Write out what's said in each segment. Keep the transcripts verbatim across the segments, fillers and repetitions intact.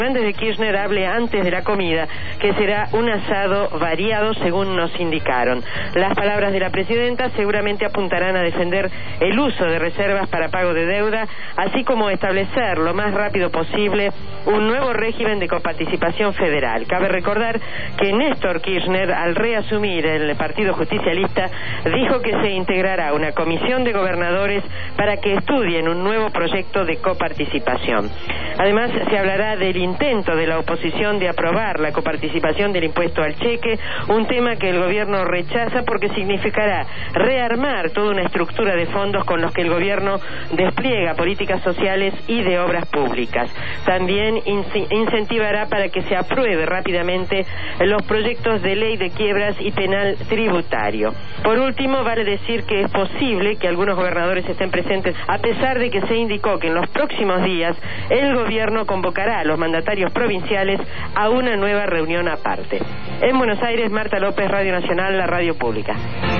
Fernández de Kirchner hable antes de la comida, que será un asado variado según nos indicaron. Las palabras de la presidenta seguramente apuntarán a defender el uso de reservas para pago de deuda, así como establecer lo más rápido posible un nuevo régimen de coparticipación federal. Cabe recordar que Néstor Kirchner, al reasumir el Partido Justicialista, dijo que se integrará una comisión de gobernadores para que estudien un nuevo proyecto de coparticipación. Además, se hablará del intento de la oposición de aprobar la coparticipación del impuesto al cheque, un tema que el gobierno rechaza porque significará rearmar toda una estructura de fondos con los que el gobierno despliega políticas sociales y de obras públicas. También incentivará para que se apruebe rápidamente los proyectos de ley de quiebras y penal tributario. Por último, vale decir que es posible que algunos gobernadores estén presentes, a pesar de que se indicó que en los próximos días el gobierno convocará a los mandatarios provinciales a una nueva reunión aparte. En Buenos Aires, Marta López, Radio Nacional, la radio pública.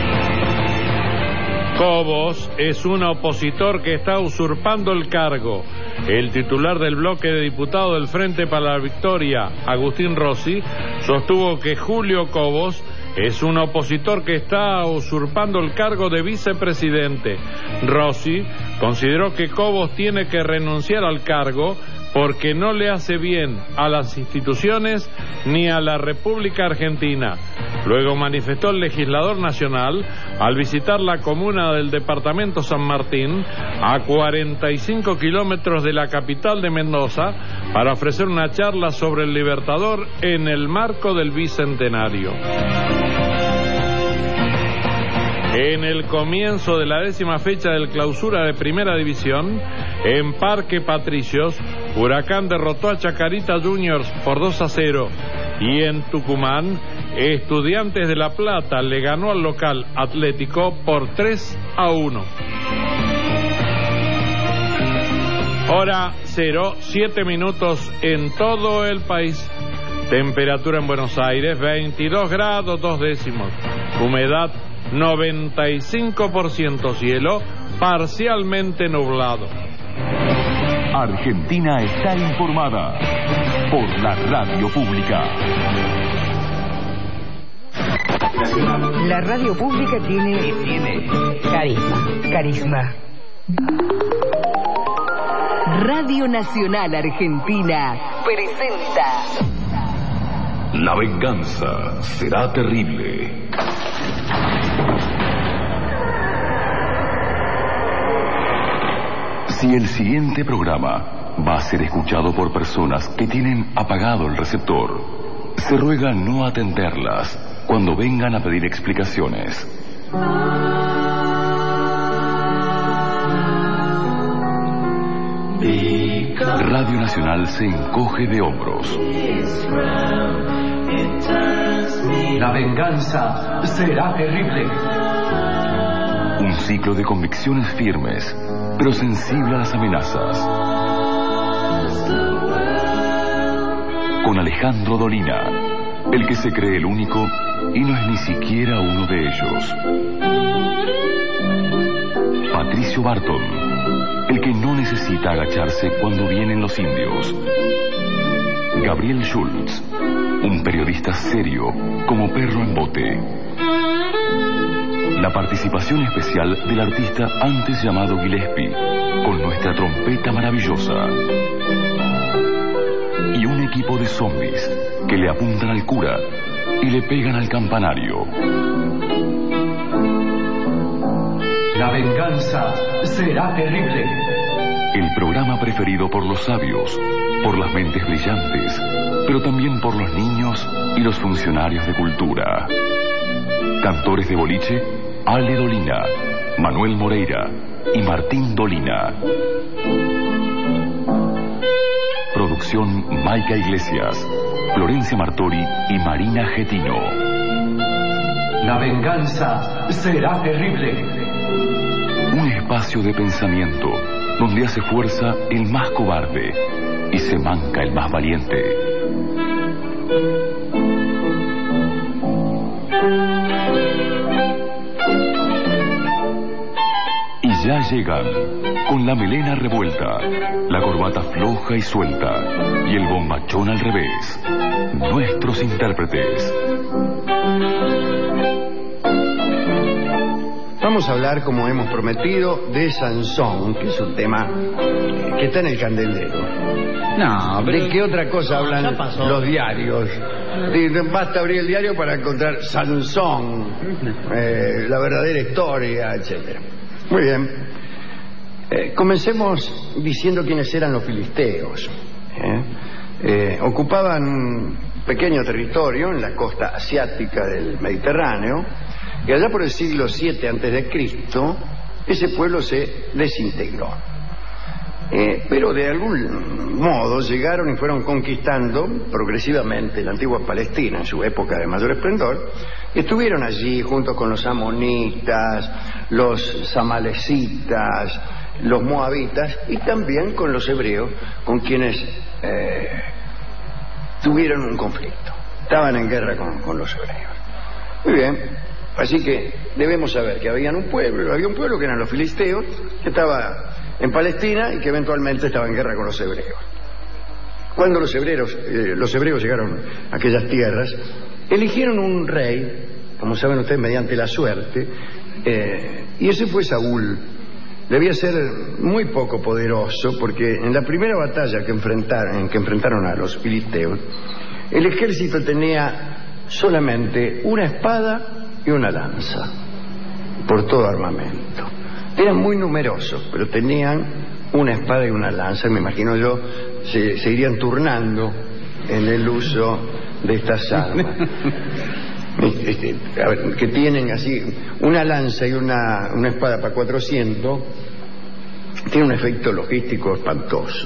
Cobos es un opositor que está usurpando el cargo. El titular del bloque de diputados del Frente para la Victoria, Agustín Rossi, sostuvo que Julio Cobos es un opositor que está usurpando el cargo de vicepresidente. Rossi consideró que Cobos tiene que renunciar al cargo porque no le hace bien a las instituciones ni a la República Argentina. Luego manifestó el legislador nacional al visitar la comuna del departamento San Martín, a cuarenta y cinco kilómetros de la capital de Mendoza, para ofrecer una charla sobre el Libertador en el marco del Bicentenario. En el comienzo de la décima fecha del clausura de Primera División, en Parque Patricios, Huracán derrotó a Chacarita Juniors por dos a cero. Y en Tucumán, Estudiantes de La Plata le ganó al local Atlético por tres a uno. Hora cero, siete minutos en todo el país. Temperatura en Buenos Aires, veintidós grados dos décimos. Humedad noventa y cinco por ciento, cielo parcialmente nublado. Argentina está informada por la radio pública. La radio pública tiene, tiene carisma. Carisma. Radio Nacional Argentina presenta La venganza será terrible. Si el siguiente programa va a ser escuchado por personas que tienen apagado el receptor, se ruega no atenderlas cuando vengan a pedir explicaciones. Radio Nacional se encoge de hombros. La venganza será terrible. Un ciclo de convicciones firmes, pero sensible a las amenazas. Con Alejandro Dolina, el que se cree el único y no es ni siquiera uno de ellos. Patricio Barton, el que no necesita agacharse cuando vienen los indios. Gabriel Schultz, un periodista serio como perro en bote. La participación especial del artista antes llamado Gillespie, con nuestra trompeta maravillosa. Y un equipo de zombies que le apuntan al cura y le pegan al campanario. La venganza será terrible. El programa preferido por los sabios, por las mentes brillantes, pero también por los niños y los funcionarios de cultura. Cantores de boliche, Ale Dolina, Manuel Moreira y Martín Dolina. Producción Maica Iglesias, Florencia Martori y Marina Getino. La venganza será terrible. Un espacio de pensamiento donde hace fuerza el más cobarde y se manca el más valiente. Y ya llegan, con la melena revuelta, la corbata floja y suelta y el bombachón al revés. Nuestros intérpretes. Vamos a hablar, como hemos prometido, de Sansón, que es un tema que está en el candelero. No, pero... ¿De qué otra cosa no, hablan los diarios? De, basta abrir el diario para encontrar Sansón, eh, la verdadera historia, etcétera. Muy bien. Eh, comencemos diciendo quiénes eran los filisteos. ¿eh? Eh, ocupaban un pequeño territorio en la costa asiática del Mediterráneo, y allá por el siglo siete antes de Cristo ese pueblo se desintegró. Eh, pero de algún modo llegaron y fueron conquistando progresivamente la antigua Palestina en su época de mayor esplendor. Estuvieron allí junto con los amonitas, los amalecitas, los moabitas y también con los hebreos, con quienes eh, tuvieron un conflicto. Estaban en guerra con, con los hebreos. Muy bien. Así que debemos saber que había un pueblo, había un pueblo que eran los filisteos, que estaba en Palestina y que eventualmente estaba en guerra con los hebreos. Cuando los hebreos, eh, los hebreos llegaron a aquellas tierras, eligieron un rey, como saben ustedes, mediante la suerte, eh, y ese fue Saúl. Debía ser muy poco poderoso, porque en la primera batalla que enfrentaron, en que enfrentaron a los filisteos, el ejército tenía solamente una espada y una lanza, por todo armamento. Eran muy numerosos, pero tenían una espada y una lanza, me imagino yo, se, se irían turnando en el uso de estas armas. Este, a ver, que tienen así una lanza y una, una espada para cuatrocientos, tiene un efecto logístico espantoso.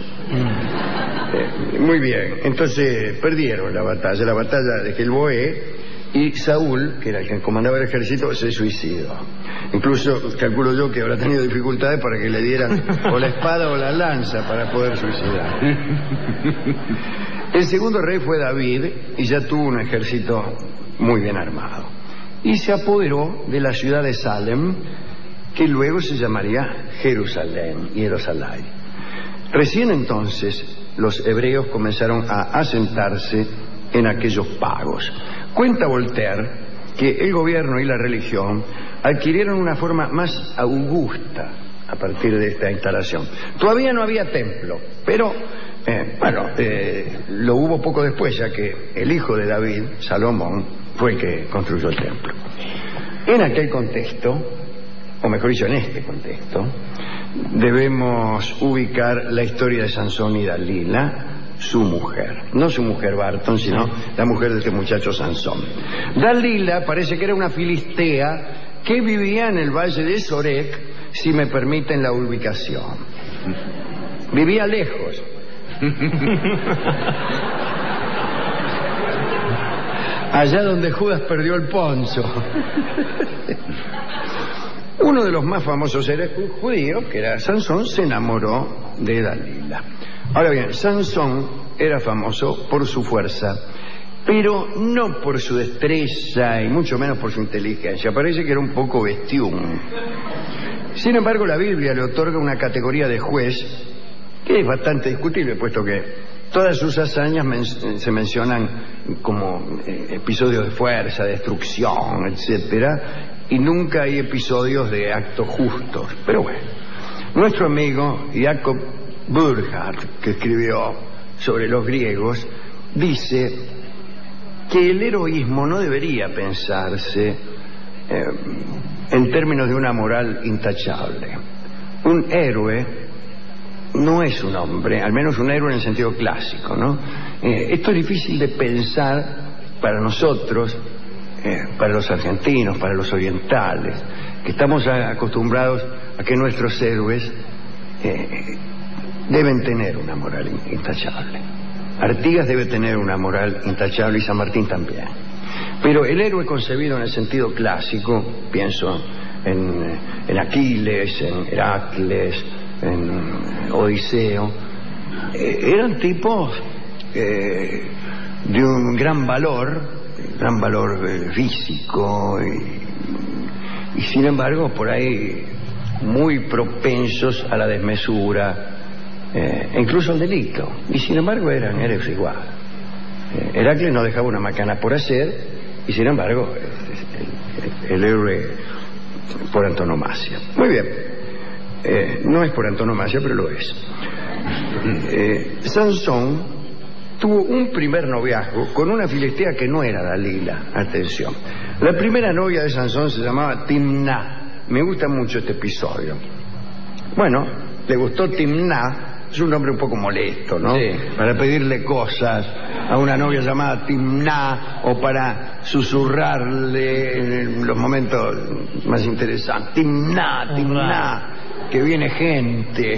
Eh, muy bien, entonces perdieron la batalla, la batalla de Gelboé, y Saúl, que era el que comandaba el ejército, se suicidó. Incluso calculo yo que habrá tenido dificultades para que le dieran o la espada o la lanza para poder suicidar. El segundo rey fue David y ya tuvo un ejército muy bien armado. Y se apoderó de la ciudad de Salem, que luego se llamaría Jerusalén, Jerusalén. Recién entonces los hebreos comenzaron a asentarse en aquellos pagos. Cuenta Voltaire que el gobierno y la religión adquirieron una forma más augusta a partir de esta instalación. Todavía no había templo, pero eh, bueno, eh, lo hubo poco después, ya que el hijo de David, Salomón, fue el que construyó el templo. En aquel contexto, o mejor dicho, en este contexto, debemos ubicar la historia de Sansón y Dalila, su mujer, no su mujer Barton, sino la mujer de este muchacho Sansón. Dalila parece que era una filistea que vivía en el valle de Sorek, si me permiten la ubicación. Vivía lejos. Allá donde Judas perdió el poncho. Uno de los más famosos seres judíos, que era Sansón, se enamoró de Dalila. Ahora bien, Sansón era famoso por su fuerza, pero no por su destreza y mucho menos por su inteligencia. Parece que era un poco bestiún. Sin embargo, la Biblia le otorga una categoría de juez que es bastante discutible, puesto que todas sus hazañas men- se mencionan como eh, episodios de fuerza, de destrucción, etcétera, y nunca hay episodios de actos justos. Pero bueno, nuestro amigo Jacob Burckhardt, que escribió sobre los griegos, dice que el heroísmo no debería pensarse eh, en términos de una moral intachable. Un héroe no es un hombre, al menos un héroe en el sentido clásico, ¿no? Eh, esto es difícil de pensar para nosotros, eh, para los argentinos, para los orientales, que estamos acostumbrados a que nuestros héroes eh, deben tener una moral intachable. Artigas debe tener una moral intachable y San Martín también. Pero el héroe concebido en el sentido clásico, pienso en, en Aquiles, en Heracles, en Odiseo, eh, eran tipos eh, de un gran valor, gran valor eh, físico, y, y sin embargo por ahí muy propensos a la desmesura, eh, e incluso al delito, y sin embargo eran héroes igual. Eh, Heracles no dejaba una macana por hacer, y sin embargo el, el, el héroe por antonomasia. Muy bien, eh, no es por antonomasia, pero lo es. Eh, Sansón tuvo un primer noviazgo con una filistea que no era Dalila. Atención, la primera novia de Sansón se llamaba Timná. Me gusta mucho este episodio. Bueno, le gustó Timná. Es un nombre un poco molesto, ¿no? Sí. Para pedirle cosas a una novia llamada Timná, o para susurrarle en los momentos más interesantes: Timná, Timná, que viene gente.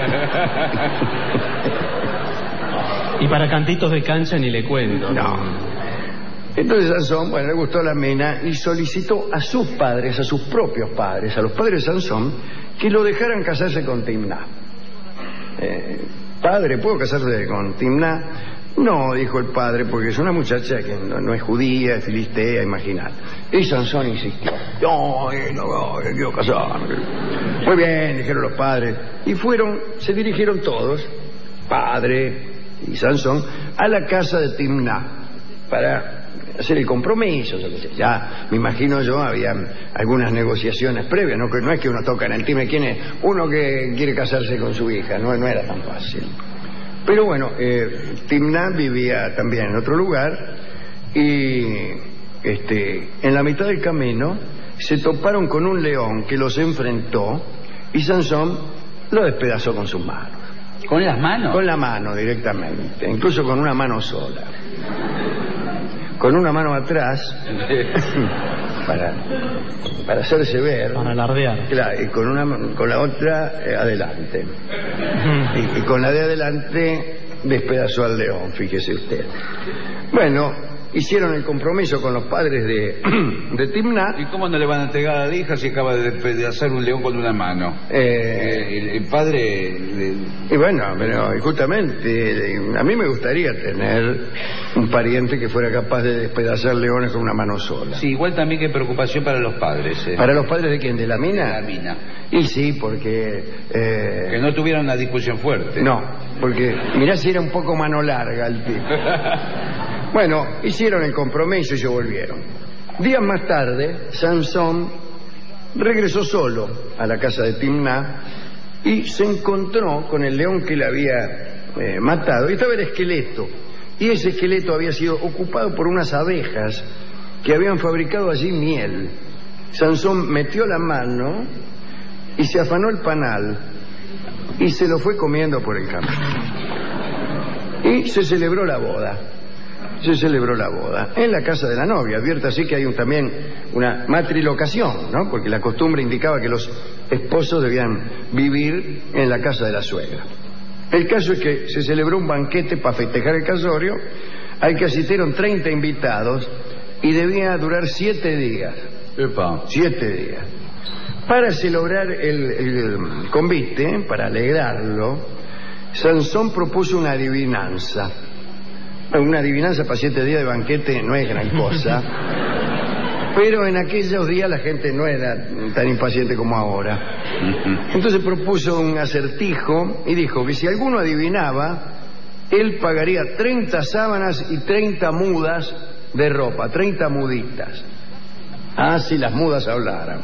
Y para cantitos de cancha ni le cuento. No. Entonces Sansón, bueno, le gustó la mina y solicitó a sus padres, a sus propios padres, a los padres de Sansón, que lo dejaran casarse con Timná. Eh, padre, ¿puedo casarse con Timná? No, dijo el padre, porque es una muchacha que no, no es judía, es filistea, imaginad. Y Sansón insistió: no, eh, no, no, yo quiero casarme. Muy bien, dijeron los padres. Y fueron, se dirigieron todos, padre y Sansón, a la casa de Timná para hacer el compromiso. Yo qué sé. Ya me imagino yo, había algunas negociaciones previas, no, que no es que uno toca en el timbre: ¿quién es? Uno que quiere casarse con su hija. No, no era tan fácil. Pero bueno, eh, Timná vivía también en otro lugar, y este, en la mitad del camino se toparon con un león que los enfrentó, y Sansón lo despedazó con sus manos. ¿Con las manos? Con la mano directamente, incluso con una mano sola. Con una mano atrás, para, para hacerse ver. Para alardear. Claro, y con, una, con la otra eh, adelante. Y, y con la de adelante despedazó al león, fíjese usted. Bueno, hicieron el compromiso con los padres de, de Timná. ¿Y cómo no le van a entregar a la hija si acaba de despedazar un león con una mano? Eh, eh, el, el padre... Le... Y bueno, pero justamente a mí me gustaría tener un pariente que fuera capaz de despedazar leones con una mano sola. Sí, igual también que preocupación para los padres. Eh. ¿Para los padres de quién? ¿De la mina? De la mina. Y sí, porque... Eh... Que no tuvieran una discusión fuerte. No, porque mirá si era un poco mano larga el tipo. Bueno, hicieron el compromiso y se volvieron. Días más tarde, Sansón regresó solo a la casa de Timná y se encontró con el león que le había eh, matado. Y estaba el esqueleto. Y ese esqueleto había sido ocupado por unas abejas que habían fabricado allí miel. Sansón metió la mano y se afanó el panal y se lo fue comiendo por el camino. Y se celebró la boda. Se celebró la boda en la casa de la novia. Advierta así que hay un, también una matrilocación, ¿no? Porque la costumbre indicaba que los esposos debían vivir en la casa de la suegra. El caso es que se celebró un banquete para festejar el casorio, al que asistieron treinta invitados, y debía durar siete días. Epa. Siete días. Para celebrar el, el convite, para alegrarlo, Sansón propuso una adivinanza. Una adivinanza para siete días de banquete no es gran cosa, pero en aquellos días la gente no era tan impaciente como ahora. Entonces propuso un acertijo y dijo que si alguno adivinaba, él pagaría treinta sábanas y treinta mudas de ropa, treinta muditas. Ah, si las mudas hablaran.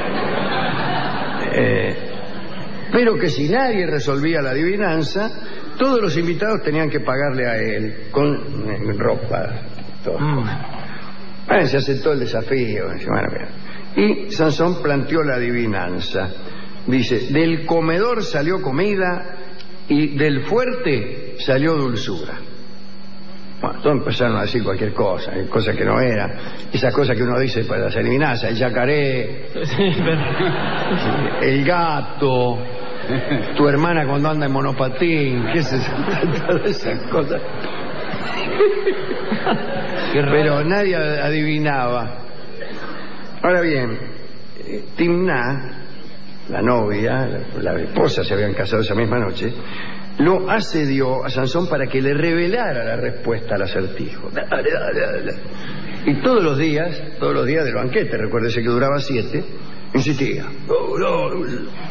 Eh, pero que si nadie resolvía la adivinanza, todos los invitados tenían que pagarle a él con eh, ropa. Todo. Mm. Bueno, se aceptó el desafío. Y Sansón planteó la adivinanza. Dice: del comedor salió comida y del fuerte salió dulzura. Bueno, todos empezaron a decir cualquier cosa, cosas que no eran. Esas cosas que uno dice para las adivinanzas: el yacaré, el gato, tu hermana cuando anda en monopatín, qué es eso, todas esas cosas. Pero nadie adivinaba. Ahora bien, Timná, la novia, la, la esposa, se habían casado esa misma noche, lo asedió a Sansón para que le revelara la respuesta al acertijo. Dale, dale, dale. Y todos los días, todos los días del banquete, recuérdese que duraba siete, Insistía. No, no.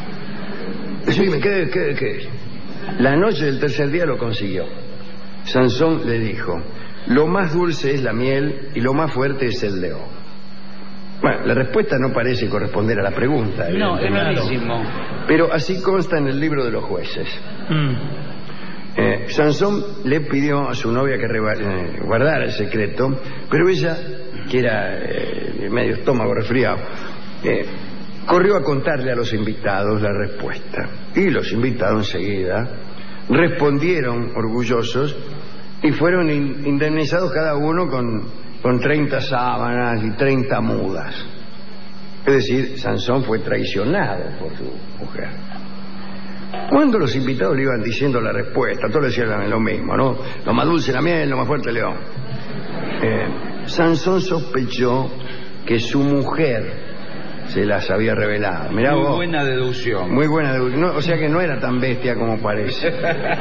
Decime, ¿qué, qué, qué? La noche del tercer día lo consiguió. Sansón le dijo: lo más dulce es la miel y lo más fuerte es el león. Bueno, la respuesta no parece corresponder a la pregunta. No, es rarísimo. Pero así consta en el libro de los jueces. Mm. Eh, Sansón le pidió a su novia que eh, guardara el secreto, pero ella, que era eh, medio estómago resfriado, eh, corrió a contarle a los invitados la respuesta. Y los invitados enseguida respondieron orgullosos y fueron in indemnizados cada uno con, con treinta sábanas y treinta mudas. Es decir, Sansón fue traicionado por su mujer. Cuando los invitados le iban diciendo la respuesta, todos le decían lo mismo, ¿no? Lo más dulce la miel, lo más fuerte el león. Eh, Sansón sospechó que su mujer se las había revelado. Mirá muy vos, buena deducción. Muy buena deducción. No, o sea que no era tan bestia como parece.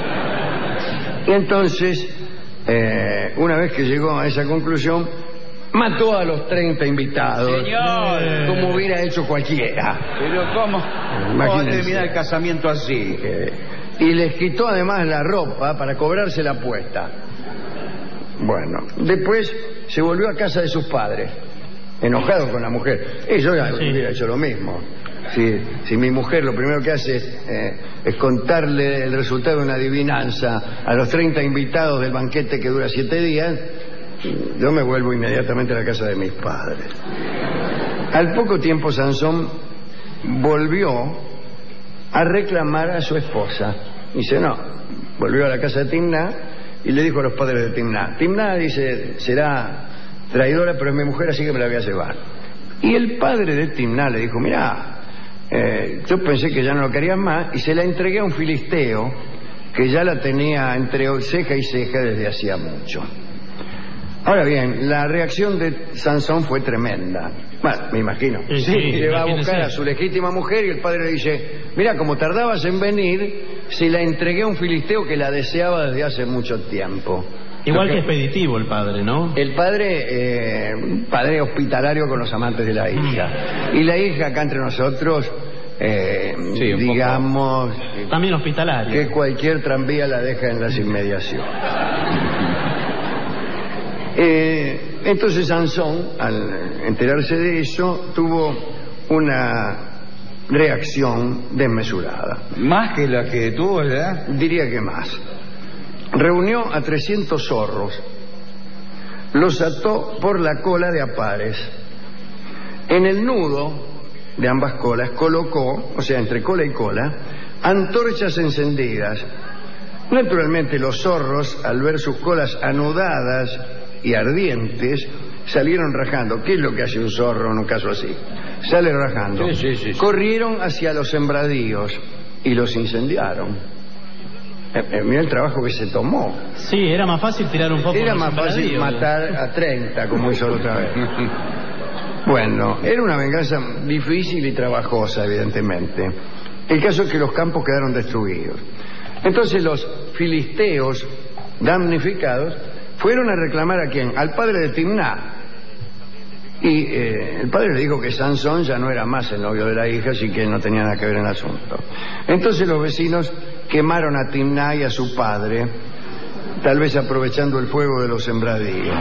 Y entonces, eh, una vez que llegó a esa conclusión, mató a los treinta invitados. Señor, como hubiera hecho cualquiera. Pero ¿cómo? ¿Cómo terminar el casamiento así? Eh, y les quitó además la ropa para cobrarse la apuesta. Bueno, después se volvió a casa de sus padres, enojado con la mujer. Y yo ya sí. hubiera hecho lo mismo. Si, si mi mujer lo primero que hace es, eh, es contarle el resultado de una adivinanza a los treinta invitados del banquete que dura siete días, yo me vuelvo inmediatamente a la casa de mis padres. Al poco tiempo Sansón volvió a reclamar a su esposa. Dice, no, volvió a la casa de Timná y le dijo a los padres de Timná. Timná dice, será traidora, pero es mi mujer, así que me la voy a llevar. Y el padre de Timná le dijo, mirá, eh, yo pensé que ya no lo querías más, y se la entregué a un filisteo que ya la tenía entre ceja y ceja desde hacía mucho. Ahora bien, la reacción de Sansón fue tremenda. Bueno, me imagino. Sí, sí, le va a buscar sí. a su legítima mujer y el padre le dice, mira, como tardabas en venir, se la entregué a un filisteo que la deseaba desde hace mucho tiempo. Igual que, que expeditivo el padre, ¿no? El padre, eh, padre hospitalario con los amantes de la hija. Mm. Y la hija, acá entre nosotros, eh, sí, digamos... Poco. También hospitalario. Que cualquier tranvía la deja en las inmediaciones. Eh, entonces Sansón, al enterarse de eso, tuvo una reacción desmesurada. ¿Más que la que tuvo, verdad? Diría que más. Reunió a trescientos zorros, los ató por la cola de a pares. En el nudo de ambas colas colocó, o sea, entre cola y cola, antorchas encendidas. Naturalmente los zorros, al ver sus colas anudadas y ardientes, salieron rajando. ¿Qué es lo que hace un zorro en un caso así? Sale rajando. Sí, sí, sí, sí. Corrieron hacia los sembradíos y los incendiaron. Eh, eh, mira el trabajo que se tomó. Sí, era más fácil tirar un poco. Era más fácil matar a treinta, como hizo la otra vez. Bueno, era una venganza difícil y trabajosa, evidentemente. El caso es que los campos quedaron destruidos. Entonces los filisteos damnificados fueron a reclamar a quién, al padre de Timná. Y eh, el padre le dijo que Sansón ya no era más el novio de la hija, así que no tenía nada que ver en el asunto. Entonces los vecinos quemaron a Timná y a su padre, tal vez aprovechando el fuego de los sembradíos.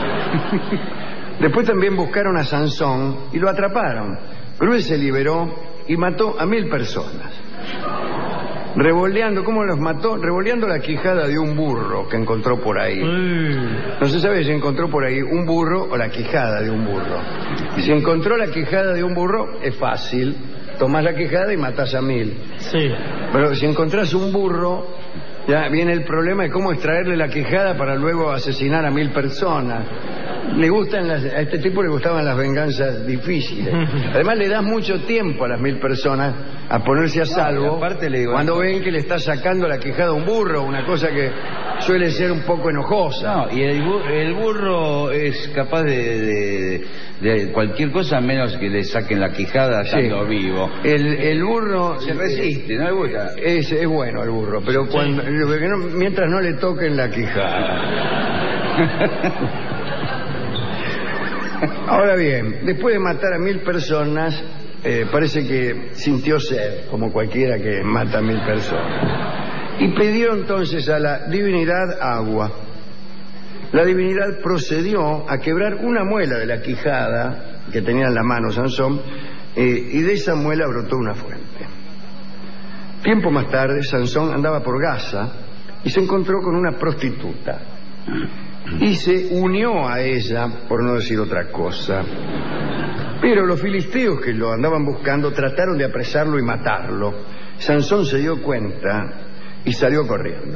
Después también buscaron a Sansón y lo atraparon, pero él se liberó y mató a mil personas. Revoleando, ¿cómo los mató? Revoleando la quijada de un burro que encontró por ahí. No se sabe si encontró por ahí un burro o la quijada de un burro. Si encontró la quijada de un burro, es fácil. Tomás la quijada y matás a mil. Sí. Pero si encontrás un burro, ya viene el problema de cómo extraerle la quijada para luego asesinar a mil personas. Le gustan las, a este tipo le gustaban las venganzas difíciles. Además le das mucho tiempo a las mil personas a ponerse a salvo. No, aparte le digo, cuando ven que le está sacando la quijada a un burro, una cosa que suele ser un poco enojosa. No, y el, bur el burro es capaz de, de, de cualquier cosa menos que le saquen la quijada estando sí. vivo. El, el burro se resiste, ¿no? Es, es bueno el burro, pero cuando, sí. no, mientras no le toquen la quijada. Ahora bien, después de matar a mil personas, eh, parece que sintió sed, como cualquiera que mata a mil personas. Y pidió entonces a la divinidad agua. La divinidad procedió a quebrar una muela de la quijada que tenía en la mano Sansón, eh, y de esa muela brotó una fuente. Tiempo más tarde, Sansón andaba por Gaza y se encontró con una prostituta y se unió a ella, por no decir otra cosa. Pero los filisteos que lo andaban buscando trataron de apresarlo y matarlo. Sansón se dio cuenta y salió corriendo.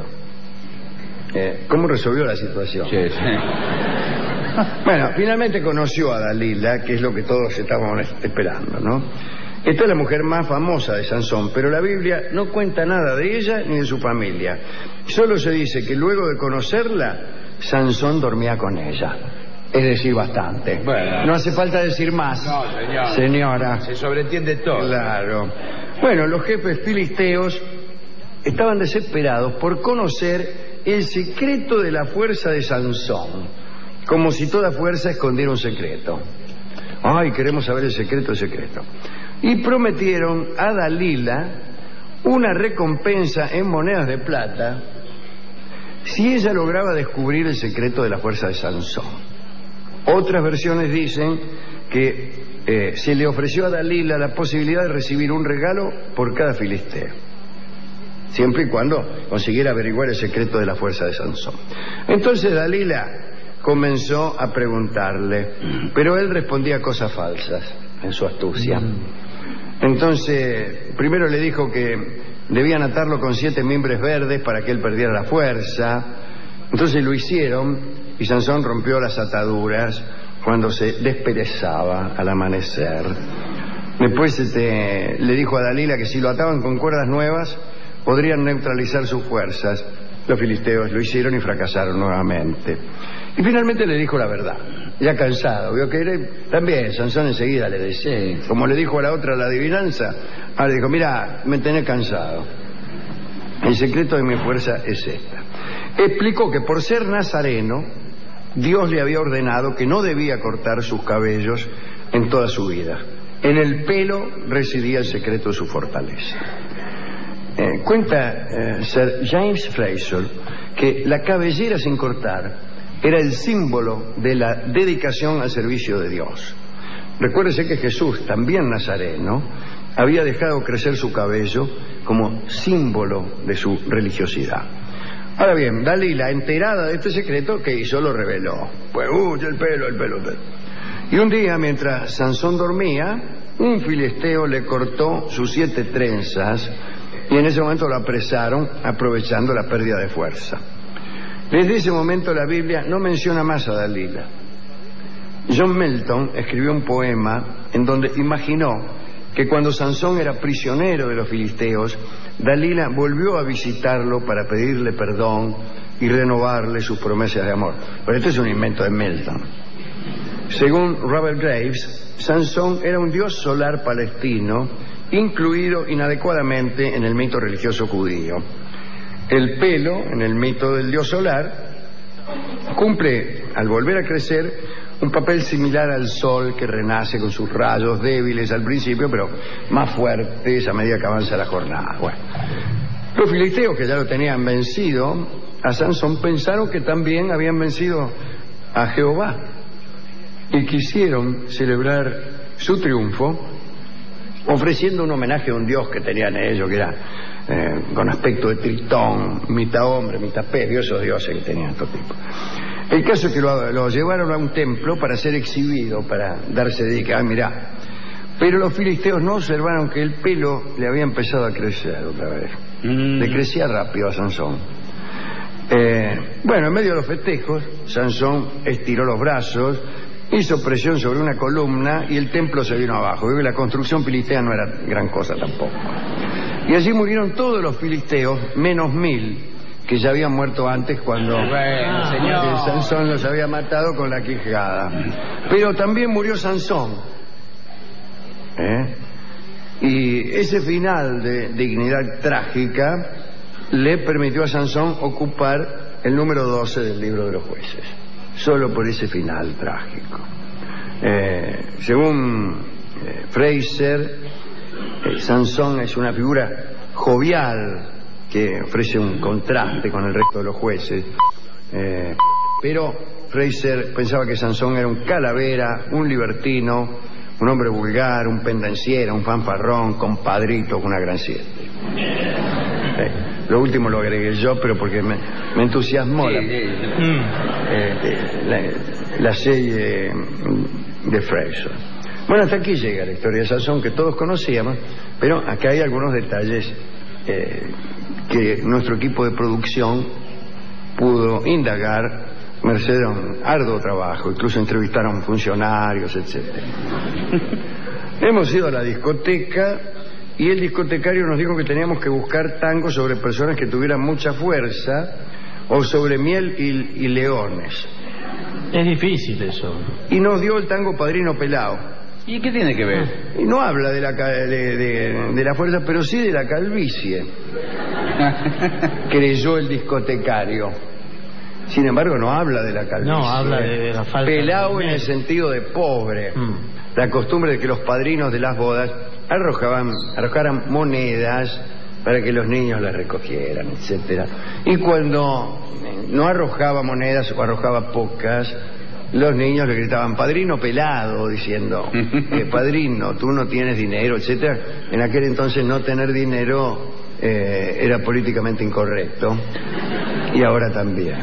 Eh, ¿Cómo resolvió la situación? Sí, sí. Bueno, finalmente conoció a Dalila, que es lo que todos estábamos esperando, ¿no? Esta es la mujer más famosa de Sansón, pero la Biblia no cuenta nada de ella ni de su familia. Solo se dice que luego de conocerla, Sansón dormía con ella. Es decir, bastante. Bueno. No hace falta decir más. No, señor. Señora. Se sobreentiende todo. Claro. Bueno, los jefes filisteos estaban desesperados por conocer el secreto de la fuerza de Sansón, como si toda fuerza escondiera un secreto. Ay, queremos saber el secreto, el secreto. Y prometieron a Dalila una recompensa en monedas de plata si ella lograba descubrir el secreto de la fuerza de Sansón. Otras versiones dicen que eh, se le ofreció a Dalila la posibilidad de recibir un regalo por cada filisteo, siempre y cuando consiguiera averiguar el secreto de la fuerza de Sansón. Entonces Dalila comenzó a preguntarle, pero él respondía cosas falsas en su astucia. Entonces, primero le dijo que debían atarlo con siete mimbres verdes para que él perdiera la fuerza. Entonces lo hicieron y Sansón rompió las ataduras cuando se desperezaba al amanecer. Después este, le dijo a Dalila que si lo ataban con cuerdas nuevas podrían neutralizar sus fuerzas. Los filisteos lo hicieron y fracasaron nuevamente. Y finalmente le dijo la verdad, ya cansado. Vio que era, también Sansón enseguida le decía, como le dijo a la otra la adivinanza, ahora dijo, mira, me tenés cansado. El secreto de mi fuerza es esta. Explicó que por ser nazareno, Dios le había ordenado que no debía cortar sus cabellos en toda su vida. En el pelo residía el secreto de su fortaleza. Eh, cuenta eh, Sir James Fraser que la cabellera sin cortar era el símbolo de la dedicación al servicio de Dios. Recuérdese que Jesús, también nazareno, había dejado crecer su cabello como símbolo de su religiosidad. Ahora bien, Dalila, enterada de este secreto, ¿qué hizo? Lo reveló. Pues, uy, el pelo, el pelo, el pelo. Y un día, mientras Sansón dormía, un filisteo le cortó sus siete trenzas y en ese momento lo apresaron, aprovechando la pérdida de fuerza. Desde ese momento la Biblia no menciona más a Dalila. John Milton escribió un poema en donde imaginó que cuando Sansón era prisionero de los filisteos, Dalila volvió a visitarlo para pedirle perdón y renovarle sus promesas de amor. Pero este es un invento de Milton. Según Robert Graves, Sansón era un dios solar palestino, incluido inadecuadamente en el mito religioso judío. El pelo, en el mito del dios solar, cumple, al volver a crecer, un papel similar al sol que renace con sus rayos débiles al principio, pero más fuertes a medida que avanza la jornada. Bueno, los filisteos, que ya lo tenían vencido a Sansón, pensaron que también habían vencido a Jehová y quisieron celebrar su triunfo ofreciendo un homenaje a un dios que tenían ellos, que era eh, con aspecto de tritón, mitad hombre, mitad pez, esos dioses que tenían estos tipos. El caso es que lo, lo llevaron a un templo para ser exhibido, para darse de que, ah, mirá. Pero los filisteos no observaron que el pelo le había empezado a crecer otra vez. Mm. Le crecía rápido a Sansón. Eh, bueno, en medio de los festejos, Sansón estiró los brazos, hizo presión sobre una columna y el templo se vino abajo. La construcción filistea no era gran cosa tampoco. Y allí murieron todos los filisteos, menos mil, que ya habían muerto antes cuando bueno, señor. Sansón los había matado con la quijada. Pero también murió Sansón. ¿Eh? Y ese final de dignidad trágica le permitió a Sansón ocupar el número doce del libro de los jueces. Solo por ese final trágico. Eh, según eh, Fraser. Eh, Sansón es una figura jovial que ofrece un contraste con el resto de los jueces. Eh, pero Fraser pensaba que Sansón era un calavera, un libertino, un hombre vulgar, un pendenciero, un fanfarrón, compadrito con una gran siete. Eh, lo último lo agregué yo, pero porque me, me entusiasmó Sí, la, sí, sí. eh, la, la serie de Fraser. Bueno, hasta aquí llega la historia de Sansón, que todos conocíamos, pero acá hay algunos detalles eh, que nuestro equipo de producción pudo indagar merced a un arduo trabajo. Incluso entrevistaron funcionarios, etcétera. Hemos ido a la discoteca y el discotecario nos dijo que teníamos que buscar tangos sobre personas que tuvieran mucha fuerza o sobre miel y, y leones. Es difícil eso. Y nos dio el tango Padrino Pelao. ¿Y qué tiene que ver? Y no habla de la, ca- de, de- de la fuerza, pero sí de la calvicie, creyó el discotecario. Sin embargo, no habla de la calvicie. No, habla de, de la falta Pelao de... en el sentido de pobre. Mm. La costumbre de que los padrinos de las bodas arrojaban, arrojaran monedas para que los niños las recogieran, etcétera. Y cuando no arrojaba monedas o arrojaba pocas, los niños le gritaban padrino pelado, diciendo eh, padrino, tú no tienes dinero, etcétera. En aquel entonces no tener dinero eh, era políticamente incorrecto, y ahora también.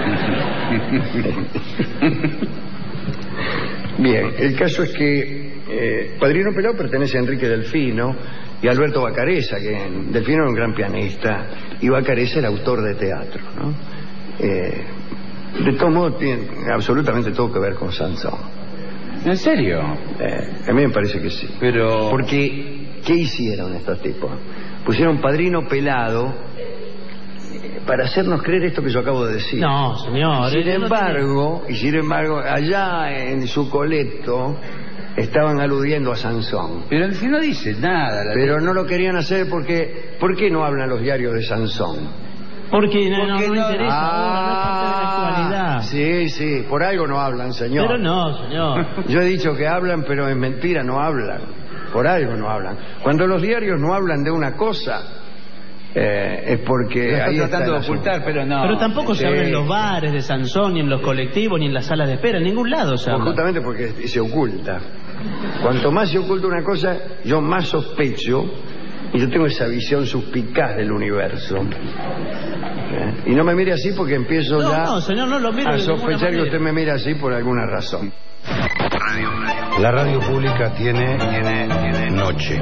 Bien, el caso es que eh, Padrino Pelao pertenece a Enrique Delfino y a Alberto Vacareza, que Delfino era un gran pianista y Vacareza era autor de teatro, ¿no? Eh, de todo modo tiene absolutamente todo que ver con Sansón. ¿En serio? Eh, a mí me parece que sí. Pero... Porque, ¿qué hicieron estos tipos? Pusieron Padrino Pelado eh, para hacernos creer esto que yo acabo de decir. No, señor. Sin él no embargo, y sin embargo, allá en su colecto estaban aludiendo a Sansón. Pero el fin no dice nada. La Pero no lo querían hacer porque... ¿Por qué no hablan los diarios de Sansón? tiene- Porque no, no, Porque no no- interesa. Ah, no es parte de la actualidad. sí, sí, por algo no hablan, señor. Pero no, señor. Yo he dicho que hablan, pero es mentira, no hablan. Por algo no hablan. Cuando los diarios no hablan de una cosa, eh, es porque Lo está ahí está tratando el de ocultar, asunto. pero no. Pero tampoco sí. se habla en los bares de Sansón, ni en los colectivos, ni en las salas de espera, en ningún lado se Pues habla. justamente porque se oculta. Cuanto más se oculta una cosa, yo más sospecho, y yo tengo esa visión suspicaz del universo. ¿Eh? Y no me mire así porque empiezo No, ya no, señor, no lo miro a de ninguna sospechar que manera. usted me mira así por alguna razón. La radio pública tiene, tiene, tiene noche.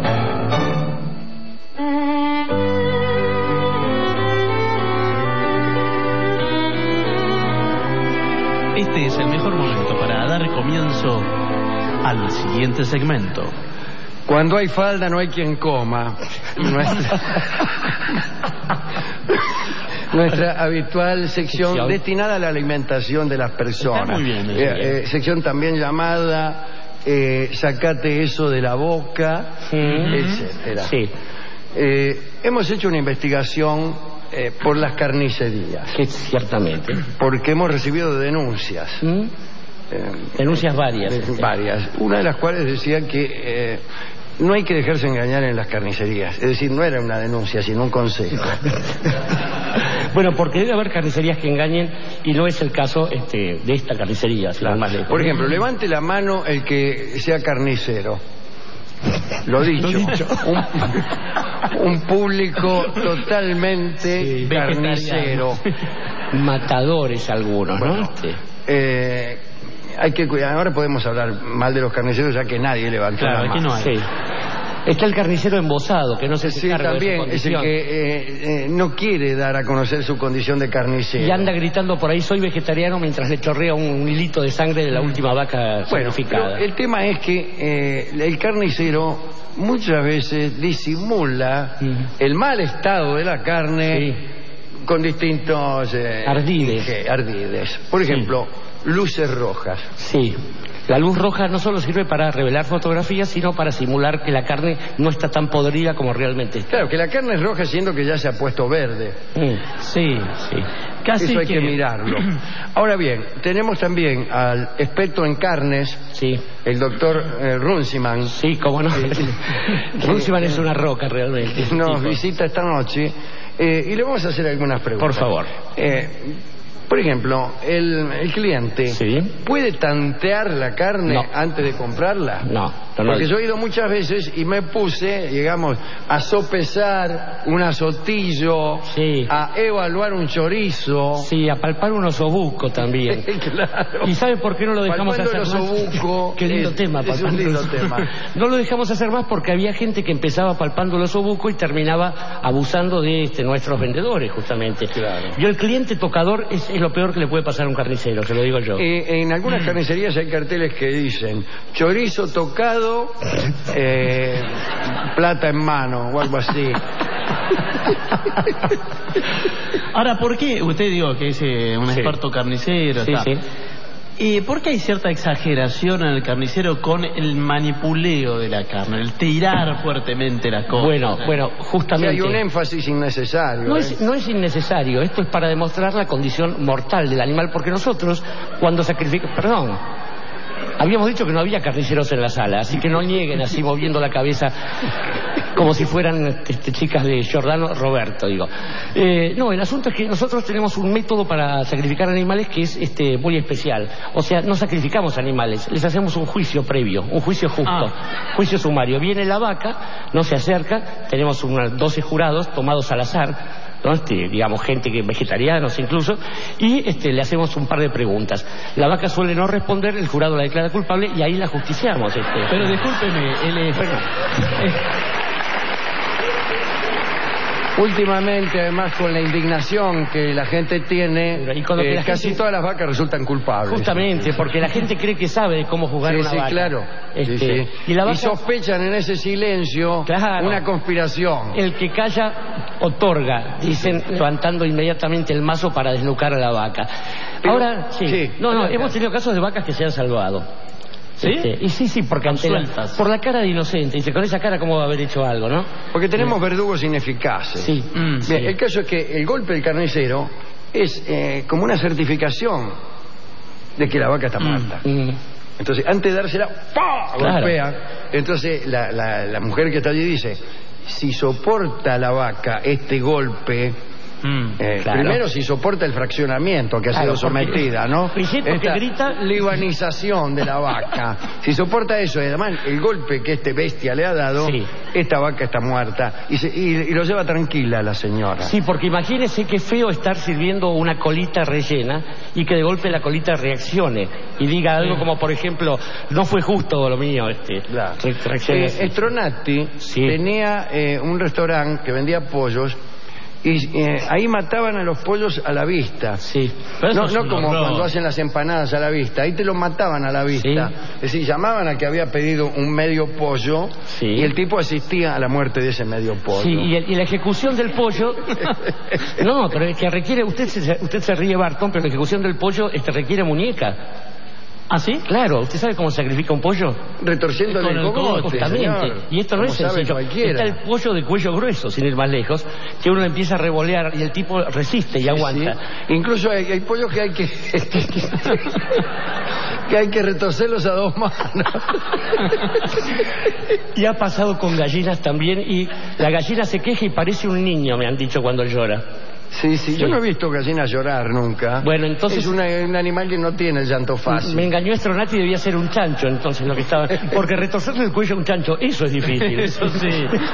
Este es el mejor momento para dar comienzo al siguiente segmento. Cuando hay falda no hay quien coma. Nuestra, nuestra habitual sección, Sección. destinada a la alimentación de las personas. Está muy bien, Eh, muy bien. eh, sección también llamada eh, Sacate eso de la boca, etcétera. Sí, Eh, hemos hecho una investigación eh, por las carnicerías, que ciertamente. porque hemos recibido denuncias. ¿Mm? eh, Denuncias varias. de- varias, una de las cuales decía que eh, no hay que dejarse engañar en las carnicerías. Es decir, no era una denuncia, sino un consejo. Bueno, porque debe haber carnicerías que engañen y no es el caso este, de esta carnicería, sino más lejos. Por ejemplo, levante la mano el que sea carnicero. Lo dicho, Un, un público totalmente Sí, carnicero. Matadores algunos, ¿no? Bueno, Sí. eh, hay que cuidar. Ahora podemos hablar mal de los carniceros ya que nadie levantó Claro, la aquí mano. no hay. Sí. Está el carnicero embosado, que no se hace Sí, cargo de su también es el condición. que eh, eh, no quiere dar a conocer su condición de carnicero. Y anda gritando por ahí, soy vegetariano, mientras le chorrea un hilito de sangre de la última vaca Bueno, sacrificada. pero el tema es que eh, el carnicero muchas veces disimula Mm. el mal estado de la carne Sí. con distintos eh, Ardides. inge- ardides. Por Sí. ejemplo, luces rojas. Sí. La luz roja no solo sirve para revelar fotografías, sino para simular que la carne no está tan podrida como realmente está. Claro, que la carne es roja siendo que ya se ha puesto verde. Mm, sí, sí. Casi Eso hay que... que mirarlo. Ahora bien, tenemos también al experto en carnes, sí, el doctor eh, Runciman. Sí, cómo no. Runciman es una roca realmente. Nos tipo. visita esta noche eh, y le vamos a hacer algunas preguntas. Por favor. Eh, por ejemplo, el, el cliente ¿Sí? ¿puede tantear la carne No. antes de comprarla? No, no, no. Porque yo he ido muchas veces y me puse, digamos, a sopesar un azotillo, Sí. a evaluar un chorizo. Sí, a palpar un osobuco también. Claro. ¿Y sabe por qué no lo dejamos Palpando hacer el más? osobuco Qué lindo es- tema, es un palpando el lindo osobuco. tema. No lo dejamos hacer más porque había gente que empezaba palpando el osobuco y terminaba abusando de este, nuestros vendedores, justamente. Claro. Yo, el cliente tocador es, es lo peor que le puede pasar a un carnicero, se lo digo yo. Eh, en algunas Mm. carnicerías hay carteles que dicen chorizo tocado, eh, plata en mano o algo así. Ahora, ¿por qué? Usted dijo que es eh, un Sí. experto carnicero. Sí, está. sí. ¿Y por qué hay cierta exageración en el carnicero con el manipuleo de la carne, el tirar fuertemente la cosa? Bueno, bueno, O sea, justamente... hay un énfasis innecesario. No ¿eh? es, no es innecesario, esto es para demostrar la condición mortal del animal, porque nosotros, cuando sacrificamos... Perdón, habíamos dicho que no había carniceros en la sala, así que no nieguen así moviendo la cabeza como si fueran este, chicas de Giordano Roberto, digo. Eh, no, el asunto es que nosotros tenemos un método para sacrificar animales que es este, muy especial. O sea, no sacrificamos animales, les hacemos un juicio previo, un juicio justo, Ah. juicio sumario. Viene la vaca, no se acerca, tenemos unos doce jurados tomados al azar, ¿no? Este, digamos, gente que vegetarianos incluso, y este, le hacemos un par de preguntas. La vaca suele no responder, el jurado la declara culpable y ahí la justiciamos. Este. Pero discúlpeme, él es... Bueno, Últimamente, además, con la indignación que la gente tiene, Y con lo que eh, la casi gente- todas las vacas resultan culpables. justamente, porque la gente cree que sabe de cómo jugar Sí, una sí, vaca. claro. Este, Sí, sí. Y la vaca, sospechan en ese silencio Claro. una conspiración. el que calla, otorga, dicen, levantando inmediatamente el mazo para desnucar a la vaca. Pero- Ahora, sí. sí. No, no, Adelante. hemos tenido casos de vacas que se han salvado. ¿Sí? Este, y sí, sí, porque ante la- Absueltas. por la cara de inocente. Dice, con esa cara, ¿cómo va a haber hecho algo, no? Porque tenemos verdugos ineficaces. Sí. Mm, Bien, sí. el caso es que el golpe del carnicero es eh, como una certificación de que la vaca está muerta. Mm. Entonces, antes de dársela, ¡pah! Claro. Golpea. Entonces, la, la, la mujer que está allí dice, si soporta la vaca este golpe, Mm. eh, Claro. primero si soporta el fraccionamiento que ha Claro, sido porque- sometida, ¿no? Principio que Esta grita- libanización de la vaca. Si soporta eso, y además el golpe que este bestia le ha dado, Sí. esta vaca está muerta. Y, se- y- y lo lleva tranquila la señora. Sí, porque imagínese qué feo estar sirviendo una colita rellena y que de golpe la colita reaccione y diga algo como, por ejemplo, no fue justo lo mío, este. Claro. Re- reaccione Eh, así. Stronati Sí. tenía eh, un restaurante que vendía pollos y eh, ahí mataban a los pollos a la vista. Sí. Pero eso No, es no un como horror. cuando hacen las empanadas a la vista, ahí te lo mataban a la vista. Sí. Es decir, llamaban a que había pedido un medio pollo Sí. y el tipo asistía a la muerte de ese medio pollo. Sí, y, el- y la ejecución del pollo. No, pero es que requiere. Usted se, usted se ríe, Barton, pero la ejecución del pollo este, requiere muñeca. ¿Ah, sí? Claro, ¿usted sabe cómo se sacrifica un pollo? Retorciéndole Con el el cogote, Justamente. señor. Y esto no Como es sabe sencillo. cualquiera. Está el pollo de cuello grueso, sin ir más lejos, que uno empieza a revolear y el tipo resiste y aguanta. Sí. Incluso hay, hay pollos que hay que que hay que retorcerlos a dos manos. Y ha pasado con gallinas también, y la gallina se queja y parece un niño, me han dicho, cuando llora. Sí, sí, yo Sí. no he visto gallinas llorar nunca. Bueno, entonces- Es una- un animal que no tiene el llanto fácil. Me engañó Stronati, debía ser un chancho, entonces, lo que estaba... Porque retorcerle el cuello a un chancho, eso es difícil. Eso sí.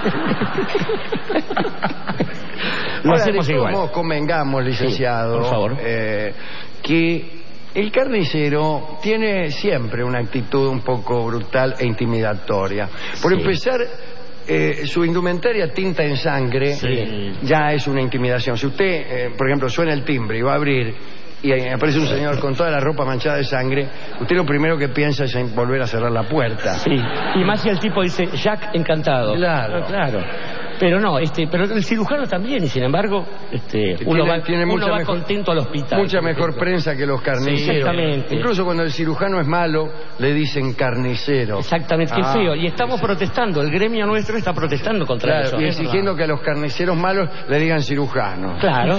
Lo Ahora, hacemos de igual. todos modos, convengamos, licenciado, Sí, por favor. eh, que el carnicero tiene siempre una actitud un poco brutal e intimidatoria. Por Sí. empezar, eh, su indumentaria tinta en sangre Sí. ya es una intimidación. Si usted, eh, por ejemplo, suena el timbre y va a abrir y eh, aparece un señor con toda la ropa manchada de sangre, usted lo primero que piensa es en volver a cerrar la puerta. Sí, y más si el tipo dice, Jack, encantado. Claro. Claro. Pero no, este, pero el cirujano también, y sin embargo, este, uno tiene, va, tiene uno mucha va mejor, contento al hospital. Mucha mejor prensa que los carniceros. Sí, exactamente. Incluso cuando el cirujano es malo, le dicen carnicero. Exactamente, qué ah, feo. Y estamos sí. protestando, el gremio nuestro está protestando contra claro, eso. Y exigiendo que a los carniceros malos le digan cirujano. Claro.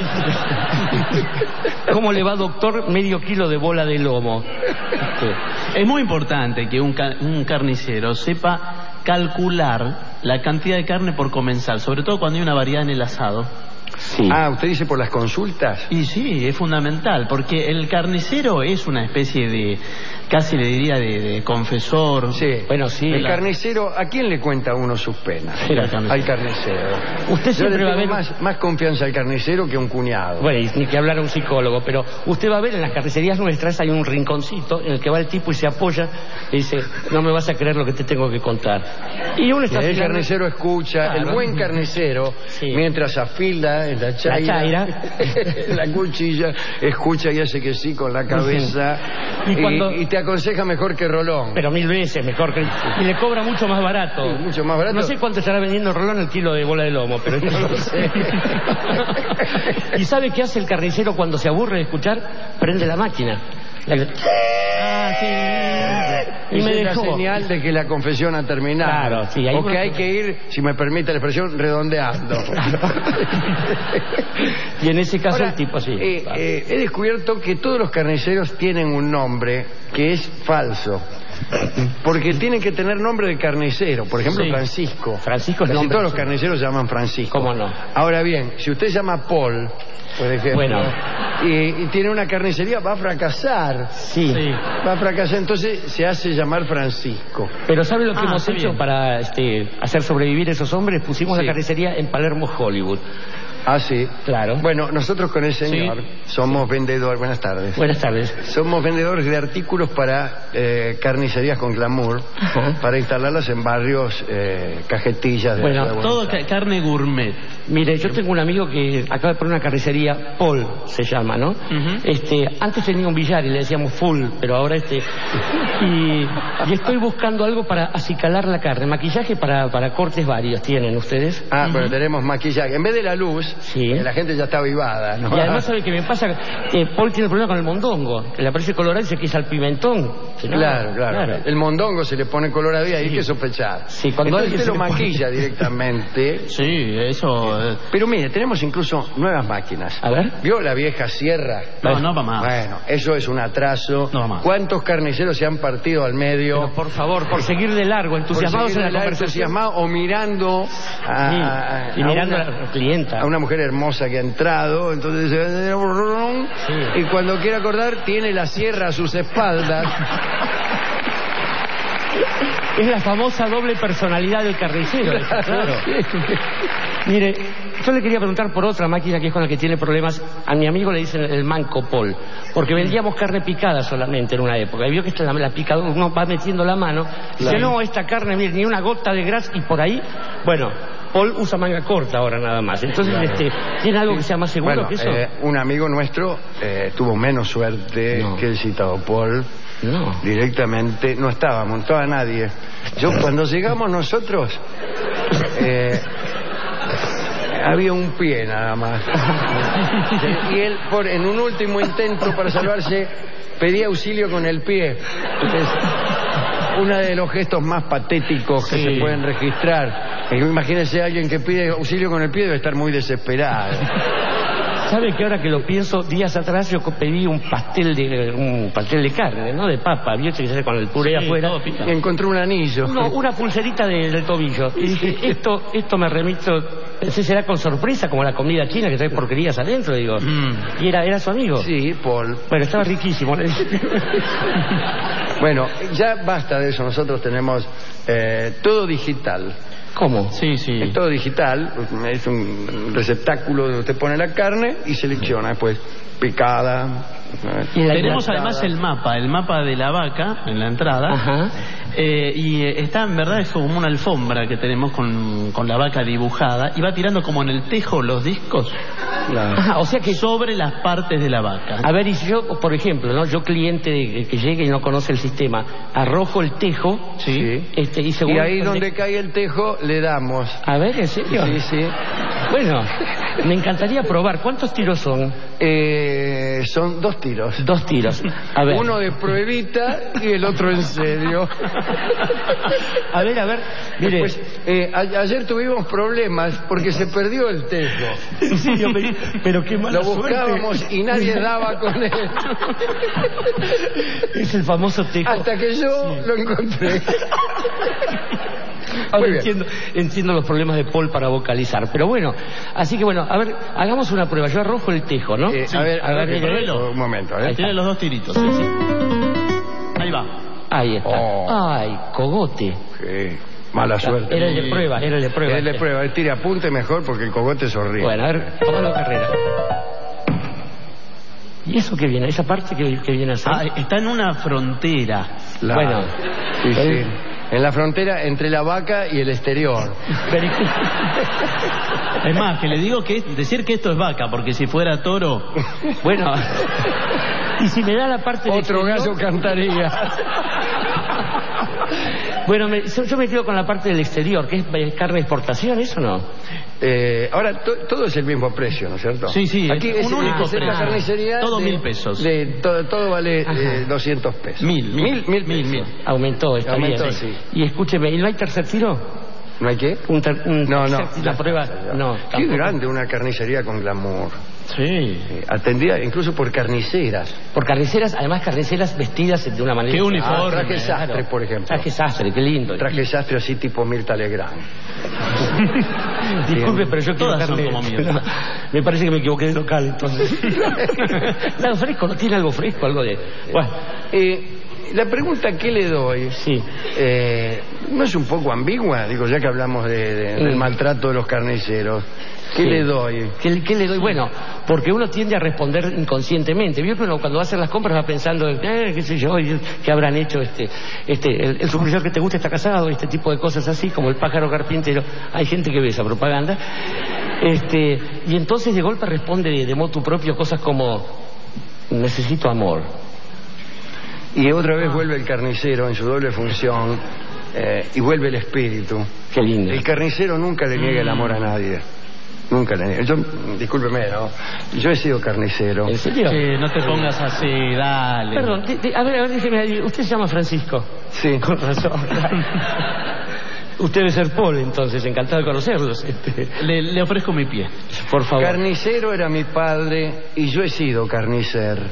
¿Cómo le va, doctor? Medio kilo de bola de lomo. Es muy importante que un, ca un carnicero sepa calcular la cantidad de carne por comensal, sobre todo cuando hay una variedad en el asado. Sí. Ah, ¿usted dice por las consultas? Y sí, es fundamental, porque el carnicero es una especie de, casi le diría, de, de confesor. Sí. Bueno, sí. El la... carnicero, ¿a quién le cuenta uno sus penas? Sí, carnicero. Al carnicero. Usted Yo siempre le va a ver más, más confianza al carnicero que a un cuñado. Bueno, y ni que hablar a un psicólogo, pero usted va a ver en las carnicerías nuestras hay un rinconcito en el que va el tipo y se apoya y dice, no me vas a creer lo que te tengo que contar. Y uno está y el afilando... carnicero escucha, claro. El buen carnicero, sí. Mientras afila en la chaira, la chaira. la cuchilla, escucha y hace que sí con la cabeza y, cuando... y, y te aconseja mejor que Rolón. Pero mil veces mejor que... Y le cobra mucho más barato. Sí, mucho más barato. No sé cuánto estará vendiendo Rolón el kilo de bola de lomo, pero no lo sé. ¿Y sabe qué hace el carnicero cuando se aburre de escuchar? Prende la máquina. Ah, sí. Y me es dejó. La señal de que la confesión ha terminado. Claro, sí. O que hay que ir, si me permite la expresión, redondeando. Y en ese caso Ahora, el tipo sí. Eh, eh, he descubierto que todos los carniceros tienen un nombre que es falso. Porque tienen que tener nombre de carnicero. Por ejemplo, sí. Francisco. Francisco es Casi nombre. todos los carniceros se llaman Francisco. ¿Cómo no? Ahora bien, si usted se llama Paul, por ejemplo, bueno. y, y tiene una carnicería, va a fracasar. Sí. sí. Va a fracasar, entonces se hace llamar Francisco. Pero ¿sabe lo que ah, hemos hecho bien. para este, hacer sobrevivir a esos hombres? Pusimos sí. la carnicería en Palermo, Hollywood. Ah, sí. Claro. Bueno, nosotros con el señor sí. somos sí. vendedores. Buenas tardes. Buenas tardes. Somos vendedores de artículos para eh, carnicerías con glamour, uh-huh. para instalarlas en barrios eh, cajetillas de Bueno, la todo ca carne gourmet. Mire, yo tengo un amigo que acaba de poner una carnicería, Paul se llama, ¿no? Uh-huh. Este, antes tenía un billar y le decíamos full, pero ahora este y, y estoy buscando algo para acicalar la carne, maquillaje para, para cortes varios, ¿tienen ustedes? Ah, uh-huh. Bueno, tenemos maquillaje. En vez de la luz, sí. eh, la gente ya está avivada, ¿no? Y además, ¿sabe qué me pasa? Eh, Paul tiene problema con el mondongo, que le aparece colorado y dice que es al pimentón. ¿No? Claro, claro, claro. El mondongo se le pone colorado y hay sí. que sospechar. Sí, cuando entonces usted lo maquilla pone... directamente. Sí, eso... Eh... Pero mire, tenemos incluso nuevas máquinas. A ver. ¿Vio la vieja sierra? No, no va más. Bueno, eso es un atraso. No va más. ¿Cuántos carniceros se han partido al medio? Pero por favor, por seguir de largo, entusiasmados en la conversación. Entusiasmados o mirando a, sí. a, y a mirando una, a la clienta. A una mujer hermosa que ha entrado, entonces sí. y cuando quiere acordar tiene la sierra a sus espaldas. Es la famosa doble personalidad del carnicero. Claro, claro. Sí. Mire, yo le quería preguntar por otra máquina que es con la que tiene problemas. A mi amigo le dicen el manco Paul, porque vendíamos carne picada solamente en una época. Y vio que esta la, la picadora, uno va metiendo la mano, dice, claro. No, esta carne, mire, ni una gota de grasa, y por ahí, bueno, Paul usa manga corta ahora nada más. Entonces, claro. este, ¿tiene algo que sea más seguro bueno, que eso? Eh, un amigo nuestro eh, tuvo menos suerte no. que el citado Paul. No. Directamente no estaba, no estaba nadie. Yo cuando llegamos nosotros eh, había un pie nada más. Y él, por, en un último intento para salvarse, pedía auxilio con el pie. Entonces, uno de los gestos más patéticos que sí. se pueden registrar. Imagínense a alguien que pide auxilio con el pie, debe estar muy desesperado. ¿Sabe que ahora que lo pienso, días atrás yo pedí un pastel de un pastel de carne, ¿no? De papa, ¿vio? Que se hace con el puré sí, afuera. Y encontré un anillo. No, una pulserita de, del tobillo. Y dije, esto, esto me remito, pensé será con sorpresa, como la comida china que trae porquerías adentro, digo. Mm. Y era, era su amigo. Sí, Paul. Bueno, estaba riquísimo. Bueno, ya basta de eso, nosotros tenemos eh, todo digital. ¿Cómo? Sí, sí. Es todo digital, es un receptáculo donde usted pone la carne y selecciona después picada. Y tenemos además el mapa, el mapa de la vaca en la entrada. Ajá. Eh, y eh, está, en verdad, es como una alfombra que tenemos con, con la vaca dibujada y va tirando como en el tejo los discos. Claro. Ajá, o sea que sobre las partes de la vaca. A ver, y si yo, por ejemplo, no, yo cliente que llegue y no conoce el sistema, arrojo el tejo, sí, este, y, según y ahí donde le... cae el tejo le damos. A ver, ¿en serio? Sí, sí. Bueno, me encantaría probar. ¿Cuántos tiros son? Eh, son dos tiros. Dos tiros. A ver. Uno de pruebita y el otro en serio. A ver, a ver. Mire. Pues, eh, a ayer tuvimos problemas porque se perdió el tejo. ¿En serio? Pero qué mala Lo buscábamos suerte. Y nadie daba con él. Es el famoso tejo. Hasta que yo sí. lo encontré. Ahora entiendo, entiendo los problemas de Paul para vocalizar. Pero bueno, así que bueno, a ver, hagamos una prueba. Yo arrojo el tejo, ¿no? Eh, sí. A ver, a ver, ver mire, un momento. ¿eh? Ahí tiene los dos tiritos. Sí, sí. Ahí va. Ahí está. Oh. Ay, cogote. Sí. Mala suerte. Era el de prueba, era el de prueba. Era el de prueba. Él tire apunte mejor porque el cogote es horrible. Bueno, a ver, toma la carrera. ¿Y eso qué viene? ¿Esa parte que, que viene así? Ah, está en una frontera. La... Bueno. Sí, sí. En la frontera entre la vaca y el exterior. Es más, que le digo que decir que esto es vaca, porque si fuera toro... Bueno... Y si me da la parte de otro gallo cantaría. Bueno, me, yo me quedo con la parte del exterior, que es, es carne de exportación, ¿eso no? Eh, ahora, to, todo es el mismo precio, ¿no es cierto? Sí, sí. Aquí es, un único es precio. La carnicería todo de, mil pesos. De, todo, todo vale eh, doscientos pesos. Mil, mil, mil, mil, mil, mil. Aumentó, está Aumentó, bien. Sí. Y escúcheme, ¿y no hay tercer tiro? ¿No hay qué? Un ter, un no, no. La prueba, no. Qué tampoco. grande una carnicería con glamour. Sí. Eh, atendida incluso por carniceras. Por carniceras, además carniceras vestidas de una manera... Qué uniforme. Ah, traje sastre, claro. por ejemplo. Traje sastre, qué lindo. Traje sastre así tipo Mirta Legrand. Disculpe, pero yo quiero Todas son carne... como Mirta. Me parece que me equivoqué de local, entonces. Nada fresco, ¿no tiene algo fresco? Algo de... Bueno, eh... La pregunta que le doy, sí, eh, ¿no es un poco ambigua? Digo, ya que hablamos de, de, del maltrato de los carniceros. ¿Qué sí. le doy? ¿Qué, ¿Qué le doy? Bueno, porque uno tiende a responder inconscientemente. Vio que uno cuando va a hacer las compras va pensando, eh, qué sé yo, qué habrán hecho este, este, el, el supervisor que te gusta está casado, este tipo de cosas así, como el pájaro carpintero. Hay gente que ve esa propaganda. Este, y entonces de golpe responde de, de motu propio cosas como, necesito amor. Y otra vez vuelve el carnicero en su doble función eh, y vuelve el espíritu. Qué lindo. El carnicero nunca le niega el amor a nadie. Nunca le niega. Yo, discúlpeme, ¿no? Yo he sido carnicero. ¿En serio? Sí, no te pongas así, dale. Perdón, de, de, a ver, a ver, déjeme, usted se llama Francisco. Sí. Con razón. Usted debe ser Paul, entonces, encantado de conocerlos. Este... Le, le ofrezco mi pie. Por favor. Carnicero era mi padre y yo he sido carnicero.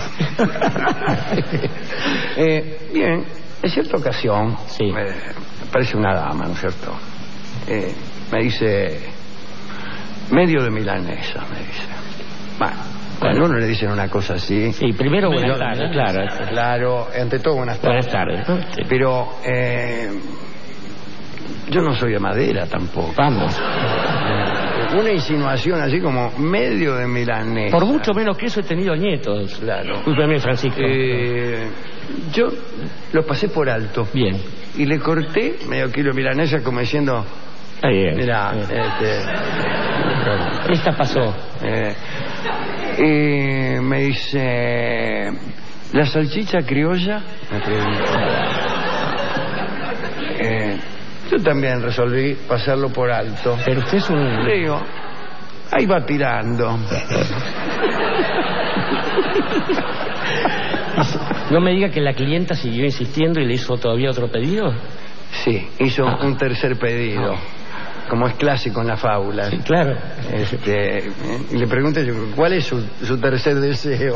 eh, bien, en cierta ocasión, sí. me parece una dama, ¿no es cierto? Eh, me dice, medio de milanesa, me dice. Bueno, cuando uno le dicen una cosa así... Sí, primero buenas tardes, claro. Claro, ante todo buenas tardes. Buenas tardes. Sí. Pero eh, yo no soy de madera tampoco. Vamos. Una insinuación así como medio de milanesa. Por mucho menos que eso he tenido nietos. Claro. Discúlpeme, Francisco. Eh, yo lo pasé por alto. Bien. Y le corté medio kilo de milanesa como diciendo... Está bien. Mira, bien. este... Esta pasó. Eh, y me dice... ¿La salchicha criolla? Me preguntó. Eh... Yo también resolví pasarlo por alto. Pero usted es un... Le digo, ahí va tirando. No me diga que la clienta siguió insistiendo y le hizo todavía otro pedido. Sí, hizo ah. un tercer pedido. Ah. Como es clásico en las fábulas. Sí, claro. Este, y le pregunté yo, ¿cuál es su, su tercer deseo?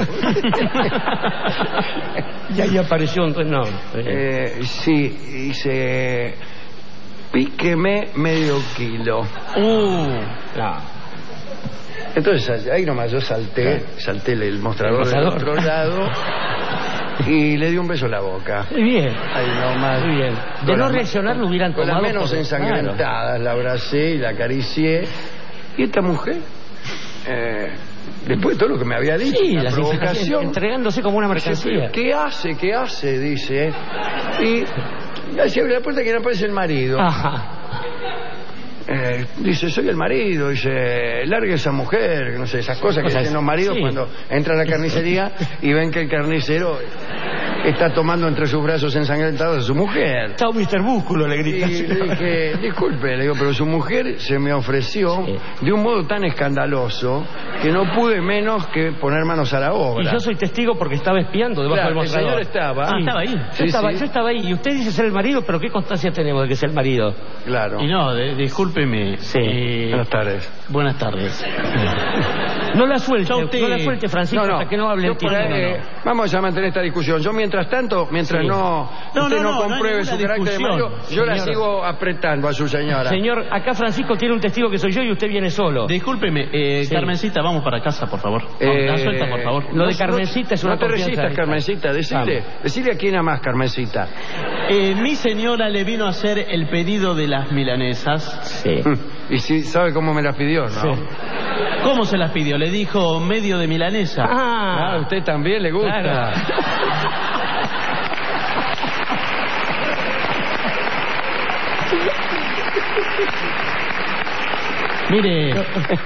Y ahí apareció un... No. Eh, sí, dice... Píqueme medio kilo. Uh, no. Entonces ahí nomás yo salté, claro. salté el mostrador, ¿El mostrador? del otro lado y le di un beso en la boca. Muy bien. Ahí nomás. Muy bien. De no reaccionar lo hubieran tomado. Con las menos por... ensangrentadas, claro. La abracé y la acaricié. Y esta mujer, eh, después de todo lo que me había dicho, sí, la provocación, entregándose como una mercancía. ¿Qué hace? ¿Qué hace? Dice. Y Se abre la puerta que no aparece el marido. Ajá. Eh, dice, soy el marido. Dice, largue esa mujer, no sé, esas cosas que dicen los maridos, sí, cuando entran a la carnicería y ven que el carnicero está tomando entre sus brazos ensangrentados a su mujer. Chao, mister Músculo, le grita. Y le dije, disculpe, le digo, pero su mujer se me ofreció, sí, de un modo tan escandaloso que no pude menos que poner manos a la obra. Y yo soy testigo porque estaba espiando debajo, claro, del mostrador. El señor estaba. Ah, estaba ahí. Sí, yo, estaba, sí. yo estaba ahí. Y usted dice ser el marido, pero ¿qué constancia tenemos de que es el marido? Claro. Y no, de, discúlpeme. Sí. Eh, buenas tardes. Buenas tardes. No la suelte, usted... no la suelte, Francisco, no, no. hasta que no hable el por, eh, no, no. Vamos a mantener esta discusión. Yo, mientras tanto, mientras sí. no, no, usted no, no, no compruebe no su carácter de marido, yo señor. la sigo apretando a su señora. Señor, acá Francisco tiene un testigo que soy yo y usted viene solo. Discúlpeme, eh, sí. Carmencita, vamos para casa, por favor. Eh, la suelta, por favor. Lo de Carmencita es una No te resistas, de Carmencita. Decile, decile a quién amás, Carmencita. Eh, mi señora le vino a hacer el pedido de las milanesas. Sí. Y si sabe cómo me las pidió, ¿no? Sí. ¿Cómo se las pidió? Le dijo medio de milanesa. Ah, a usted también le gusta. Claro. Mire,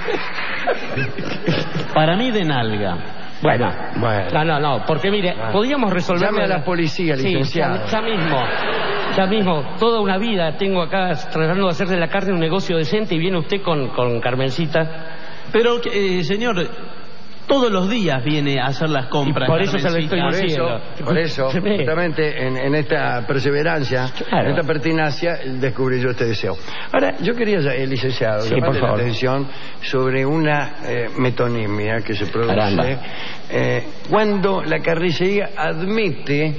para mí de nalga. Bueno, bueno. No, no, no, porque mire, bueno, podíamos resolver... Llame a la policía, licenciado. Sí, ya, ya mismo, ya mismo. Toda una vida tengo acá tratando de hacer de la carne un negocio decente y viene usted con, con Carmencita. Pero, eh, señor... Todos los días viene a hacer las compras. Y por eso se lo estoy por diciendo. Eso, por eso, justamente en, en esta perseverancia, claro, en esta pertinacia, descubrí yo este deseo. Ahora, yo quería, eh, licenciado, sí, llamarle la favor. atención sobre una eh, metonimia que se produce eh, cuando la carnicería admite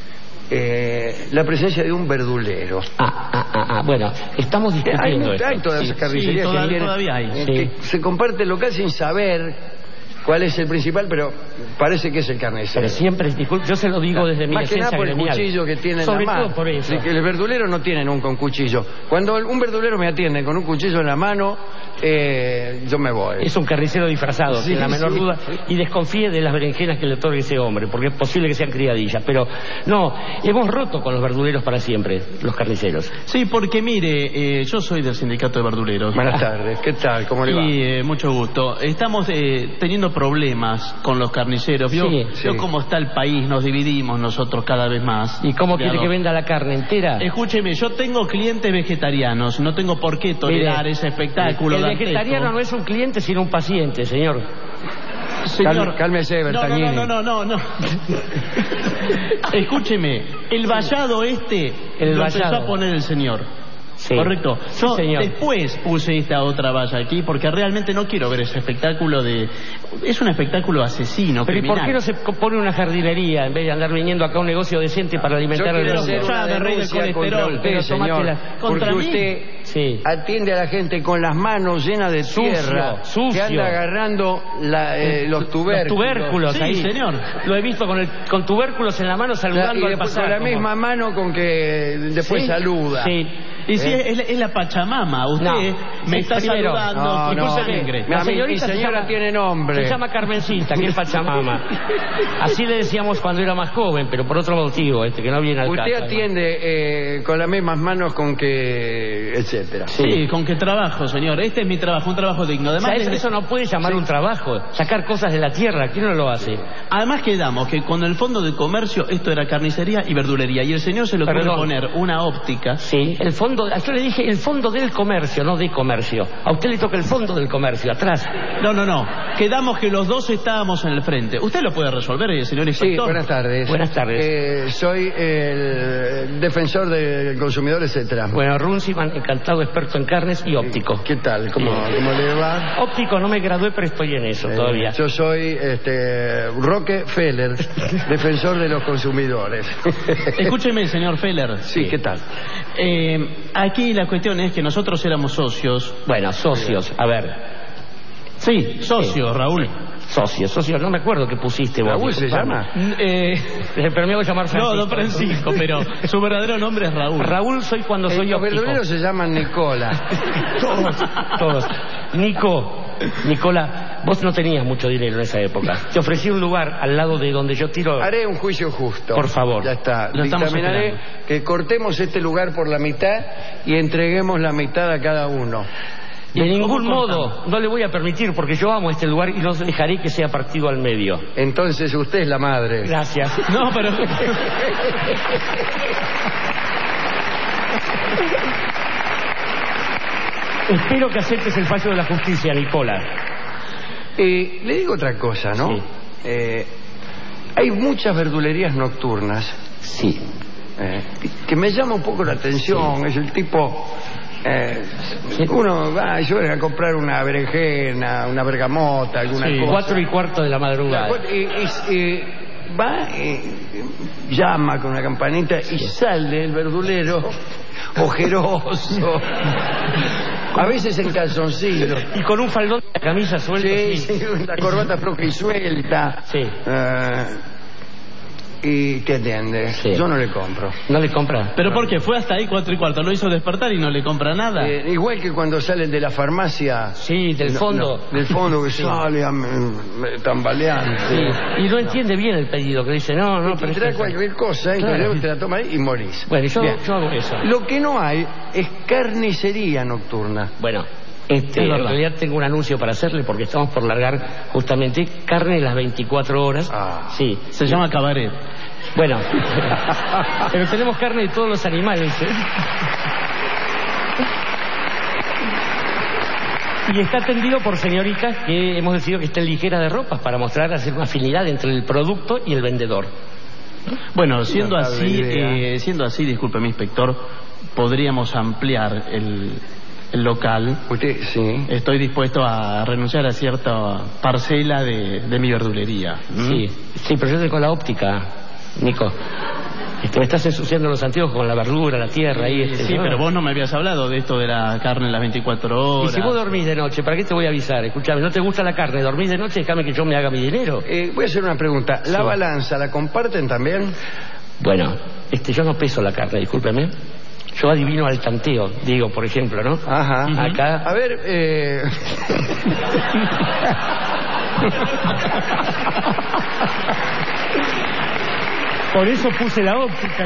Eh, la presencia de un verdulero. Ah, ah, ah, ah. Bueno, estamos discutiendo hay, esto. Hay todas sí, esas carnicerías sí, toda, que, tienen, todavía hay. eh, Sí. que se comparte el local sin saber cuál es el principal, pero parece que es el carnicero. Pero siempre, disculpe, yo se lo digo desde mi Más que esencia nada por el gremial. cuchillo que tiene en Sobre la mano. todo por eso. Así que el verdulero no tiene nunca un cuchillo. Cuando un verdulero me atiende con un cuchillo en la mano, eh, yo me voy. Es un carnicero disfrazado, Sí, sin la menor sí. duda. Y desconfíe de las berenjenas que le otorga ese hombre, porque es posible que sean criadillas. Pero no, hemos roto con los verduleros para siempre, los carniceros. Sí, porque mire, eh, yo soy del sindicato de verduleros. Buenas tardes, ¿qué tal? ¿Cómo le va? Y eh, mucho gusto. Estamos eh, teniendo problemas con los carniceros. ¿Vio, Sí, vio sí. cómo está el país? Nos dividimos nosotros cada vez más. ¿Y cómo quiere Cuidado. que venda la carne entera? Escúcheme, yo tengo clientes vegetarianos, no tengo por qué tolerar Mire, ese espectáculo. El dantesco. vegetariano no es un cliente, sino un paciente, señor. Señor, Cálmese, Bertagnini. No, no, no, no, no, no. Escúcheme, el vallado este El lo empezó vallado. a poner el señor. Sí. Correcto. Sí, Yo señor. después puse esta otra valla aquí porque realmente no quiero ver ese espectáculo de... Es un espectáculo asesino, Pero ¿y criminal. por qué no se pone una jardinería en vez de andar viniendo acá a un negocio decente para alimentar Yo al quiero mundo? hacer una Ya, me reí del denuncia contra colesterol, usted, pero señor, tómatela. porque ¿Contra mí? usted Sí. atiende a la gente con las manos llenas de Sucio, tierra, sucio. que anda agarrando la, eh, los tubérculos. Los tubérculos, Sí, ahí. señor. Lo he visto con, el, con tubérculos en la mano La- saludando y al después pasar. con la como- misma mano con que después Sí, saluda. Sí. Y si ¿Eh? es, es la Pachamama, usted No. me Sí, está primero. saludando. No, y no. puse sangre. Mi, La ami- mi señorita se señora llama- tiene nombre. Se llama Carmencita, que es Pachamama. Así le decíamos cuando era más joven, pero por otro motivo, este, que no viene al Usted caso, atiende eh, con las mismas manos con que... etcétera. Sí, con qué trabajo, señor. Este es mi trabajo, un trabajo digno. O sea, Además, eso, desde- eso no puede llamar un trabajo. Sacar cosas de la tierra, ¿quién no lo hace? Además quedamos que con el fondo de comercio esto era carnicería y verdulería. Y el señor se lo puede Perdón. poner una óptica. Sí, el fondo, yo le dije el fondo del comercio, no de comercio. A usted le toca el fondo del comercio, atrás. No, no, no. Quedamos que los dos estábamos en el frente. ¿Usted lo puede resolver, eh, señor Sí, inspector? buenas tardes. Buenas tardes. Eh, soy el defensor del consumidor, etcétera. Bueno, Runciman, encantado, experto en carnes y óptico. ¿Qué tal? ¿Cómo, cómo le va? Óptico no me gradué, pero estoy en eso Eh, todavía. Yo soy este, Roque Feller, defensor de los consumidores. Escúcheme, señor Feller. Sí, ¿qué tal? Eh, aquí la cuestión es que nosotros éramos socios. Bueno, socios, a ver. Sí, socios, Raúl. Socios, socios, no me acuerdo qué pusiste vos. ¿Raúl se disculpame. llama? Eh, Pero me voy a llamar Francisco. no, don Francisco, pero su verdadero nombre es Raúl. Raúl soy cuando Eh, soy los óptico. verduleros se llaman Nicola. Todos, todos. Nico, Nicola, vos no tenías mucho dinero en esa época. Te ofrecí un lugar al lado de donde yo tiro... Haré un juicio justo. Por favor. Ya está. Lo estamos Dictaminaré esperando. que cortemos este lugar por la mitad y entreguemos la mitad a cada uno. De ningún modo no le voy a permitir, porque yo amo este lugar y no dejaré que sea partido al medio. Entonces usted es la madre. Gracias. No, pero... Espero que aceptes el fallo de la justicia, Nicola. Eh, le digo otra cosa, ¿no? Sí. Eh, hay muchas verdulerías nocturnas. Sí. Eh, que me llama un poco la atención. Sí. Es el tipo... Eh, sí. Uno va yo voy a comprar una berenjena, una bergamota, alguna sí. cosa. Cuatro y cuarto de la madrugada. Y, y, y va, y, llama con una campanita y sale el verdulero ojeroso. A veces en calzoncillo. Y con un faldón de la camisa suelta. Sí, sí. sí, la corbata floja y suelta. Sí. Uh, y te atiende. Sí. Yo no le compro. ¿No le compra? ¿Pero por qué? Fue hasta ahí cuatro y cuarto, lo hizo despertar y no le compra nada. Eh, igual que cuando salen de la farmacia. Sí, del fondo. No, no, del fondo que sí. Sale a, me, tambaleante. Sí. Y no entiende bien el pedido, que dice, no, no, y pero... te trae cualquier cosa, claro. Entonces te la tomas ahí y morís. Bueno, yo, yo hago eso. Lo que no hay es carnicería nocturna. Bueno... Este, en realidad tengo un anuncio para hacerle porque estamos por largar justamente carne las veinticuatro horas. Ah. Sí. Se llama cabaret. Bueno, pero tenemos carne de todos los animales. ¿eh? Y está atendido por señoritas que hemos decidido que estén ligeras de ropas para mostrar, hacer una afinidad entre el producto y el vendedor. Bueno, siendo así, eh, siendo así, disculpe mi inspector, podríamos ampliar el... el local. Usted, sí. Estoy dispuesto a renunciar a cierta parcela de, de mi verdulería. ¿Mm? Sí, sí, pero yo tengo la óptica, Nico. Este, me estás ensuciando los anteojos con la verdura, la tierra ahí. Este, sí, ¿no? Pero vos no me habías hablado de esto de la carne en las veinticuatro horas. Y si vos dormís de noche, ¿para qué te voy a avisar? Escuchame, ¿no te gusta la carne? ¿Dormís de noche? Déjame que yo me haga mi dinero. Eh, voy a hacer una pregunta. ¿La sí. balanza la comparten también? Bueno, este, yo no peso la carne, discúlpeme. Yo adivino al tanteo, digo, por ejemplo, ¿no? Ajá. Acá... A ver, eh... Por eso puse la óptica.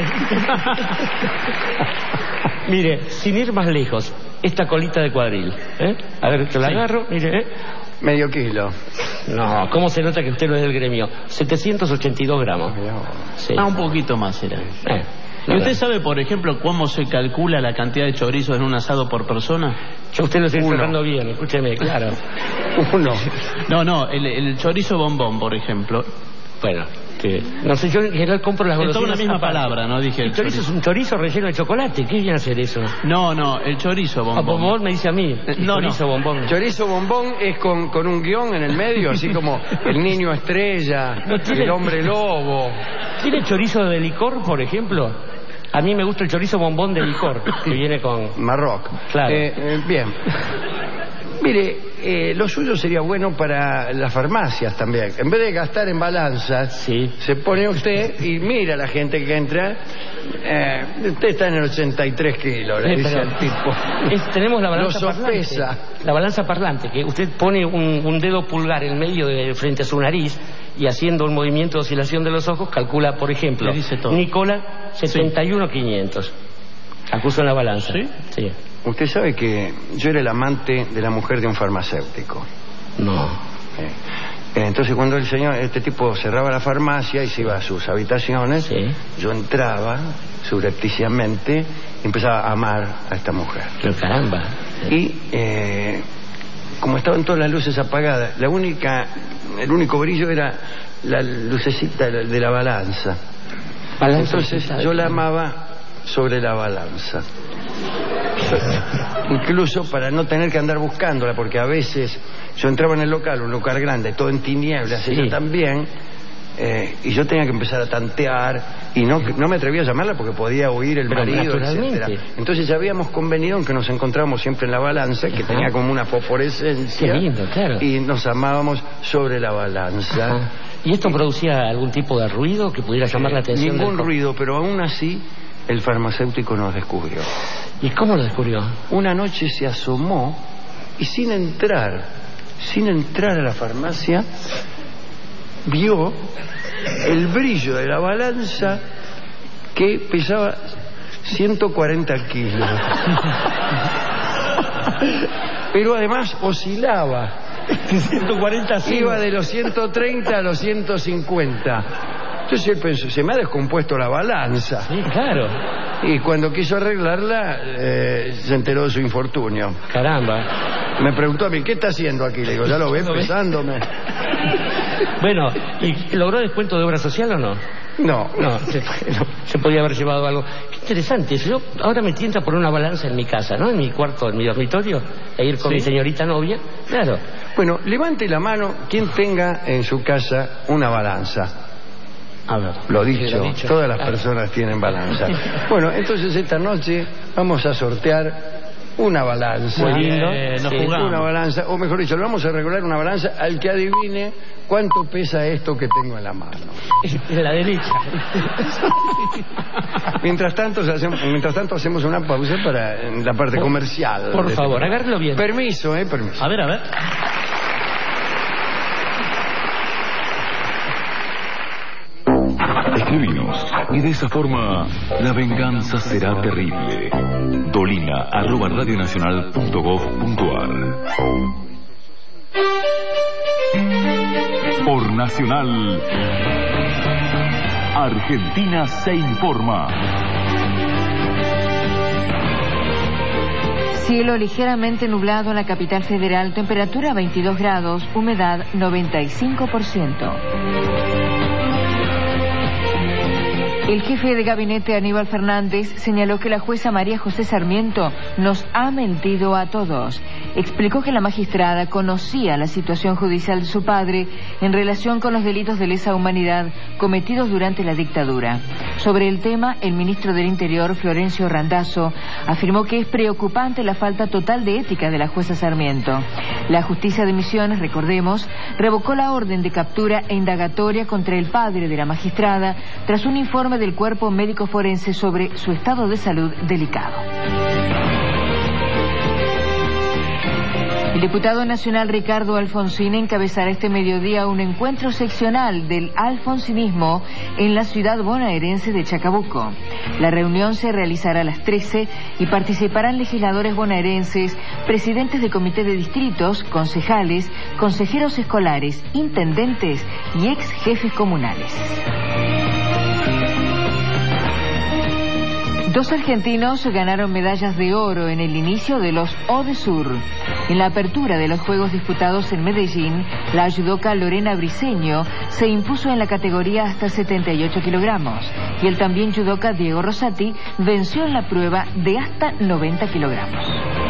Mire, sin ir más lejos, esta colita de cuadril, ¿eh? A ver, que la sí. agarro, mire, ¿eh? Medio kilo. No, ¿cómo se nota que usted no es del gremio? setecientos ochenta y dos gramos. Sí. Ah, un poquito más era. Eh. ¿Y usted sabe, por ejemplo, cómo se calcula la cantidad de chorizos en un asado por persona? Yo usted lo estoy explicando bien, escúcheme, claro. Uno. No, no, el, el chorizo bombón, por ejemplo. Bueno, que... no sé, yo en general compro las golosinas. Es toda una misma aparte. palabra, ¿no? Dije. El chorizo, chorizo es un chorizo relleno de chocolate. ¿Qué viene a hacer eso? No, no, el chorizo bombón. Ah, bombón me dice a mí. No, chorizo no. bombón. Chorizo bombón es con, con un guión en el medio, así como el niño estrella, ¿No tiene... el hombre lobo. ¿Tiene chorizo de licor, por ejemplo? A mí me gusta el chorizo bombón de licor, que viene con... Marroc. Claro. Eh, eh, bien. Mire, eh, lo suyo sería bueno para las farmacias también. En vez de gastar en balanzas, sí. se pone usted y mira a la gente que entra. Eh, usted está en el ochenta y tres kilos, le eh, dice al tipo. Es, tenemos la balanza lo sopesa. parlante. La balanza parlante, que usted pone un, un dedo pulgar en medio de frente a su nariz y haciendo un movimiento de oscilación de los ojos calcula, por ejemplo, Nicola setenta y uno quinientos. Acuso en la balanza. ¿Sí? Sí. Usted sabe que yo era el amante de la mujer de un farmacéutico. No. Eh, entonces cuando el señor, este tipo cerraba la farmacia y se iba a sus habitaciones, sí. yo entraba subrepticiamente y empezaba a amar a esta mujer. Pero caramba. Y eh, como estaban todas las luces apagadas, la única, el único brillo era la lucecita de la balanza. balanza entonces yo la amaba sobre la balanza. Incluso para no tener que andar buscándola, porque a veces yo entraba en el local, un local grande, todo en tinieblas, sí. ella también, eh, y yo tenía que empezar a tantear, y no, no me atrevía a llamarla porque podía oír el Pero marido, etcétera. Entonces ya habíamos convenido en que nos encontrábamos siempre en la balanza, que Ajá. tenía como una fosforescencia. Qué lindo, claro. Y nos amábamos sobre la balanza. Ajá. ¿Y esto producía algún tipo de ruido que pudiera llamar la atención? Ningún ruido, pero aún así el farmacéutico nos descubrió. ¿Y cómo lo descubrió? Una noche se asomó y sin entrar, sin entrar a la farmacia, vio el brillo de la balanza que pesaba ciento cuarenta kilos. Pero además oscilaba. ciento cuarenta iba de los ciento treinta a los ciento cincuenta. Entonces él pensó, se me ha descompuesto la balanza. Sí, claro. Y cuando quiso arreglarla, eh, se enteró de su infortunio. Caramba. Me preguntó a mí, ¿qué está haciendo aquí? Le digo, ya lo ves pesándome. Bueno, ¿y logró descuento de obra social o no? No. No, se, no, se podía haber llevado algo. Qué interesante. Yo ahora me tienta por una balanza en mi casa, ¿no? En mi cuarto, en mi dormitorio, e ir con ¿Sí? mi señorita novia. Claro. Bueno, levante la mano quien tenga en su casa una balanza. A ver. Lo dicho, lo dicho. todas las Claro. personas tienen balanza. Bueno, entonces esta noche vamos a sortear una balanza. Muy lindo. Eh, nos Sí, jugamos. una balanza, o mejor dicho, le vamos a regular una balanza al que adivine cuánto pesa esto que tengo en la mano. En la derecha. Mientras tanto, hacemos, mientras tanto hacemos una pausa para la parte comercial. Por de este favor, programa. agárrelo bien. Permiso, eh, permiso. A ver, a ver. Escribinos y de esa forma la venganza será terrible. Dolina arroba radionacional punto gov punto ar. Por Nacional, Argentina se informa. Cielo ligeramente nublado en la capital federal, temperatura veintidós grados, humedad noventa y cinco por ciento. El jefe de gabinete Aníbal Fernández señaló que la jueza María José Sarmiento nos ha mentido a todos. Explicó que la magistrada conocía la situación judicial de su padre en relación con los delitos de lesa humanidad cometidos durante la dictadura. Sobre el tema, el ministro del Interior, Florencio Randazzo, afirmó que es preocupante la falta total de ética de la jueza Sarmiento. La justicia de Misiones, recordemos, revocó la orden de captura e indagatoria contra el padre de la magistrada tras un informe del cuerpo médico forense sobre su estado de salud delicado. El diputado nacional Ricardo Alfonsín encabezará este mediodía un encuentro seccional del alfonsinismo en la ciudad bonaerense de Chacabuco. La reunión se realizará a las trece y participarán legisladores bonaerenses, presidentes de comité de distritos, concejales, consejeros escolares, intendentes y ex jefes comunales. Dos argentinos ganaron medallas de oro en el inicio de los Odesur. En la apertura de los Juegos disputados en Medellín, la judoka Lorena Briceño se impuso en la categoría hasta setenta y ocho kilogramos y el también judoka Diego Rosati venció en la prueba de hasta noventa kilogramos.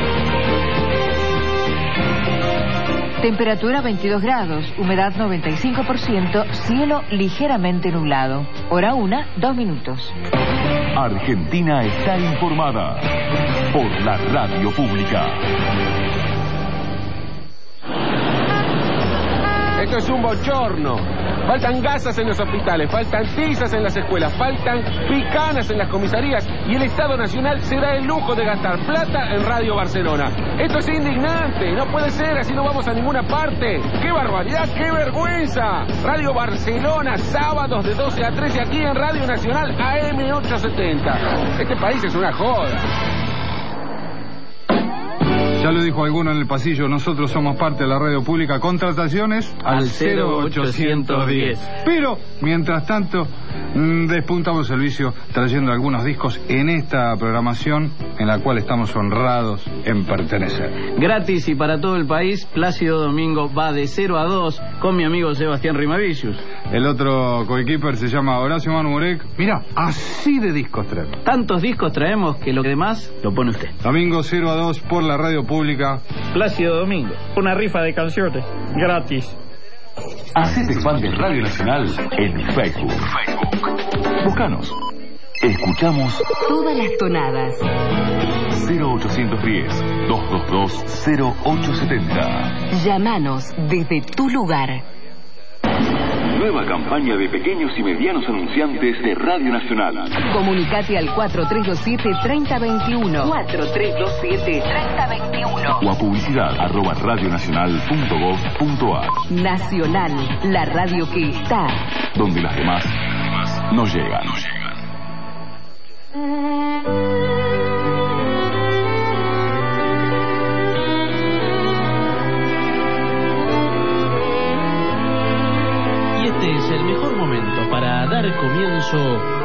Temperatura veintidós grados, humedad noventa y cinco por ciento, cielo ligeramente nublado. Hora una, dos minutos. Argentina está informada por la radio pública. Esto es un bochorno. Faltan gasas en los hospitales, faltan tizas en las escuelas, faltan picanas en las comisarías y el Estado Nacional se da el lujo de gastar plata en Radio Barcelona. Esto es indignante, no puede ser, así no vamos a ninguna parte. ¡Qué barbaridad, qué vergüenza! Radio Barcelona, sábados de doce a trece aquí en Radio Nacional A M ochocientos setenta. Este país es una joda. Ya lo dijo alguno en el pasillo, nosotros somos parte de la radio pública. Contrataciones al, al cero ochocientos diez. Pero, mientras tanto, mmm, despuntamos el servicio trayendo algunos discos en esta programación en la cual estamos honrados en pertenecer. Gratis y para todo el país, Plácido Domingo va de cero a dos con mi amigo Sebastián Rimavicius. El otro coequiper se llama Horacio Manu Murek. Mira, así de discos traemos. Tantos discos traemos que lo demás lo pone usted. Domingo cero a dos por la radio pública. Plácido Domingo, una rifa de canciones, gratis. Hacete fan de Radio Nacional en Facebook. Búscanos. Escuchamos todas las tonadas. cero ochocientos diez, doscientos veintidós, cero ocho setenta. Llámanos desde tu lugar. Nueva campaña de pequeños y medianos anunciantes de Radio Nacional. Comunicate al cuatro tres dos siete, tres cero dos uno. cuatro tres dos siete, tres cero dos uno. O a publicidad arroba radionacional punto gov punto ar. Nacional, la radio que está. Donde las demás no llegan. No llegan. Es el mejor momento para dar comienzo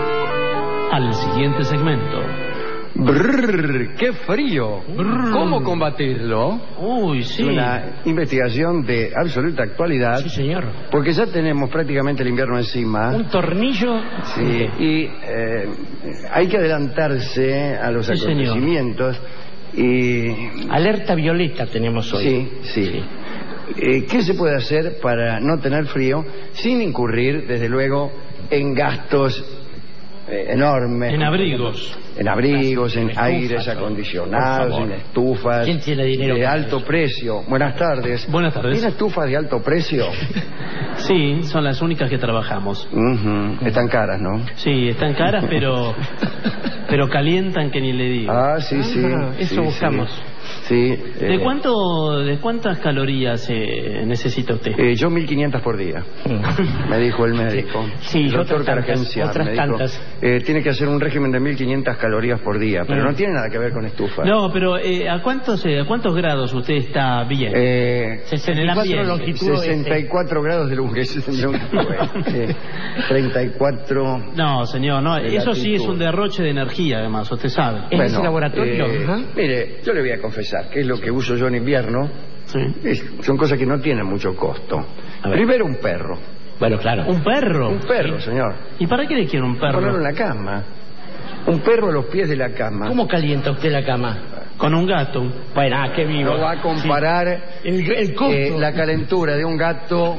al siguiente segmento. Brrr, ¡qué frío! Brrr. ¿Cómo combatirlo? Uy, sí. Una investigación de absoluta actualidad. Sí, señor. Porque ya tenemos prácticamente el invierno encima. Un tornillo. Sí, y eh, hay que adelantarse a los sí, acontecimientos. Y... Alerta violeta tenemos hoy. Sí, sí. sí. Eh, ¿Qué se puede hacer para no tener frío sin incurrir, desde luego, en gastos eh, enormes? En abrigos. En abrigos, en, en estufas, aires acondicionados, en estufas. ¿Quién tiene dinero de alto eso? Precio? Buenas tardes. Buenas tardes. ¿Tiene estufas de alto precio? Sí, son las únicas que trabajamos. Uh-huh. Están caras, ¿no? Sí, están caras, pero pero calientan que ni le digo. Ah, sí, sí. Ah, eso sí, buscamos. Sí. Sí, ¿De eh, cuánto, de cuántas calorías eh, necesita usted? Eh, yo mil quinientas por día, me dijo el médico. Sí, el doctor Cargencia otras me dijo, tantas. Eh, tiene que hacer un régimen de mil quinientas calorías por día, pero mm. no tiene nada que ver con estufa. No, pero eh, ¿a cuántos eh, a cuántos grados usted está bien? Eh, en el ambiente. sesenta y cuatro grados de longitud. eh, treinta y cuatro. No, señor, no, eso sí es un derroche de energía, además, usted sabe. Bueno, ¿es ese laboratorio? Eh, ¿Ah? Mire, yo le voy a confesar que es lo que uso yo en invierno. Sí. Es, son cosas que no tienen mucho costo. Primero, un perro. Bueno, claro. ¿Un perro? Un perro, sí. Señor. ¿Y para qué le quiere un perro? Ponerlo en la cama. Un perro a los pies de la cama. ¿Cómo calienta usted la cama? Con un gato. Bueno, ah, qué vivo. No va a comparar sí. el, el costo. Eh, la calentura de un gato.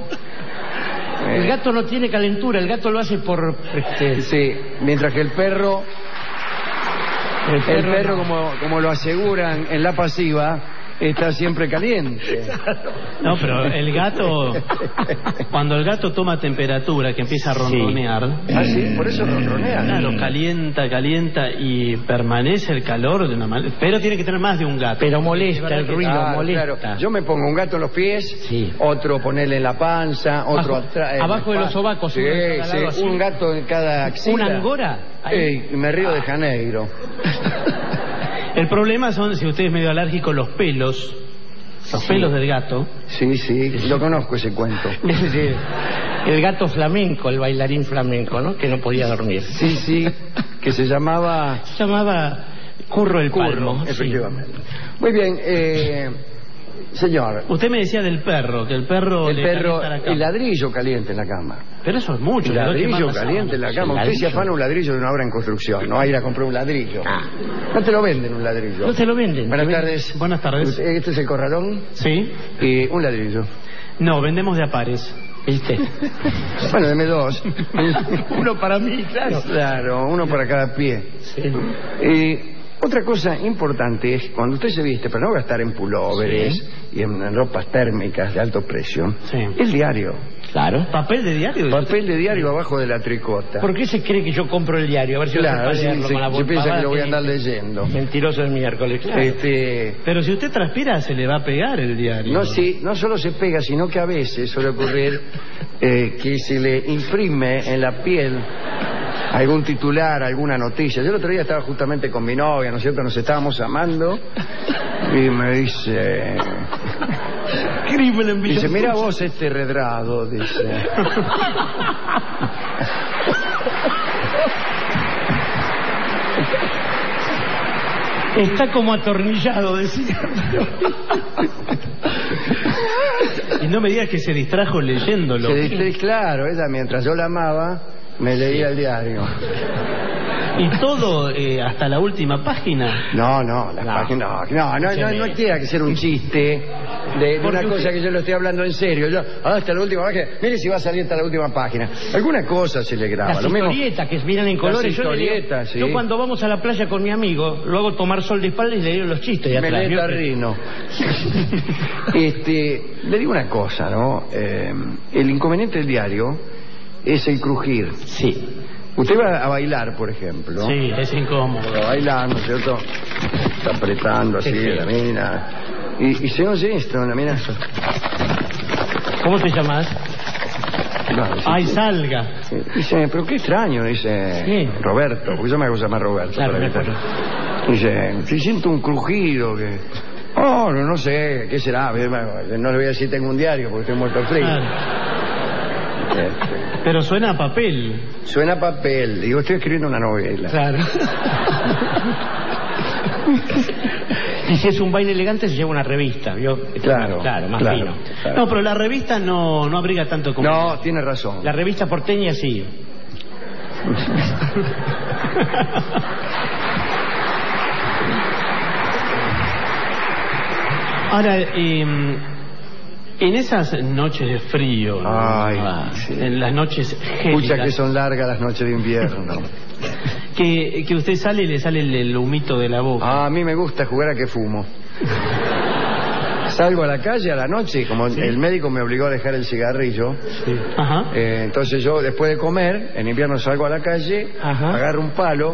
El gato no tiene calentura, el gato lo hace por... Este... Sí, mientras que el perro... El perro, el perro no. como, como lo aseguran en la pasiva, está siempre caliente. No, pero el gato, cuando el gato toma temperatura, que empieza a ronronear. Sí. Ah, sí, por eso ronronea. Claro, calienta, calienta y permanece el calor de una manera. Pero tiene que tener más de un gato. Pero molesta, el ruido ah, molesta. Claro. Yo me pongo un gato en los pies, sí. otro ponerle en la panza, otro atrás. Abajo de los sobacos. Sí, sí, un gato en cada axila. ¿Una angora? Ey, me río ah. de Janeiro. El problema son, si usted es medio alérgico, los pelos. Los sí. pelos del gato. Sí, sí, lo conozco ese cuento. Sí, el gato flamenco, el bailarín flamenco, ¿no? Que no podía dormir. Sí, sí, que se llamaba... Se llamaba Curro el Curro, Palmo. Efectivamente. Sí. Muy bien, eh... señor. Usted me decía del perro, que el perro... El perro, el ladrillo caliente en la cama. Pero eso es mucho. El ladrillo caliente en la cama. Usted se afana un ladrillo de una obra en construcción. No va a ir a comprar un ladrillo. Ah. No te lo venden un ladrillo. No te lo venden. Buenas tardes. Buenas tardes. ¿Este es el corralón? Sí. Y un ladrillo. No, vendemos de a pares. ¿Viste? Bueno, deme dos. Uno para mí, claro. Claro, uno para cada pie. Sí. Y... Otra cosa importante es cuando usted se viste, para no gastar en pulóveres sí. y en, en ropas térmicas de alto precio, sí. el diario. Claro. ¿Papel de diario? Papel de diario abajo de la tricota. ¿Por qué se cree que yo compro el diario? A ver si claro, sí, se, con la se piensa que lo voy a andar leyendo. Mentiroso el miércoles, claro. Este... Pero si usted transpira, se le va a pegar el diario. No, sí, no solo se pega, sino que a veces suele ocurrir eh, que se le imprime en la piel algún titular, alguna noticia. Yo el otro día estaba justamente con mi novia, ¿no es cierto? Nos estábamos amando y me dice... Dice, mira vos este redrado, dice. Está como atornillado, decía. Y no me digas que se distrajo leyéndolo. Se distrajo, claro, ella mientras yo la amaba, me leía el diario. ¿Y todo eh, hasta la última página? No, no, la no. página no, no, no, no, no tiene que ser un chiste de, de una cosa usted... que yo lo estoy hablando en serio. Yo, hasta la última página, mire si va a salir hasta la última página. Alguna cosa se le graba. Las lo historietas mismo... que vienen en colores. Las historietas, yo, sí. yo cuando vamos a la playa con mi amigo, lo hago tomar sol de espalda y le digo los chistes de atrás. Me lee Tarrino. este, le digo una cosa, ¿no? Eh, el inconveniente del diario es el crujir. Sí. Usted va a bailar, por ejemplo. Sí, es incómodo. Va bailando, ¿cierto? Está apretando así Sí, sí. la mina. Y, y se oye esto, la mina. ¿Cómo te llamas? No, sí, Ay, sí. salga. Dice, pero qué extraño, dice Sí. Roberto, porque yo me hago llamar Roberto. Claro, para me evitar. acuerdo. Dice, si siento un crujido que... Oh, no, no sé, ¿qué será? No le voy a decir tengo un diario porque estoy muerto de frío. Claro. Este, Pero suena a papel. Suena a papel. Digo, estoy escribiendo una novela. Claro. Y si es un baile elegante se lleva una revista, ¿vio? Claro, Claro, más claro, fino. claro. No, pero la revista no, no abriga tanto como... No, tiene razón. La revista porteña sí. Ahora, eh, en esas noches de frío, ¿no? Ay, Ah, sí. en las noches Escucha gélidas, que son largas las noches de invierno. que, que usted sale y le sale el, el humito de la boca. Ah, a mí me gusta jugar a que fumo. Salgo a la calle a la noche, como el médico me obligó a dejar el cigarrillo. Ajá. Eh, entonces yo, después de comer, en invierno salgo a la calle, Ajá. agarro un palo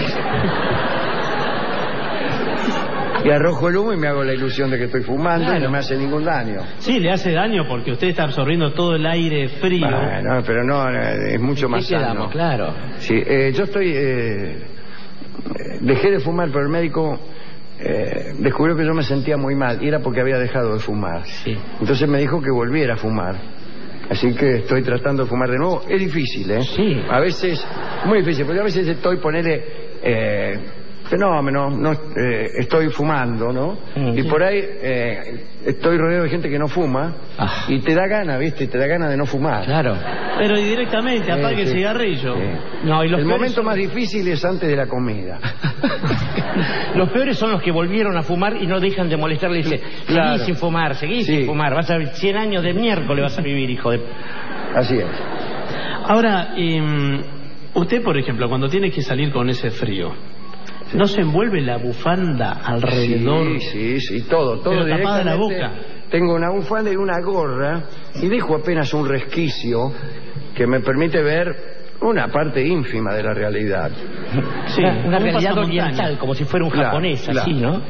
y arrojo el humo y me hago la ilusión de que estoy fumando Claro. y no me hace ningún daño. Sí, le hace daño porque usted está absorbiendo todo el aire frío. Bueno, pero no, eh, es mucho más ¿Qué quedamos? sano. Claro. Sí, eh, yo estoy... eh, eh, dejé de fumar, pero el médico eh, descubrió que yo me sentía muy mal y era porque había dejado de fumar. Sí. Entonces me dijo que volviera a fumar. Así que estoy tratando de fumar de nuevo. Es difícil, ¿eh? Sí. A veces, muy difícil, porque a veces estoy, ponele... Eh, fenómeno, no, eh, estoy fumando, ¿no? Mm, y sí. por ahí eh, estoy rodeado de gente que no fuma Ah. y te da gana, ¿viste? Te da gana de no fumar. Claro. Pero directamente, apague Sí, el sí. cigarrillo. Sí. No, y los El peores momento son- más difícil es antes de la comida. Los peores son los que volvieron a fumar y no dejan de molestarle. Dice, seguí Claro. sin fumar, seguí Sí. sin fumar. Vas a ver, cien años de miércoles vas a vivir, hijo de... Así es. Ahora, eh, usted, por ejemplo, cuando tiene que salir con ese frío, ¿no se envuelve la bufanda alrededor? Sí, sí, sí, todo, todo Pero tapada la directamente. boca. Tengo una bufanda y una gorra y dejo apenas un resquicio que me permite ver una parte ínfima de la realidad. Sí, una, una un realidad pasamontaña. oriental, como si fuera un Claro, japonés, claro. así, ¿no?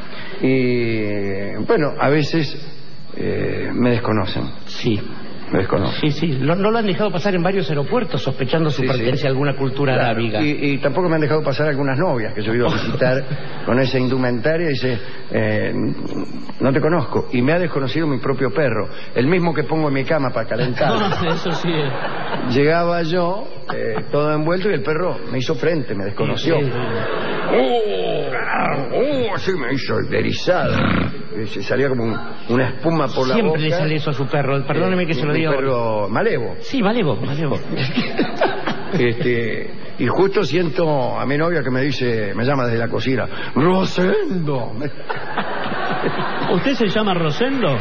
Y bueno, a veces eh, me desconocen. Sí. Me desconocen. Sí, sí. Lo- no lo han dejado pasar en varios aeropuertos sospechando su Sí, sí. pertenencia a alguna cultura Claro, arábiga. Y, y tampoco me han dejado pasar algunas novias que yo he ido a visitar con esa indumentaria y dice, eh, no te conozco. Y me ha desconocido mi propio perro, el mismo que pongo en mi cama para calentar. No, eso sí es. Llegaba yo, eh, todo envuelto, y el perro me hizo frente, me desconoció. Sí, sí. ¡Oh! ¡Oh! Así me hizo erizado. Y se salía como un- una espuma por la boca. Siempre le sale eso a su perro. Perdóneme que se lo Un diga. perro malevo. Sí, malevo, malevo. Este, y justo siento a mi novia que me dice, me llama desde la cocina, Rosendo. Me- ¿Usted se llama Rosendo?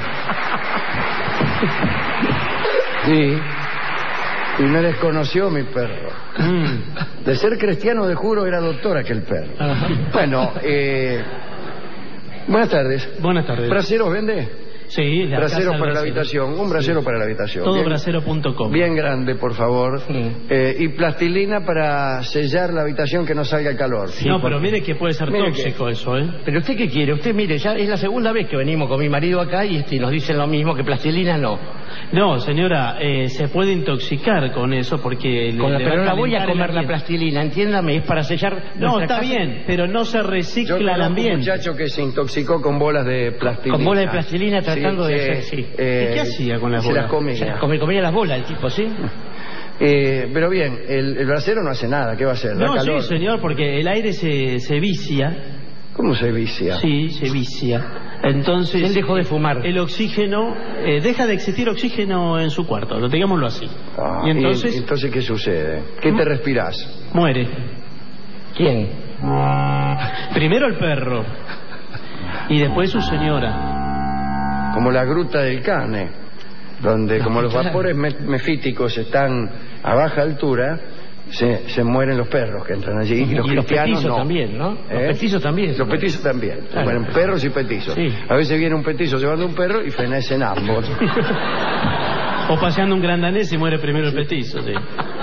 Sí. Y me desconoció mi perro. Mm. De ser cristiano, de juro, era doctor aquel perro. Ajá. Bueno, eh, buenas tardes. Buenas tardes. ¿Braseros vende? Sí, la Braseros casa del para la brasero. habitación. Un brasero para la habitación. Todo Bien- brasero punto com. Bien grande, por favor. Sí. Eh, y plastilina para sellar la habitación que no salga el calor. No, pero mire que puede ser Mire tóxico eso, ¿eh? Pero usted qué quiere, usted mire, ya es la segunda vez que venimos con mi marido acá y este, nos dicen lo mismo, que plastilina no. No, señora, eh, se puede intoxicar con eso porque... le- Con la- le pero va no la voy a calentar el comer la ambiente. plastilina, entiéndame, es para sellar... No, nuestra está casa bien, pero no se Yo recicla el conozco un ambiente. muchacho que se intoxicó con bolas de plastilina. Con bolas de plastilina tratando de que, hacer, sí. eh, ¿Y qué hacía con las se bolas? las comía. Se las come- comía las bolas el tipo, ¿sí? Eh, pero bien, el, el brasero no hace nada. ¿Qué va a hacer? Da No, sí, calor. señor, porque el aire se, se vicia. ¿Cómo se vicia? Sí, se vicia. Entonces... Él dejó de fumar. El oxígeno... eh, deja de existir oxígeno en su cuarto, lo digámoslo así. Ah, y entonces... y- entonces, ¿qué sucede? ¿Qué te respirás? Muere. ¿Quién? Primero el perro. Y después su señora. Como la gruta del Cane, donde como los claro. vapores me- mefíticos están a baja altura, se, se mueren los perros que entran allí. Y los, Y los cristianos petizos no. también, ¿no? Los ¿Eh? petizos también. Los petizos también. Claro. Mueren perros y petizos. Sí. A veces viene un petizo llevando un perro y fenecen ambos. O paseando un gran danés y muere primero el petizo, sí.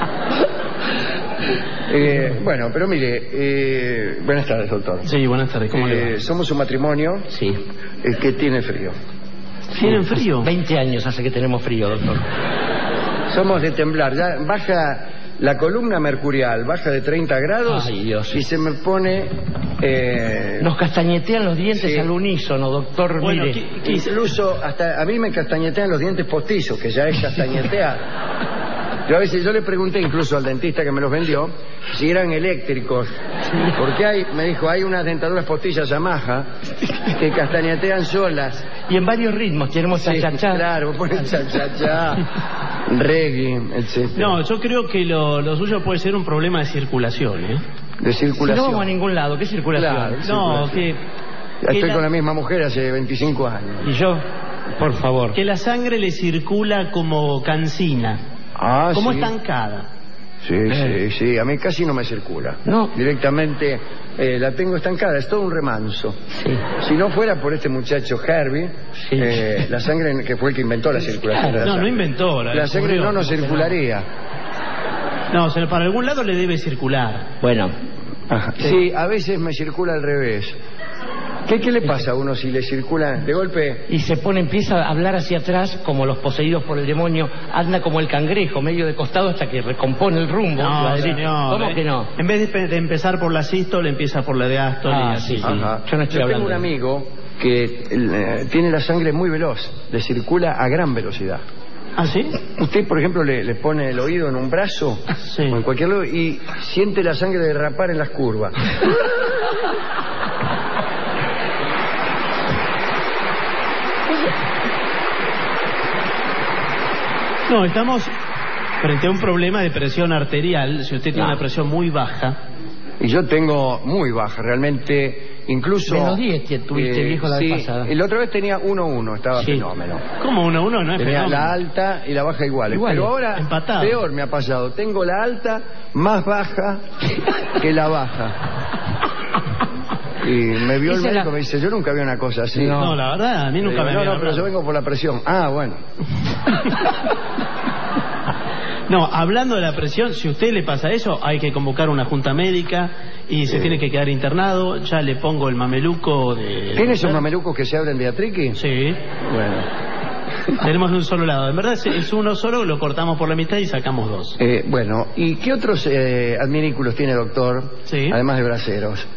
Eh, bueno, pero mire, eh, buenas tardes, doctor. Sí, buenas tardes, ¿cómo eh, le va? Somos un matrimonio Sí. eh, que tiene frío. ¿Tienen frío? veinte años hace que tenemos frío, doctor. Somos de temblar, ya baja la columna mercurial, baja de treinta grados. Ay, Dios. Y se me pone... Eh, Nos castañetean los dientes sí. al unísono, doctor, Bueno, mire. ¿qué- qué- incluso hasta a mí me castañetean los dientes postizos, que ya es castañetear. Yo a veces yo le pregunté incluso al dentista que me los vendió si eran eléctricos, porque hay, me dijo, hay unas dentaduras postizas Yamaha que castañetean solas. Y en varios ritmos, tenemos Sí, cha-cha-cha. claro, ponen cha-cha-cha, reggae, etcétera. No, yo creo que lo, lo suyo puede ser un problema de circulación, ¿eh? De Si no circulación. vamos a ningún lado, ¿qué circulación? Claro, No, circulación. que... Ya que estoy la- con la misma mujer hace veinticinco años. Y yo, por favor. Que la sangre le circula como cancina, Ah, como sí. estancada. Sí, sí, sí, a mí casi no me circula. No. Directamente eh, la tengo estancada, es todo un remanso. Sí. Si no fuera por este muchacho Herbie, Sí. eh, la sangre que fue el que inventó la circulación de la No, sangre. no inventó. La, La sangre descubrió. no nos circularía. No, se- para algún lado le debe circular. Bueno, Ajá. Sí, a veces me circula al revés. ¿Qué, ¿Qué le pasa a uno si le circula de golpe? y se pone, empieza a hablar hacia atrás como los poseídos por el demonio, anda como el cangrejo, medio de costado hasta que recompone el rumbo. No, Va a decir, señor. ¿cómo eh, que no? En vez de, pe- de empezar por la sístole, empieza por la de Astor Ah, y así. sí, sí. Ajá. Yo no estoy tengo hablando un de- amigo que eh, tiene la sangre muy veloz, le circula a gran velocidad. ¿Ah, sí? Usted, por ejemplo, le, le pone el oído en un brazo Sí. o en cualquier lado y siente la sangre derrapar en las curvas. No, estamos frente a un problema de presión arterial. Si usted tiene No. una presión muy baja, Y yo tengo muy baja, realmente, incluso... Menos diez que tuviste, viejo, la vez sí, pasada. y la otra vez tenía uno uno, estaba Sí. fenómeno. como uno a uno no es Tenía fenómeno. la alta y la baja iguales. Iguales, Pero ahora, empatado. peor me ha pasado. Tengo la alta más baja que la baja. Y me vio el Esa es la- médico y me dice, yo nunca vi una cosa así. No, la verdad, a mí Le nunca digo, me no, había no, pero yo hablado. vengo por la presión. Ah, bueno. No, hablando de la presión, si a usted le pasa eso, hay que convocar una junta médica y se Sí. tiene que quedar internado. Ya le pongo el mameluco de... ¿Tiene esos mamelucos que se abren de atriqui? Sí. Bueno. Tenemos de un solo lado. En verdad es- es uno solo, lo cortamos por la mitad y sacamos dos. Eh, bueno, ¿y qué otros eh, adminículos tiene, doctor? Sí. Además de braseros.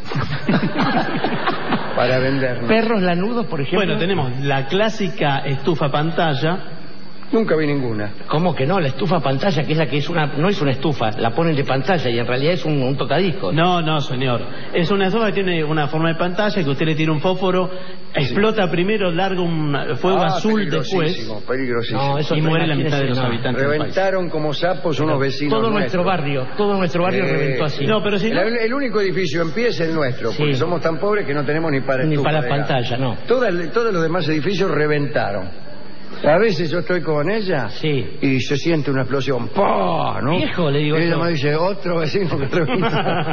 Para vendernos. Perros lanudos, por ejemplo. Bueno, tenemos la clásica estufa pantalla. Nunca vi ninguna. ¿Cómo que no? La estufa pantalla, que es la que es una, no es una estufa, la ponen de pantalla y en realidad es un, un tocadiscos. No, no, señor. Es una estufa que tiene una forma de pantalla, que usted le tira un fósforo, explota primero, larga un fuego Ah, azul peligrosísimo, después peligrosísimo. No, eso y no, muere la mitad de los imagínese, no. habitantes del país. Reventaron como sapos unos vecinos Todo nuestros. nuestro barrio, todo nuestro barrio Eh, reventó así. No, pero si no... El, el único edificio en pie es el nuestro, porque Sí. somos tan pobres que no tenemos ni para Ni estufa para de la gas. pantalla, no. Todas- todos los demás edificios reventaron. A veces yo estoy con ella Sí. y se siente una explosión. ¡Pah! ¿No? Viejo, le digo Y ella yo. me dice, otro vecino que reventó.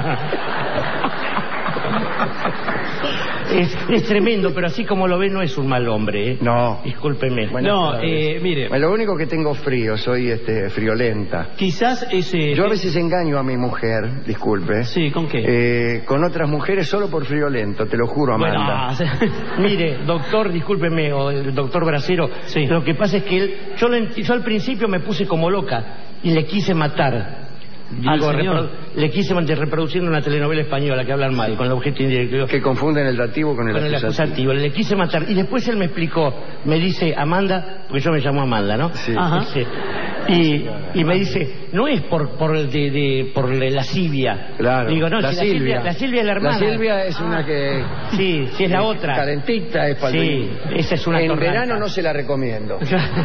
Es, es tremendo, pero así como lo ve no es un mal hombre, ¿eh? No. Discúlpeme. No, eh, mire, Lo único que tengo frío, soy este friolenta. quizás ese... Yo a veces engaño a mi mujer, disculpe. Sí, ¿con qué? Eh, con otras mujeres solo por friolento, te lo juro, Amanda. Bueno, Mire, doctor, discúlpeme, o el doctor Bracero, Sí. lo que pasa es que él, yo, lo ent- yo al principio me puse como loca y le quise matar. ¿Al Digo, señor? reprodu- le quise mantener reproduciendo una telenovela española que hablan mal, con el objeto indirecto. Que confunden el dativo con el Con el acusativo. acusativo, le quise matar. Y después él me explicó, me dice, Amanda, porque yo me llamo Amanda, ¿no? Sí. Ajá. Dice, y, y me dice, no es por por de, de- por la Silvia. Claro. Digo, no, la, si Silvia. La Silvia es la hermana. La Silvia es una que... Sí, sí es la es otra. Calentita, es palmín. Sí, esa es una En torranta. verano no se la recomiendo.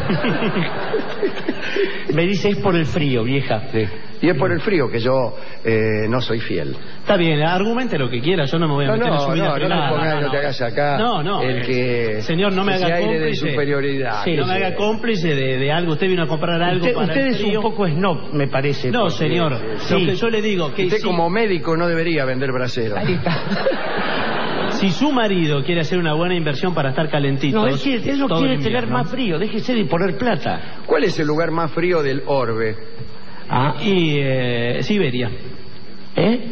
Me dice, es por el frío, vieja. Sí. Y es por el frío que yo eh, no soy fiel. Está bien, argumente lo que quiera, yo no me voy a No, meter en no, su no, vida no, privada. me pongas, no te hagas acá No, no, el eh, que... señor, no me ese haga aire de cómplice. superioridad. Sí, no me haga cómplice de, de algo. Usted vino a comprar algo Usted, para usted el es frío. un poco snob, me parece. No, porque- señor. Sí. Lo que yo le digo que Usted sí, como médico no debería vender braseros. Ahí está. Si su marido quiere hacer una buena inversión para estar calentito... No, él, quiere, él no quiere tener más frío, déjese de poner plata. ¿Cuál es el lugar más frío del orbe? Ah, y eh, Siberia. ¿Eh?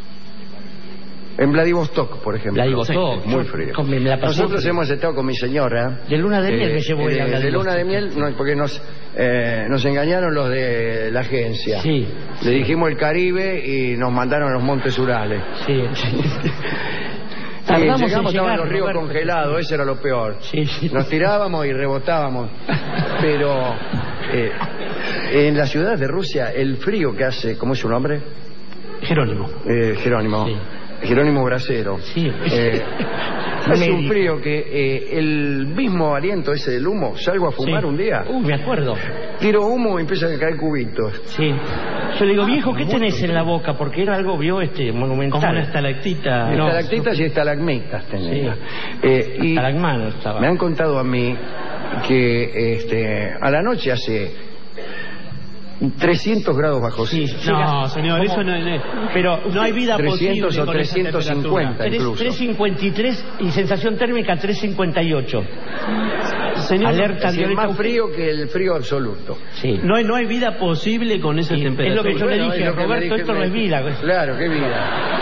En Vladivostok, por ejemplo. Vladivostok. Muy frío. Con, me la Nosotros hemos estado con mi señora. De luna de miel eh, me llevó eh, a De, de luna de miel, no, porque nos, eh, nos engañaron los de la agencia. Sí. Le dijimos el Caribe y nos mandaron a los Montes Urales. Sí. Sí, Tardamos llegamos, en llegar, estaban los ríos Roberto. congelados, eso era lo peor. Sí, sí. Nos tirábamos y rebotábamos. Pero eh, en la ciudad de Rusia, el frío que hace, ¿cómo es su nombre? Jerónimo. Eh, Jerónimo. Sí. Jerónimo Brasero. Sí. Eh, hace un Médico. frío que eh, el mismo aliento ese del humo, salgo a fumar Sí. un día, Uh, me acuerdo. tiro humo y empiezan a caer cubitos. Sí. Yo le digo, viejo, ¿qué tenés en la boca? Porque era algo, vio, este, monumental. Como una estalactita. No. Estalactitas y estalagmitas tenía. Eh, y Estalagmano estaba. me han contado a mí que este, a la noche hace trescientos grados bajo Sí, cero. No, señor, eso no es... Pero no hay vida trescientos posible o con esa trescientos cincuenta temperatura. incluso. tres cincuenta y tres y sensación térmica tres cincuenta y ocho. Señor, Alerta Es decir, violeta. más frío que el frío absoluto. Sí. no hay, no hay vida posible con esa Sí, temperatura. es lo que yo le Bueno, dije, es lo que me Roberto, dije, esto no me- es vida. Claro, qué vida.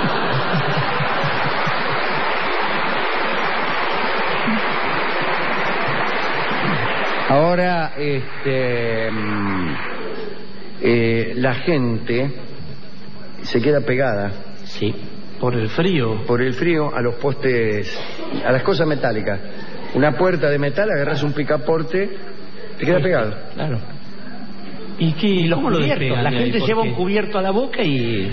Ahora, este, mm, eh, la gente se queda pegada Sí. Por el frío. por el frío a los postes, a las cosas metálicas. Una puerta de metal, agarras un picaporte, te queda pegado. Claro. ¿Y qué? Y los ¿Cómo lo cubiertos. despegan La de ahí? gente ¿Por lleva qué? un cubierto a la boca y...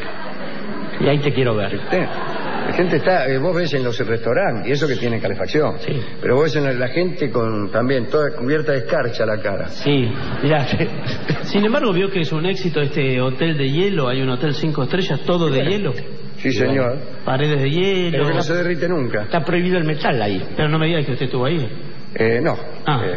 Y ahí te quiero ver. ¿Viste? La gente está, eh, vos ves en los restaurantes, y eso que tiene calefacción, Sí. pero vos ves en la, la gente con también toda cubierta de escarcha la cara. Sí, mirá. Sin embargo, vio que es un éxito este hotel de hielo. Hay un hotel cinco estrellas, todo de hielo. Sí, señor. Paredes de hielo. Pero que no se derrite nunca. Está prohibido el metal ahí. Pero no me diga que usted estuvo ahí. Eh, no. Ah. Eh,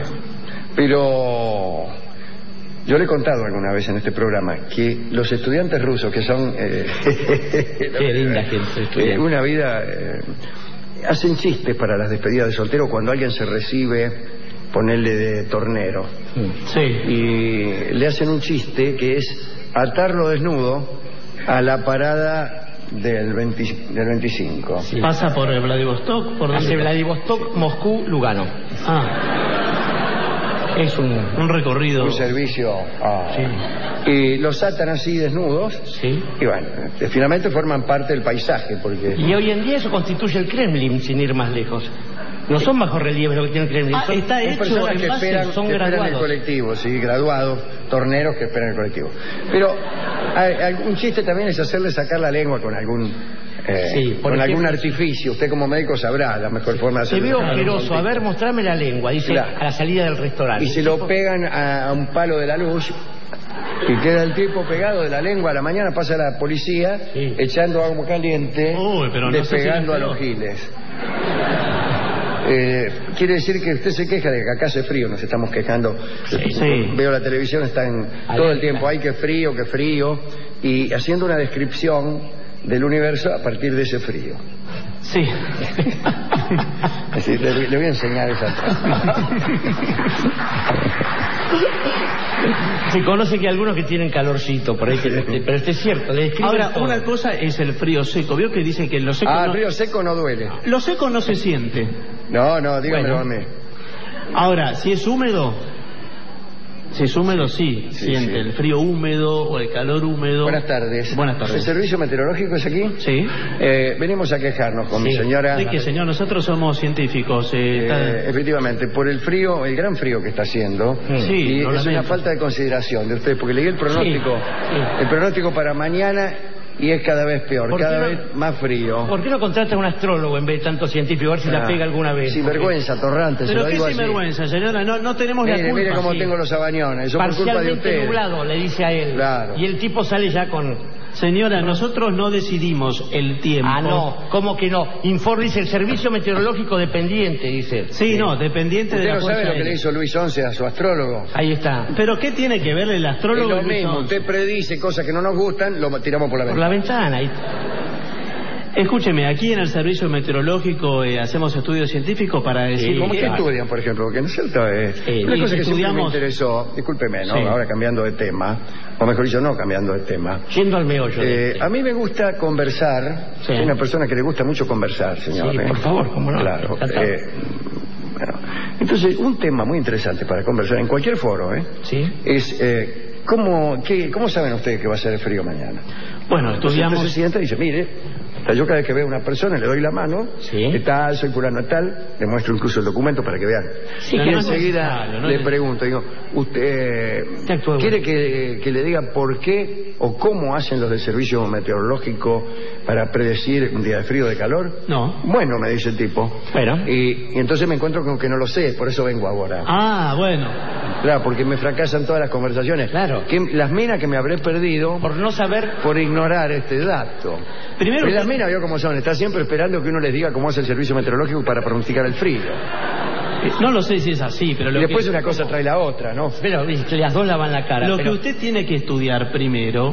pero yo le he contado alguna vez en este programa que los estudiantes rusos, que son... eh, Qué linda gente. eh, estudiante. una vida... eh, hacen chistes para las despedidas de soltero cuando alguien se recibe, ponerle de tornero. Sí. Y le hacen un chiste que es atarlo desnudo a la parada del, veinte del veinticinco. Sí. ¿Pasa por el Vladivostok? ¿Por Hace dónde? Vladivostok, Moscú, Lugano. Ah, Es un... un recorrido. Un servicio. ah. Y los atan así desnudos. Sí. Y bueno, eh, finalmente forman parte del paisaje, porque... Y hoy en día eso constituye el Kremlin, sin ir más lejos. No son bajo relieve lo que tiene el Kremlin. Ah, son, está Son hecho personas en que base- esperan, son que esperan el graduados. colectivo, sí, graduados, torneros que esperan el colectivo. Pero hay- hay- un chiste también es hacerle sacar la lengua con algún eh, Sí, por con ejemplo- algún artificio. Usted como médico sabrá la mejor forma de Se hacerlo. ve asqueroso. A ver, mostrame la lengua, dice Claro. a la salida del restaurante. Y se lo pegan a, a un palo de la luz y queda el tipo pegado de la lengua. A la mañana pasa la policía Sí. echando agua caliente, Uy, pero no sé si despegando les a los pegó. giles. Eh, quiere decir que usted se queja de que acá hace frío, nos estamos quejando. Sí. Veo la televisión, están todo el tiempo, ay, qué frío, qué frío, y haciendo una descripción del universo a partir de ese frío. Sí. Es decir, le, le voy a enseñar esa. Se conoce que hay algunos que tienen calorcito por ahí, que no esté- pero este es cierto. Le describen Ahora, todo. una cosa es el frío seco. Vio que dice que lo seco Ah, el no... frío seco no duele. Lo seco no se siente. No, no, dígamelo Bueno. a mí. Ahora, si es húmedo, si es húmedo, sí, Sí, siente sí. el frío húmedo o el calor húmedo. Buenas tardes. Buenas ¿El tardes. servicio meteorológico es aquí? Sí. Eh, venimos a quejarnos con mi Sí. señora. ¿De qué, señor? Nosotros somos científicos. eh, Eh, está- efectivamente, por el frío, el gran frío que está haciendo. Sí, y lo es una lamento. falta de consideración de ustedes, porque leí el pronóstico, Sí, sí. el pronóstico para mañana y es cada vez peor, ¿Por qué cada no- vez más frío. ¿Por qué no contrata a un astrólogo en vez de tanto científico? A ver si la Ah, pega alguna vez. Sin vergüenza, Torrante, se Pero lo qué digo así. sinvergüenza, señora. No, no tenemos la Mire, culpa. mire cómo sí. tengo los abañones, eso por culpa de Parcialmente ustedes. nublado, le dice a él. Claro. Y el tipo sale ya con... Señora, nosotros no decidimos el tiempo. Ah, no, ¿cómo que no? Informe, dice el servicio meteorológico dependiente, dice. Sí, no, dependiente de ¿Usted la no sabe fuerza lo que le aérea. hizo Luis once a su astrólogo? Ahí está. ¿Pero qué tiene que ver el Es astrólogo? lo y Luis mismo, once? usted predice cosas que no nos gustan, lo tiramos por la Por la ventana. ventana. Ahí. Escúcheme, aquí en el servicio meteorológico eh, hacemos estudios científicos para decir... Sí, ¿cómo que que estudian, por ejemplo? Porque no es cierto, eh, Eh, una cosa que siempre me estudiamos- interesó, discúlpeme, ¿no? Sí. Ahora cambiando de tema, o mejor dicho, no cambiando de tema. Yendo al meollo. de Eh, este. a mí me gusta conversar, Sí. soy una persona que le gusta mucho conversar, señor. Sí, ¿eh? por favor, cómo no. Claro. Encantado. eh, bueno, entonces, un tema muy interesante para conversar en cualquier foro, ¿eh? Sí. Es, eh, ¿cómo, qué, ¿cómo saben ustedes que va a ser frío mañana? Bueno, estudiamos... Entonces se sienta y dice, mire, o sea, yo cada vez que veo a una persona le doy la mano, Sí. ¿qué tal? Soy fulano de tal, le muestro incluso el documento para que vean. Sí, y que no es enseguida necesario, no le es- pregunto, digo, ¿usted quiere que, que le diga por qué o cómo hacen los del servicio meteorológico para predecir un día de frío o de calor? No. Bueno, me dice el tipo. Bueno. Y, y entonces me encuentro con que no lo sé, por eso vengo ahora. Ah, bueno. Claro, porque me fracasan todas las conversaciones. Claro. Que, las minas que me habré perdido Por no saber... por ignorar este dato. Primero Pero las usted- minas, vio cómo son, está siempre esperando que uno les diga cómo es el servicio meteorológico para pronosticar el frío. Eh, No lo sé si es así, pero Y lo después que... una cosa trae la otra, ¿no? Pero viste, las dos lavan la cara. Lo pero- que usted tiene que estudiar primero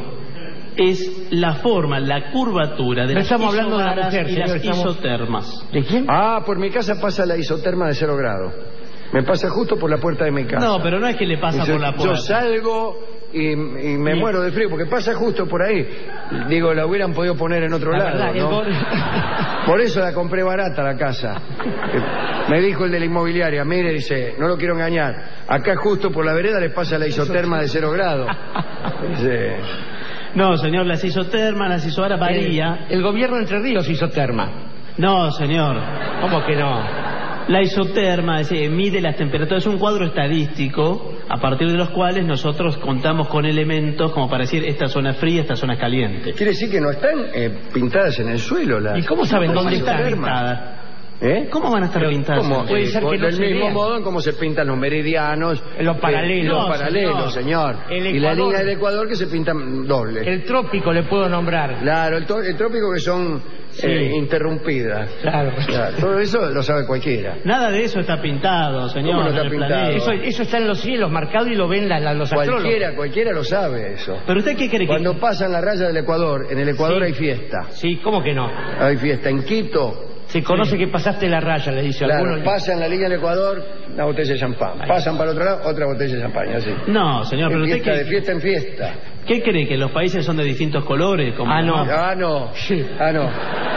es la forma, la curvatura de No las estamos hablando de la isobaras mujer, y las señor, estamos- isotermas. ¿De quién? Ah, por mi casa pasa la isoterma de cero grado. Me pasa justo por la puerta de mi casa. No, pero no es que le pasa Y yo, por la yo puerta. salgo y, y me Sí. muero de frío porque pasa justo por ahí. Digo, la hubieran podido poner en otro La lado, verdad, el ¿no? gol- Por eso la compré barata la casa. Eh, Me dijo el de la inmobiliaria, mire, dice, no lo quiero engañar, acá justo por la vereda les pasa la isoterma de cero grado. Dice, No, señor, las isotermas, las isobaras varía. El, el gobierno de Entre Ríos hizo terma. No, señor. ¿Cómo que no? La isoterma es, eh, mide las temperaturas, es un cuadro estadístico a partir de los cuales nosotros contamos con elementos como para decir esta zona es fría, esta zona es caliente. quiere decir que no están eh, pintadas en el suelo las... ¿Y cómo saben dónde están están? pintadas? ¿Eh? ¿Cómo van a estar pintadas? ¿Cómo? Puede Eh, ser que con no del se mismo vean. modo en cómo se pintan los meridianos. En los eh, paralelos. los No, paralelos, señor. El Y la Ecuador. línea del Ecuador que se pintan doble. El trópico le puedo nombrar. Claro, el, to- el trópico que son Sí. eh, interrumpidas. Claro. Claro, todo eso lo sabe cualquiera. Nada de eso está pintado, señor. ¿Cómo no está en el pintado? planeta. Eso, eso está en los cielos marcado y lo ven la- la- los astrólogos. Cualquiera, cualquiera lo sabe eso. ¿Pero usted qué cree que...? Cuando pasan la raya del Ecuador, en el Ecuador Sí. hay fiesta. Sí, ¿cómo que no? Hay fiesta. En Quito, Se conoce que pasaste la raya, le dice claro, alguno. pasan la línea del Ecuador, una botella de champán. Ahí. Pasan para el otro lado, otra botella de champán, así. No, señor, pero usted fiesta, de qué, fiesta en fiesta. ¿qué cree? ¿Que los países son de distintos colores? Como Ah, no. Ah, no. Sí. Ah, no.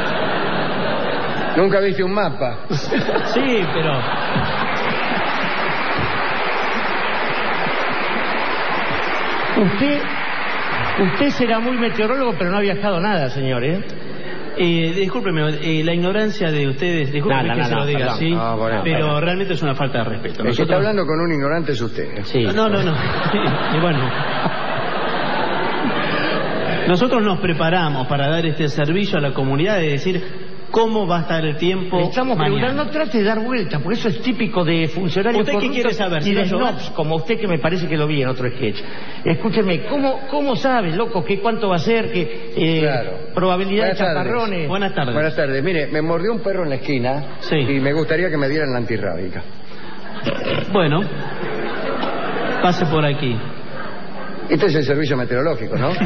¿Nunca viste un mapa? Sí, pero... Usted, usted será muy meteorólogo, pero no ha viajado nada, señor, ¿eh? Eh, discúlpeme, eh, la ignorancia de ustedes, discúlpeme No, no, que no, se lo no, diga perdón. así, No, bueno, pero bueno. realmente es una falta de respeto. El que está hablando con un ignorante es usted. ¿eh? Sí. No, no, no. Y bueno. Nosotros nos preparamos para dar este servicio a la comunidad de decir cómo va a estar el tiempo Le estamos mañana. preguntando, no trate de dar vuelta, porque eso es típico de funcionarios ¿Usted qué corruptos quiere saber? y ¿Si va de a llover? snobs, como usted, que me parece que lo vi en otro sketch. Escúcheme, ¿cómo, cómo sabe, loco, qué cuánto va a ser, qué eh, Claro. probabilidad Buenas de tardes. chaparrones? Buenas tardes. Buenas tardes. Mire, me mordió un perro en la esquina Sí. y me gustaría que me dieran la antirrábica. Bueno, pase por aquí. Este es el servicio meteorológico, ¿no?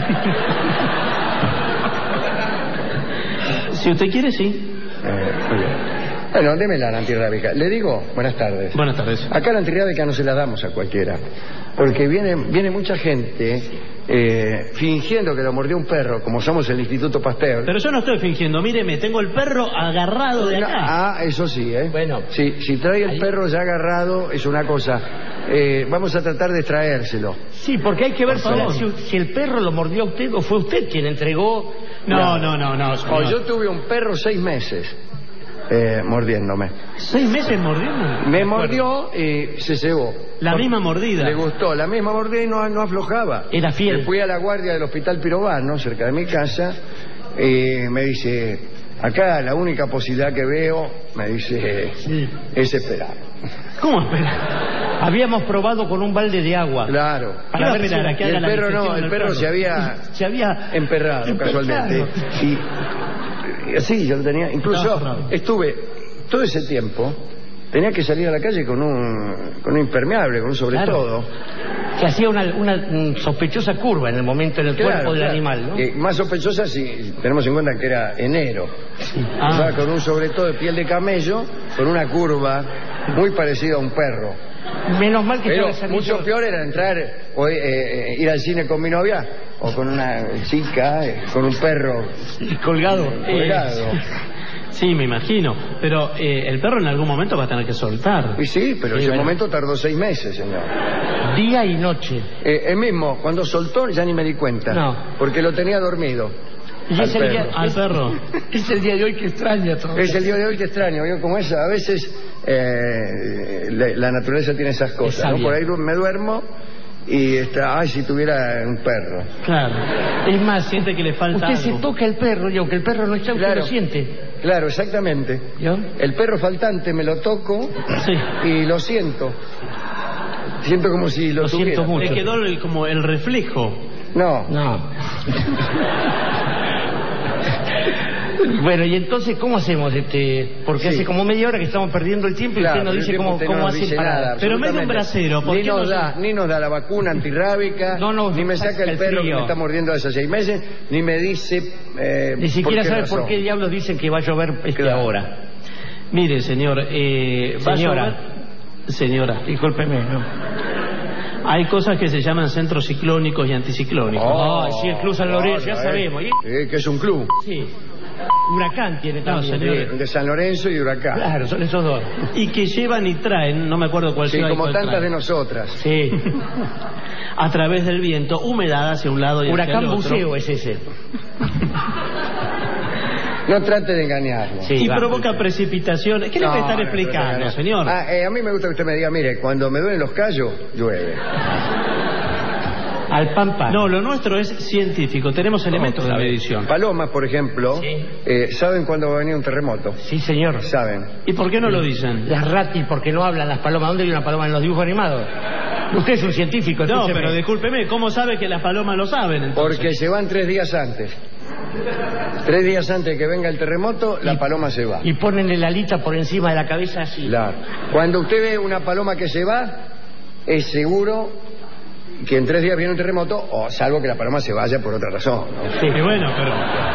Si usted quiere, sí. Eh, muy bien. Bueno, deme la antirrábica. Le digo, buenas tardes. Buenas tardes. Acá la antirrábica no se la damos a cualquiera. Porque viene, viene mucha gente eh, fingiendo que lo mordió un perro, como somos el Instituto Pasteur. Pero yo no estoy fingiendo, míreme, tengo el perro agarrado de No, acá. ah, eso sí, ¿eh? Bueno. Si, si trae el Ahí. perro ya agarrado, es una cosa. Eh, vamos a tratar de traérselo. Sí, porque hay que ver Por favor. si, si el perro lo mordió a usted o fue usted quien entregó. No, no, no, no, Oh, señor. yo tuve un perro seis meses eh, mordiéndome. ¿Seis meses mordiendo? Me mordió y se cebó. La misma mordida. Le gustó, la misma mordida y no, no aflojaba. Era fiel. Le fui a la guardia del Hospital Pirovano, cerca de mi casa, y me dice, acá la única posibilidad que veo, me dice, es esperar. ¿Cómo espera? Habíamos probado con un balde de agua. Claro. Para ¿Qué va a ver si esperar a era- que Y haga el la perro no, digestión el del perro perro? se había Se había emperrado, Emperrado. casualmente. Y, y sí, yo lo tenía. Incluso Estaba cerrado. estuve todo ese tiempo, tenía que salir a la calle con un, con un impermeable, con un sobre Claro. todo. Se hacía una, una mm, sospechosa curva en el momento en el Claro, cuerpo del claro. animal, ¿no? Eh, más sospechosa si tenemos en cuenta que era enero. Ah. O sea, con un sobre todo de piel de camello, con una curva muy parecida a un perro. Menos mal que Pero estaba servicio- mucho peor era entrar o eh, eh, ir al cine con mi novia o con una chica, eh, con un perro colgado. colgado. Eh, sí, me imagino. Pero eh, el perro en algún momento va a tener que soltar. Y sí, pero Sí, ese bueno. momento tardó seis meses, señor. Día y noche. Eh, el mismo, cuando soltó ya ni me di cuenta. No. Porque lo tenía dormido. Y al es el, día, perro. Al perro. es el día de hoy que extraña todo. Es el día de hoy que extraño, ¿vio? Como es, a veces eh, la, la naturaleza tiene esas cosas, ¿no? sabia. Por ahí du- me duermo y está, ay, si tuviera un perro. Claro. Es más, siente que le falta Usted algo. se toca el perro y aunque el perro no está, usted Claro. lo siente. Claro, exactamente. ¿Yo? El perro faltante me lo toco Sí. y lo siento. Siento como si lo, Lo tuviera. siento mucho. Le quedó el- como el reflejo. No. No. Bueno, y entonces, ¿cómo hacemos? este Porque Sí. hace como media hora que estamos perdiendo el tiempo y Claro, usted nos pero el dice tiempo cómo, usted cómo no nos hace dice para... nada, Pero en vez de un absolutamente. brasero, ¿por ni qué nos no- da, ni nos da la vacuna antirrábica, No, no, ni me saca saca el el perro que frío. me está mordiendo hace seis meses, ni me dice eh, Ni siquiera por qué sabe razón. por qué diablos dicen que va a llover este Claro. ahora. Mire, señor, eh, va a Señora. llover- Señora, Discúlpeme, ¿no? hay cosas que se llaman centros ciclónicos y anticiclónicos. Oh, sí, el Club San Lorenzo, ya eh. sabemos. ¿Y? Eh, que es un club. Sí. Huracán tiene No, también. señor. De, de San Lorenzo y Huracán. Claro, son esos dos. Y que llevan y traen, no me acuerdo cuál Sí, sea y como cuál tantas trae, de nosotras. Sí. a través del viento, humedad hacia un lado y hacia Huracán el otro. buceo es ese. No trate de engañarnos. Sí, Y va. provoca precipitaciones. ¿Qué le No, va a estar no, explicando, no, no. señor? Ah, eh, a mí me gusta que usted me diga, mire, cuando me duelen los callos, llueve. Al pampa. No, lo nuestro es científico. Tenemos elementos de medición. Palomas, por ejemplo, Sí. eh, ¿saben cuándo va a venir un terremoto? Sí, señor. Saben. ¿Y por qué no lo dicen? Las ratis, porque no hablan las palomas. ¿Dónde hay una paloma en los dibujos animados? Usted es un científico, No, escúcheme. pero discúlpeme, ¿cómo sabe que las palomas lo saben entonces? Porque se van tres días antes. Tres días antes de que venga el terremoto, la paloma se va. Y ponen el alita por encima de la cabeza así. Claro. Cuando usted ve una paloma que se va, es seguro que en tres días viene un terremoto, o salvo que la paloma se vaya por otra razón, ¿no? Sí. Y bueno, pero...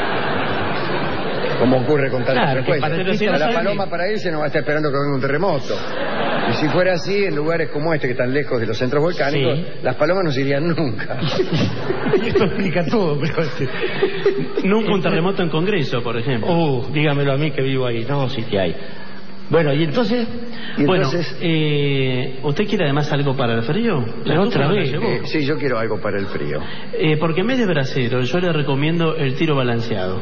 Como ocurre con tanta Claro, que frecuencia. para el Pero si no A la sabe- paloma para irse no va a estar esperando que venga un terremoto. Y si fuera así, en lugares como este, que están lejos de los centros volcánicos, Sí. las palomas no se irían nunca. Y esto explica todo, pero... este, Nunca un terremoto en Congreso, por ejemplo. Uh, dígamelo a mí que vivo ahí. No, sí que hay. Bueno, y entonces... Y Bueno, entonces, eh, ¿usted quiere además algo para el frío? Pero La otra estufa la vez, llevó. eh, sí, yo quiero algo para el frío. Eh, porque en vez de brasero, yo le recomiendo el tiro balanceado.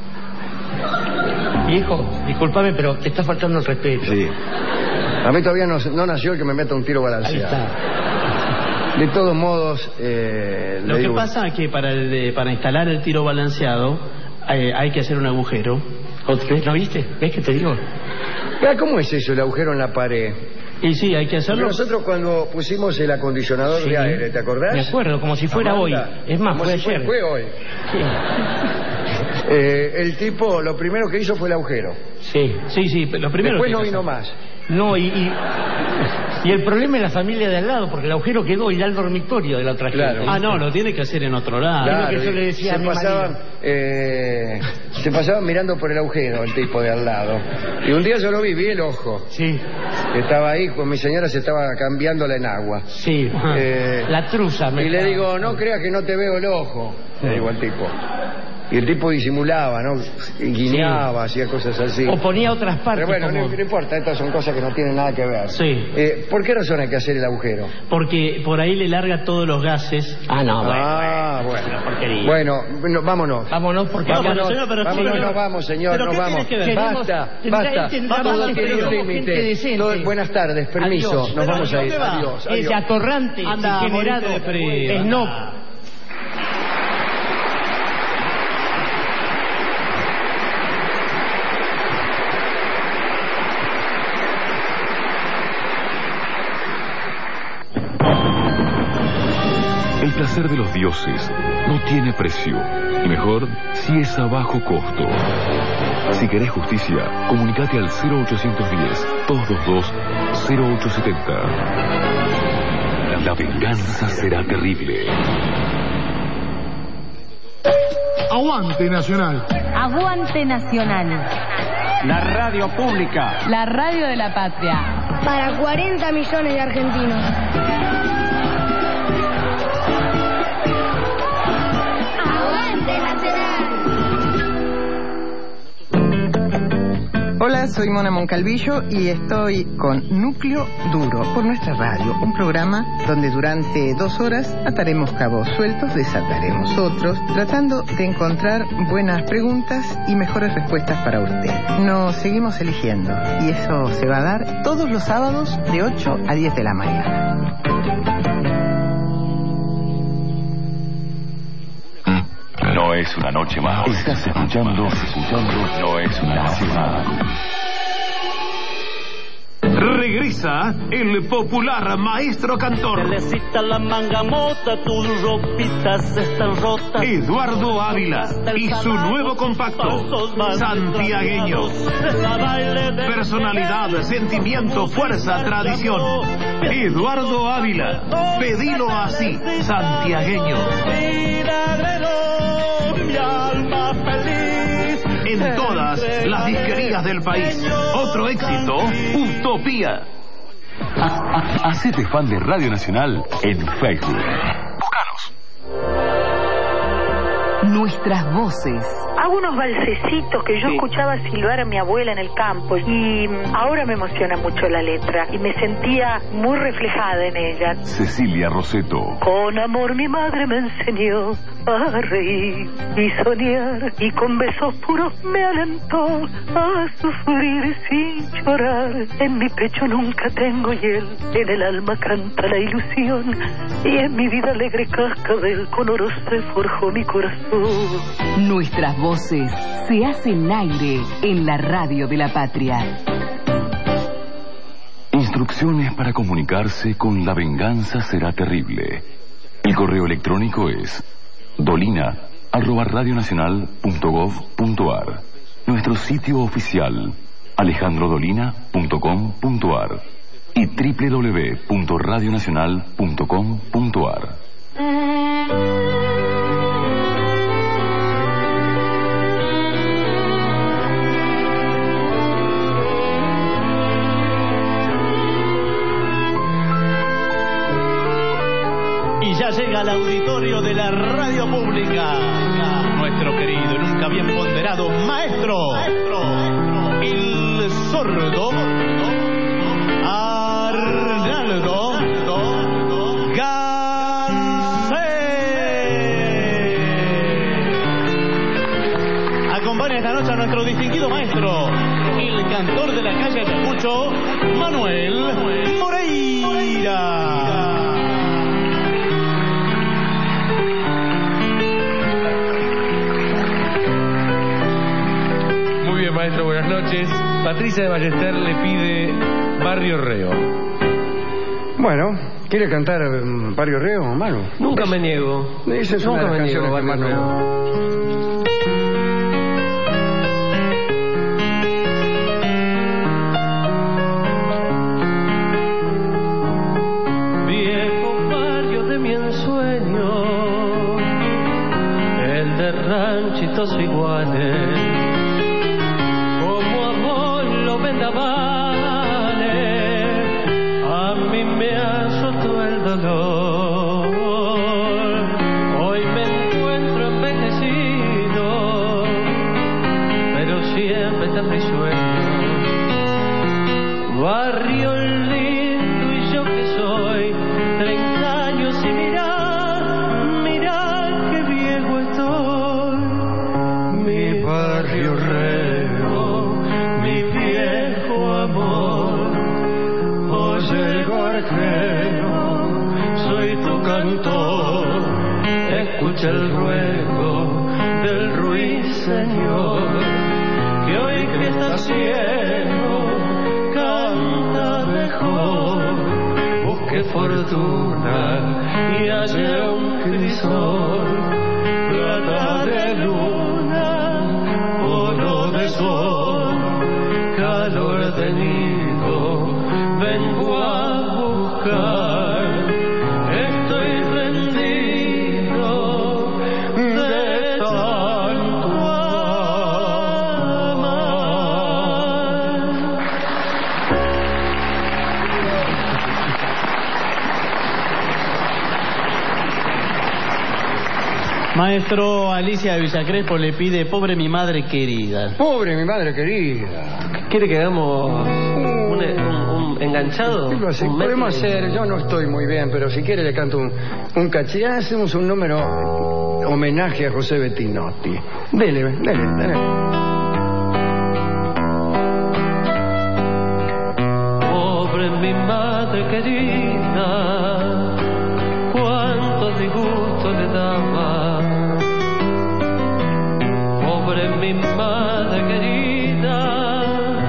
Viejo, discúlpame, pero te está faltando el respeto. Sí. A mí todavía no, no nació el que me meta un tiro Ahí balanceado. está. De todos modos, eh, Lo le que digo- pasa es que para, el de- para instalar el tiro balanceado eh, hay que hacer un agujero. ¿No viste? ¿Ves que te digo? Ah, ¿cómo es eso, el agujero en la pared? Y sí, hay que Porque hacerlo. nosotros cuando pusimos el acondicionador Sí. de aire, ¿te acordás? Me acuerdo, como si fuera Amanda, hoy. Es más, como fue si ayer. Fue hoy. Sí. Eh, el tipo, lo primero que hizo fue el agujero. Sí. Sí, sí, lo primero Después que no hay que vino hacer. más. No, y, y, y el problema es la familia de al lado, porque el agujero quedó y da al dormitorio de la otra Claro. gente. Ah, no, lo tiene que hacer en otro lado. Claro. Claro, que yo y le decía a se mi pasaban, eh, se pasaban mirando por el agujero el tipo de al lado. Y un día yo lo vi, vi el ojo. Sí, Que estaba ahí, con mi señora se estaba cambiándola en agua. sí. Eh, La truza. me Y le está- digo, no creas que no te veo el ojo. Le digo al tipo. Y el tipo disimulaba, ¿no? Y guiñaba, hacía cosas así. O ponía otras partes. Pero bueno, como- no, no importa, estas son cosas que no tienen nada que ver. Sí. Eh, ¿Por qué razón hay que hacer el agujero? Porque por ahí le larga todos los gases. Ah, no, bueno. Ah, bueno. porquería. Bueno, bueno, vámonos. Vámonos porque... Vámonos, Vámonos, señor, pero vámonos, señor- nos vamos, señor, ¿Pero nos qué vamos. tiene que ver? Basta, Tendrá- basta. tendrá Todo más, tiene pero un somos gente límite. decente. Todo- Buenas tardes, permiso. Adiós. Nos Pero vamos a ¿dónde ir. va? Adiós, Es adiós. atorrante, Anda, degenerado, morite de frío. snob. El placer de los dioses no tiene precio, y mejor si es a bajo costo. Si querés justicia, comunicate al cero ochocientos diez, doscientos veintidós, cero ocho setenta. La La venganza será terrible. Aguante Nacional. Aguante Nacional. La radio pública. La radio de la patria. Para cuarenta millones de argentinos. Aguante Nacional. Hola, soy Mona Moncalvillo y estoy con Núcleo Duro por nuestra radio, un programa donde durante dos horas ataremos cabos sueltos, desataremos otros, tratando de encontrar buenas preguntas y mejores respuestas para usted. Nos seguimos eligiendo y eso se va a dar todos los sábados de ocho a diez de la mañana. No es una noche más. Estás escuchando, escuchando, no es una nacional. Regresa el popular maestro cantor. Telecita la mangamota, tus ropitas están rotas. Eduardo Ávila y su nuevo compacto, Santiagueño. Personalidad, sentimiento, fuerza, tradición. Eduardo Ávila, pedilo así, Santiagueño. Mi alma feliz. En todas las disquerías del país. Otro éxito, Utopía. Hacete fan de Radio Nacional en Facebook. Búscanos. Nuestras voces. Hago unos balsecitos que yo sí. escuchaba silbar a mi abuela en el campo y ahora me emociona mucho la letra y me sentía muy reflejada en ella. Cecilia Rosetto. Con amor mi madre me enseñó a reír y soñar y con besos puros me alentó a sufrir sin llorar. En mi pecho nunca tengo hiel, en el alma canta la ilusión y en mi vida alegre cascabel con oro se forjó mi corazón. Nuestras voces se hacen aire en la radio de la patria. Instrucciones para comunicarse con La venganza será terrible. El correo electrónico es dolina arroba radionacional punto gov punto ar. Nuestro sitio oficial alejandro dolina punto com punto ar y doble u doble u doble u punto radionacional punto com punto ar. Y ya llega al auditorio de la radio pública nuestro querido y nunca bien ponderado maestro, maestro el sordo Arnaldo Gansé. Acompaña esta noche a nuestro distinguido maestro, el cantor de la calle Ayacucho, Manuel Moreira. Maestro, buenas noches. Patricia de Ballester le pide Barrio Reo. Bueno, ¿quiere cantar um, Barrio Reo, Manu? Nunca me niego. Esa es una Nunca de las me niego, canciones que Barrio Manu... Viejo barrio de mi ensueño, el de ranchitos iguales. A mí me azotó el dolor. Hoy me encuentro envejecido, pero siempre tan risueño. Barrio lindo y yo que soy treinta años y mirá, mirá qué viejo estoy. Mi barrio Reo, mi viejo amor. Oye gorjero, soy tu cantor, escucha el ruego del ruiseñor, que hoy que está ciego canta mejor. Busque fortuna y haya un crisol, plata de luna, oro de sol, calor de nido. Vengo a buscar Maestro, Alicia de Villacrespo le pide pobre mi madre querida. Pobre mi madre querida. ¿Quiere que hagamos un, un, un enganchado? Sí, así, un podemos hacer, yo no estoy muy bien, pero si quiere le canto un, un cachí. Hacemos un número homenaje a José Bettinotti. Dele, dele, dele. Pobre mi madre querida, cuánto disgusto le daba. Pobre mi madre querida,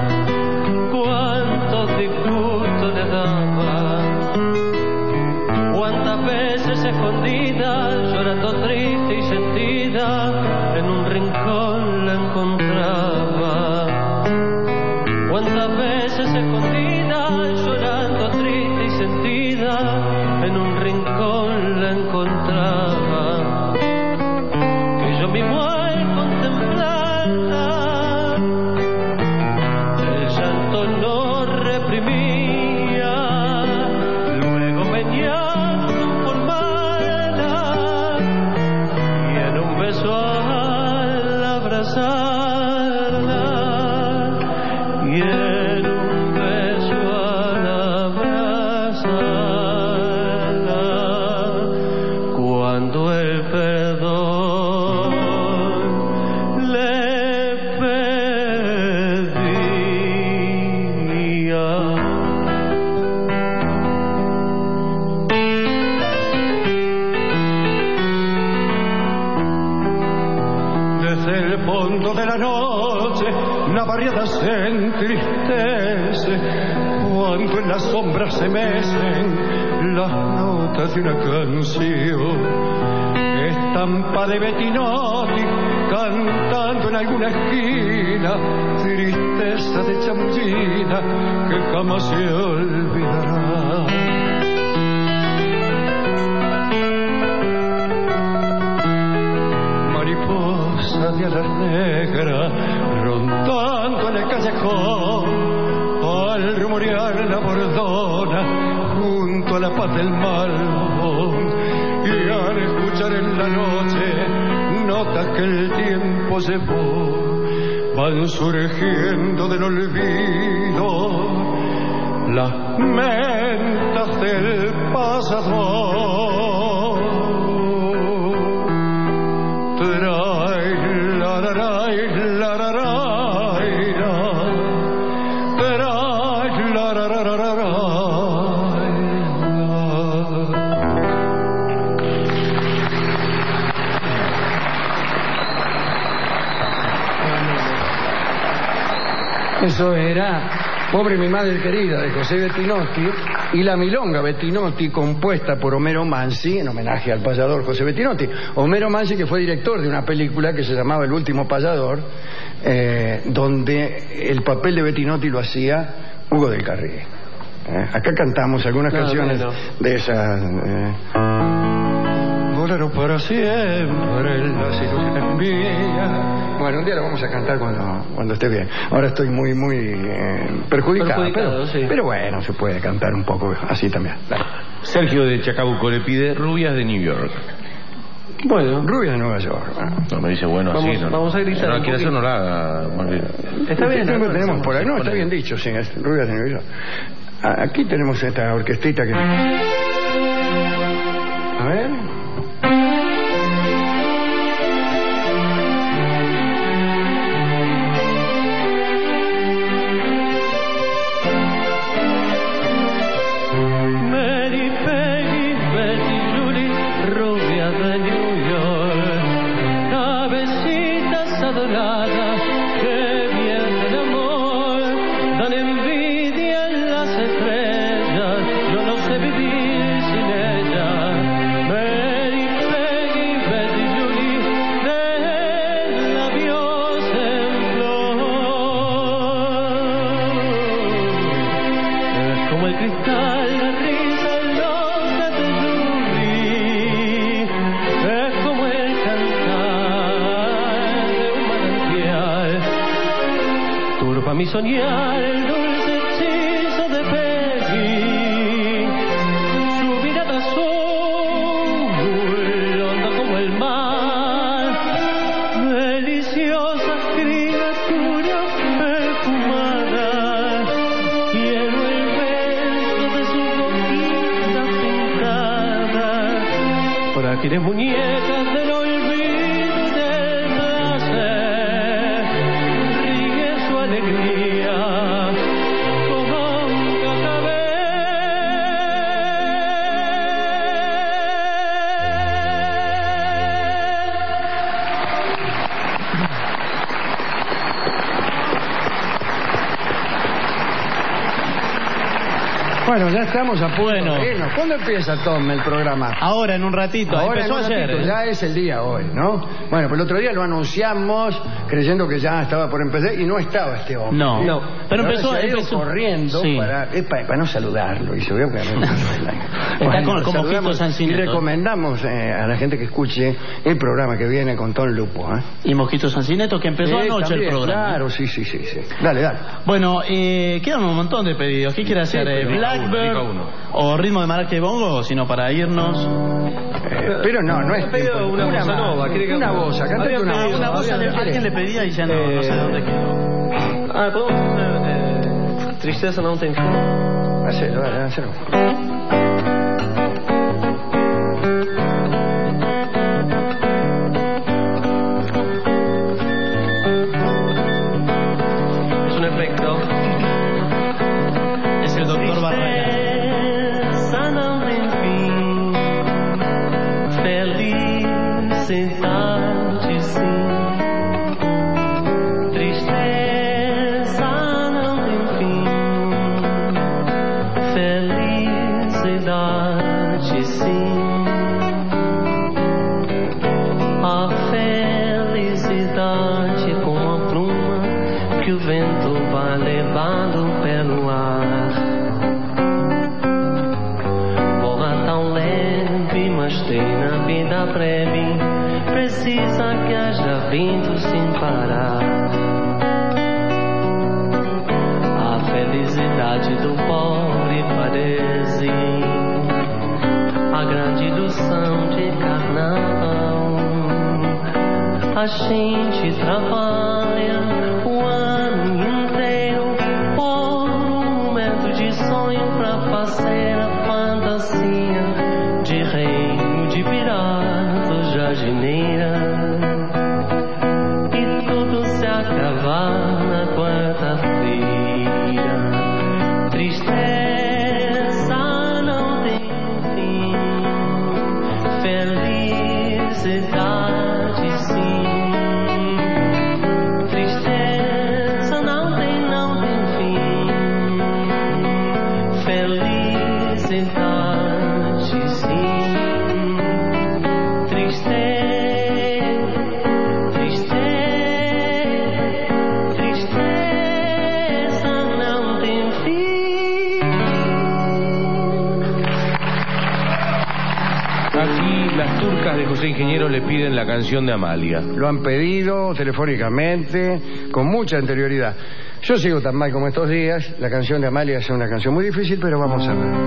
cuánto disgusto le daba. Cuántas veces escondida, llorando triste y sentida, en un rincón la encontraba. Cuántas veces escondida, llorando triste y sentida, en un rincón la encontraba. Que yo mismo al contemplarla, el llanto no reprimía. Luego venía a conformarla y en un beso al abrazarla, y en un beso al abrazarla, cuando el perdón le pedía. Desde el fondo de la noche la barriada se entristece cuando en las sombras se mecen las notas de una canción. Estampa de Bettinotti cantando en alguna esquina, tristeza de chamullina que jamás se olvidará. Mariposa de alas negras rondando en el callejón, al rumorear la bordona junto a la paz del Malbón, y al escuchar en la noche notas que el tiempo llevó, van surgiendo del olvido las mentas del pasado. Trai, la, la, la, la, la, la, trai, la, la, la, la, la, la. Eso era Pobre mi madre querida, de José Bettinotti, y La milonga Bettinotti, compuesta por Homero Mansi, en homenaje al payador José Bettinotti. Homero Mansi, que fue director de una película que se llamaba El último payador, eh, donde el papel de Bettinotti lo hacía Hugo del Carril. Eh, acá cantamos algunas no, canciones no, no. de esas... Eh... Volaron para siempre las ilusiones mías. Bueno, un día lo vamos a cantar cuando, cuando esté bien. Ahora estoy muy, muy eh, perjudicado, perjudicado pero, sí. pero bueno, se puede cantar un poco así también. Dale. Sergio de Chacabuco le pide Rubias de New York. Bueno, Rubias de Nueva York. Bueno. No me dice bueno vamos, así, ¿no? Vamos a gritar. No, quiere hacer no la haga. Está bien, ¿no? Tenemos por ahí. No, está bien dicho, sí, es Rubias de New York. Aquí tenemos esta orquestita que... A ver... mi soñar el dulce hechizo de Peggy, su mirada azul, honda como el mar, de muñecas del olvido y del placer, ríe su alegría como un cascabel. Bueno, ya estamos a punto Bueno. de irnos. ¿Cuándo empieza, Tom, el programa? Ahora, en un ratito. Ahora Empezó en un ayer. ratito, ya es el día hoy, ¿no? Bueno, pues el otro día lo anunciamos creyendo que ya estaba por empezar y no estaba este hombre. No, ¿sí? no. Pero ahora empezó- se ha ido empezó- corriendo Sí. para, es para, para no saludarlo. Y se ve que Está con- como saludamos Mosquito Sancineto. Y recomendamos eh, a la gente que escuche el programa que viene con Tom Lupo. ¿eh? Y Mosquito Sancineto, que empezó Sí, anoche también, el programa. Claro, sí, sí, sí, sí. Dale, dale. Bueno, eh, quedan un montón de pedidos. ¿Qué quiere hacer? Sí, eh, pero- ¿Blackbird diga uno. o ritmo de maraca y bongo? Sino para irnos. Eh, pero no, no es tiempo. una bossa más. nova, ¿quiere que- Una bossa, cantate Había una pedido bossa. Una voz Había- alguien le pedía y ya no, no sé dónde quedó. Ah, podemos hacer eh, Tristeza não tem fim. Hacelo, dale, hacelo. Es un efecto. Es el doctor Barrera. Tristeza não tem fim, felicidade sim. Tristeza não tem fim, felicidade sim. A felicidade como a pluma que o vento vai levando pelo ar. Voa tão leve, mas tem na vida breve. Precisa que haja vento sem parar. A felicidade do pobre parece a grande ilusão de carnaval. A gente trabalha o ano inteiro por um momento de sonho pra fazer a fantasia de reino de piratas jardineira. E tudo se acabar na quarta-feira. Tristeza não tem fim, felicidade sim. Tristeza não tem, não tem fim, felicidade sim. Tristeza, tristeza, tristeza não tem fim. Aquí las turcas de José Ingeniero le piden la canción de Amalia. Lo han pedido telefónicamente, con mucha anterioridad. Yo sigo tan mal como estos días. La canción de Amalia es una canción muy difícil, pero vamos a ver.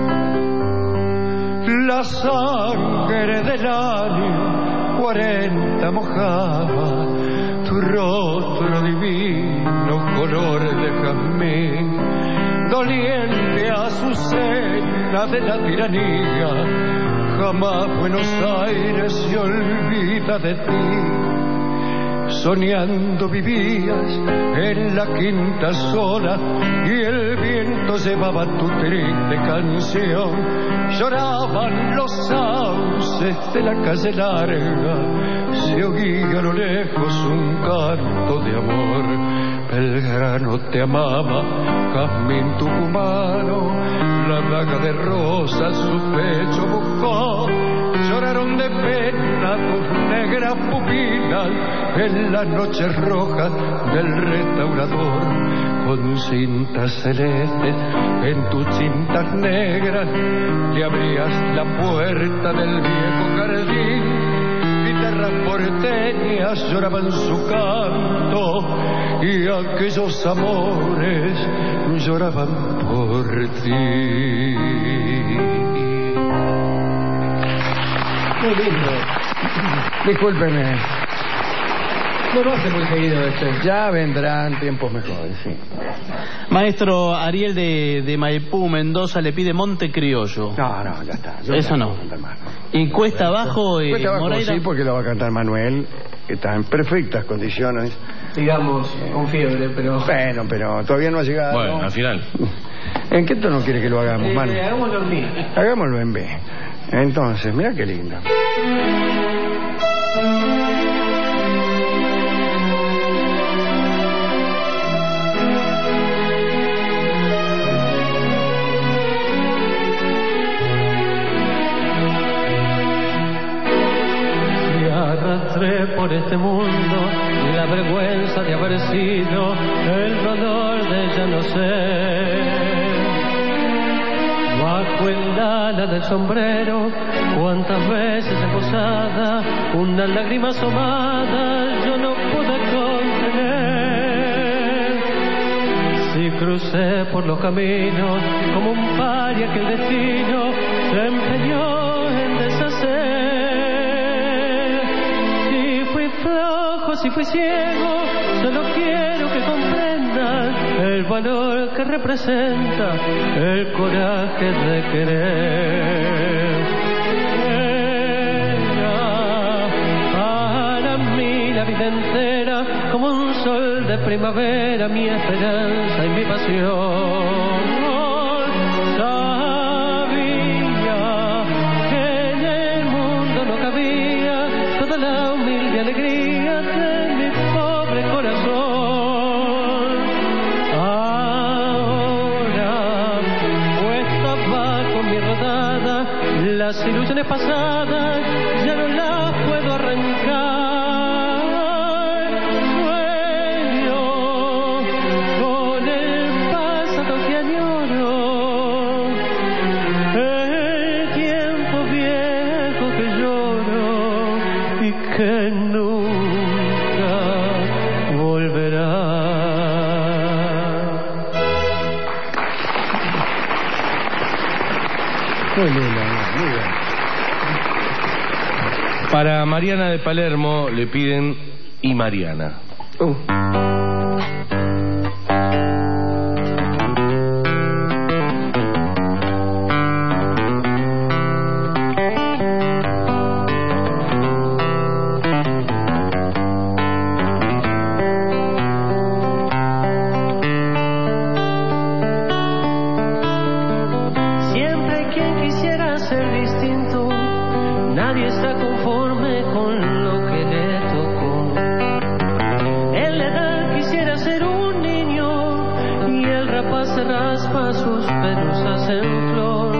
La sangre del año cuarenta mojaba tu rostro divino color de jazmín, doliente azucena de la tiranía. Jamás Buenos Aires se olvida de ti. Soñando vivías en la quinta sola y el viento llevaba tu triste canción. Lloraban los sauces de la calle larga, se oía a lo lejos un canto de amor. Belgrano te amaba, jazmín tucumano, la daga de rosas su pecho buscó. Lloraron de pena tus negras pupilas en las noches rojas del restaurador. Con cintas celestes en tus cintas negras le abrías la puerta del viejo jardín. Guitarras porteñas lloraban su canto y aquellos amores lloraban por ti. Muy lindo. Discúlpeme. No lo hace muy seguido este. Ya vendrán tiempos mejores, sí. Maestro Ariel de, de Maipú, Mendoza, le pide Monte Criollo. No, no, ya está. Yo Eso ya no. Y Cuesta Abajo, eh, Cuesta Abajo Moreira. sí, porque lo va a cantar Manuel, que está en perfectas condiciones. Digamos, con fiebre, pero... Bueno, pero todavía no ha llegado. Bueno, al final. ¿En qué tono quiere que lo hagamos, Eh, Manu? hagámoslo en mí. Hagámoslo en B. Entonces, mira qué lindo. Me arrastré por este mundo, la vergüenza de haber sido, el dolor de ya no ser. Bajo el ala del sombrero, cuántas veces posada, una lágrima asomada yo no pude contener. Si crucé por los caminos como un paria que el destino se empeñó en deshacer. Si fui flojo, si fui ciego, solo quiero que comprendan el valor que representa el coraje de querer. Era para mí la vida entera como un sol de primavera, mi esperanza y mi pasión. Sabía que en el mundo no cabía toda la humilde alegría de mi pobre corazón. Ahora, puesta abajo mi rodada, las ilusiones pasadas ya no las puedo arrancar. Sueño con el pasado que añoro, el tiempo viejo que lloro y que nunca volverá. Muy lindo, muy bien. Para Mariana de Palermo le piden Y Mariana. Uh. Siempre hay quien quisiera ser distinto, nadie está conforme con lo que le tocó. En la edad quisiera ser un niño y el rapaz se raspa sus pelusas en flor.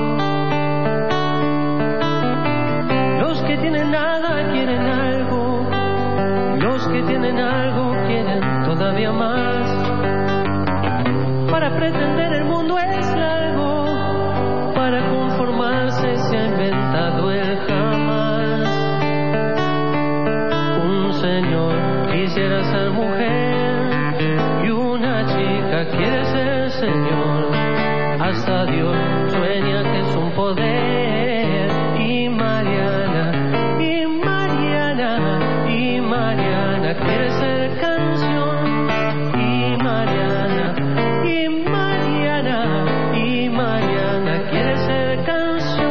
Los que tienen nada quieren algo, los que tienen algo quieren todavía más. Para pretender el mundo es largo, para conformarse se ha inventado el jamás. Un señor quisiera ser mujer y una chica quiere ser señor. Hasta Dios sueña que es un poder. Y Mariana, y Mariana, y Mariana quiere ser canción. Y Mariana, y Mariana, y Mariana quiere ser canción.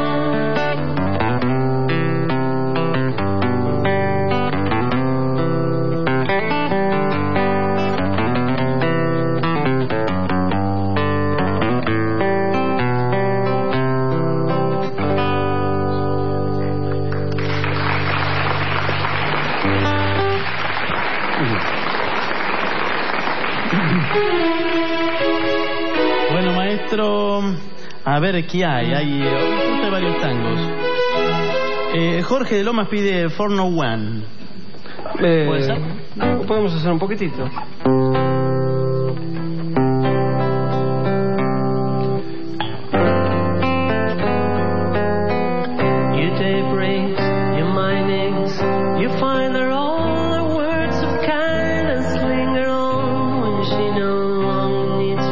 Bueno, maestro, a ver qué hay. Hay, eh, hay varios tangos. Eh, Jorge de Lomas pide For No One. Eh, ¿Puede ser? Podemos hacer un poquitito. You take breaks, you minings, you find her all the words of kindness linger on when she no longer needs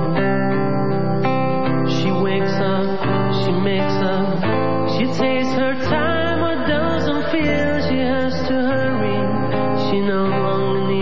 you. She wakes up, she makes up, she takes her time or doesn't feel she has to hurry. She no longer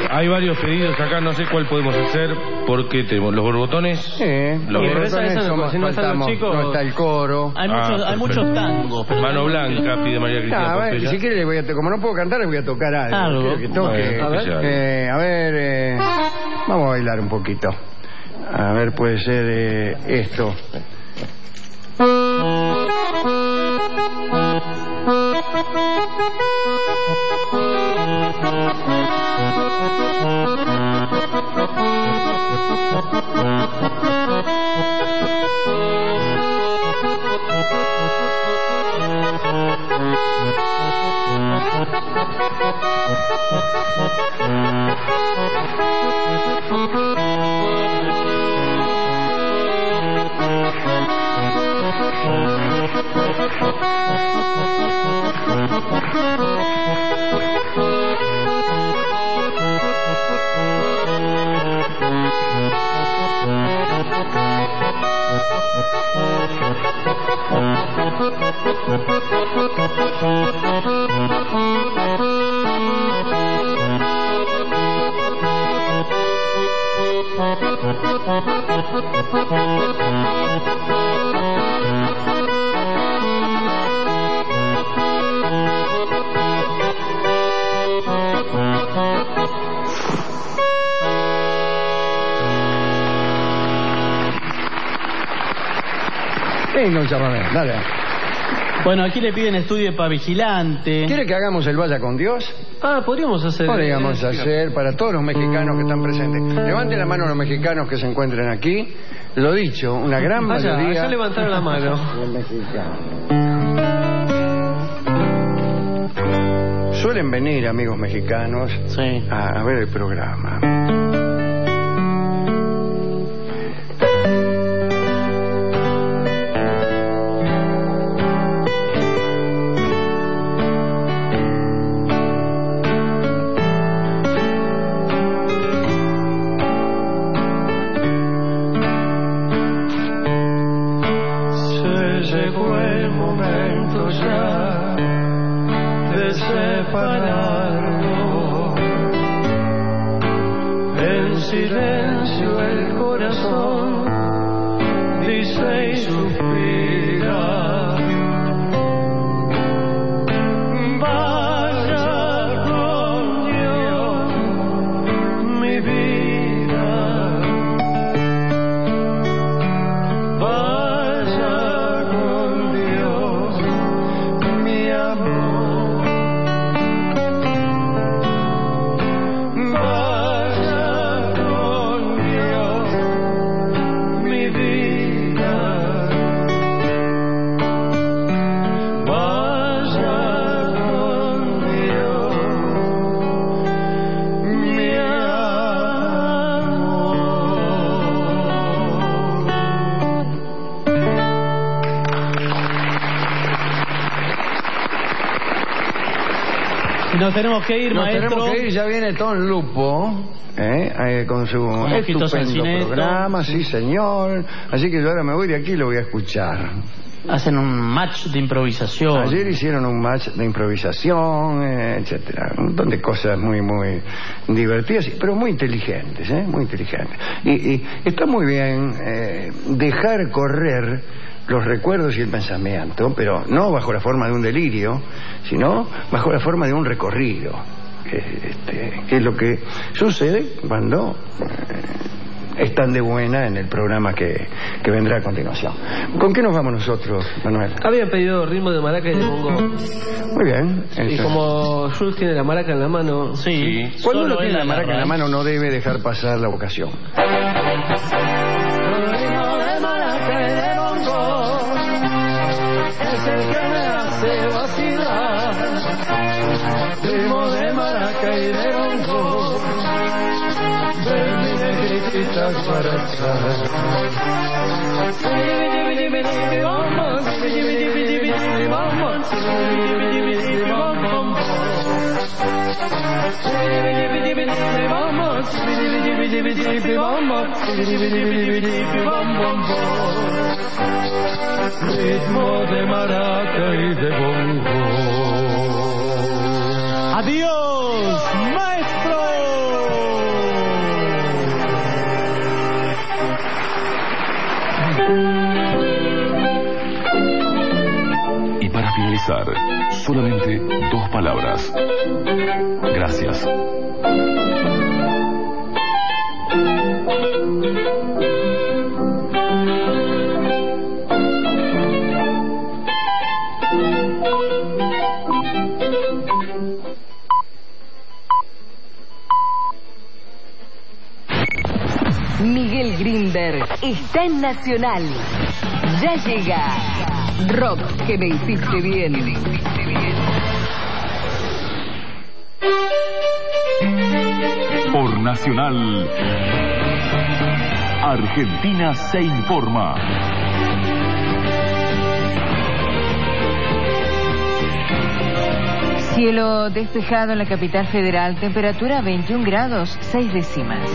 hay varios pedidos acá, no sé cuál podemos hacer, porque tenemos los borbotones. Sí, los y borbotones. esa, esa no, somos, si no, estamos, chicos, no está el coro. Hay muchos, Ah, hay muchos tangos. pero- Mano Blanca, pide María Cristina Ah, a ver, Portela. si quiere, le voy a, como no puedo cantar, le voy a tocar algo. Algo. Quiero que toque. A ver, a ver, eh, a ver eh, vamos a bailar un poquito. A ver, puede ser eh, esto. Venga, un chamamé, dale. Bueno, aquí le piden estudio para vigilante. ¿Quiere que hagamos el Vaya con Dios? Ah, podríamos hacer. Podríamos eh, hacer para todos los mexicanos que están presentes. Levanten la mano los mexicanos que se encuentren aquí. Lo dicho, una gran Allá, mayoría. allá levantaron la mano. de mexicanos. Suelen venir amigos mexicanos Sí. a, a ver el programa. Se llegó el momento ya de separarnos. En silencio el corazón dice y suspira. Vaya con Dios, mi vida. Vaya con Dios, mi amor. Vaya con Dios, mi vida. Vaya con Dios, mi Y nos tenemos que ir, Nos maestro. tenemos que ir, ya viene Tom Lupo, ¿eh? Eh, con su Mojito estupendo Sancineto. programa, sí señor. Así que yo ahora me voy de aquí y lo voy a escuchar. Hacen un match de improvisación. Ayer hicieron un match de improvisación, eh, etcétera, un montón de cosas muy, muy divertidas, pero muy inteligentes, ¿eh? Muy inteligentes. Y, y está muy bien eh, dejar correr los recuerdos y el pensamiento, pero no bajo la forma de un delirio, sino bajo la forma de un recorrido, que, este, que es lo que sucede cuando eh, están de buena en el programa que, que vendrá a continuación. ¿Con qué nos vamos nosotros, Manuel? Habían pedido ritmo de maraca y de bongo. Muy bien. Y eso. como Jules tiene la maraca en la mano. Sí. Cuando uno solo tiene él la maraca en la agarra. mano no debe dejar pasar la ocasión. Es el que me hace vacilar. Ritmo de maraca y de bongo, de mi negrita para atrás. Ritmo de maraca y de bongo. Adiós, maestro. finalizar, solamente dos palabras. Gracias. Miguel Grinberg está en Nacional. Ya llega Rock que me hiciste bien. Por Nacional, Argentina se informa. Cielo despejado en la capital federal, temperatura veintiún grados, seis décimas.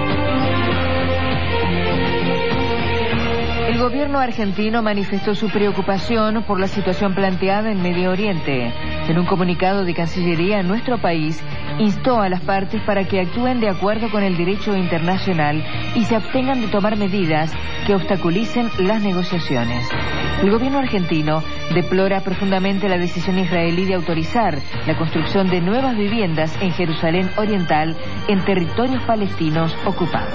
El gobierno argentino manifestó su preocupación por la situación planteada en Medio Oriente. En un comunicado de Cancillería, nuestro país instó a las partes para que actúen de acuerdo con el derecho internacional y se abstengan de tomar medidas que obstaculicen las negociaciones. El gobierno argentino deplora profundamente la decisión israelí de autorizar la construcción de nuevas viviendas en Jerusalén Oriental en territorios palestinos ocupados.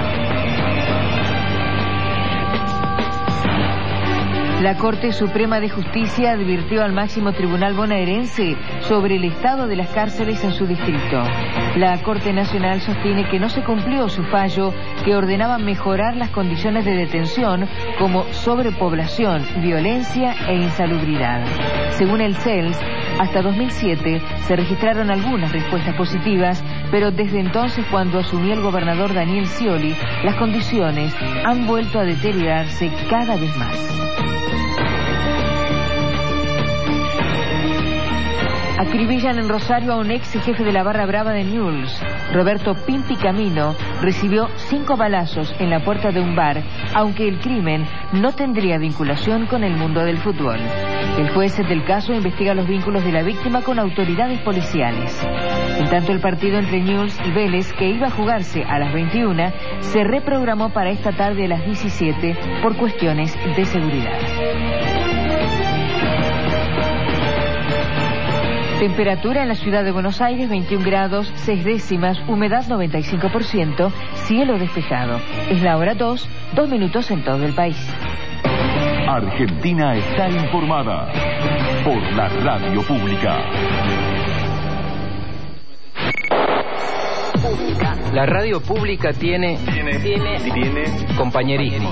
La Corte Suprema de Justicia advirtió al máximo tribunal bonaerense sobre el estado de las cárceles en su distrito. La Corte Nacional sostiene que no se cumplió su fallo que ordenaba mejorar las condiciones de detención como sobrepoblación, violencia e insalubridad. Según el C E L S, hasta dos mil siete se registraron algunas respuestas positivas, pero desde entonces, cuando asumió el gobernador Daniel Scioli, las condiciones han vuelto a deteriorarse cada vez más. Acribillan en Rosario a un ex jefe de la barra brava de Newell's. Roberto Pimpi Camino recibió cinco balazos en la puerta de un bar, aunque el crimen no tendría vinculación con el mundo del fútbol. El juez del caso investiga los vínculos de la víctima con autoridades policiales. En tanto, el partido entre Newell's y Vélez, que iba a jugarse a las veintiuna, se reprogramó para esta tarde a las diecisiete por cuestiones de seguridad. Temperatura en la ciudad de Buenos Aires, veintiún grados, seis décimas, humedad noventa y cinco por ciento, cielo despejado. Es la hora dos, dos minutos en todo el país. Argentina está informada por la radio pública. La radio pública tiene, tiene, tiene, tiene compañerismo.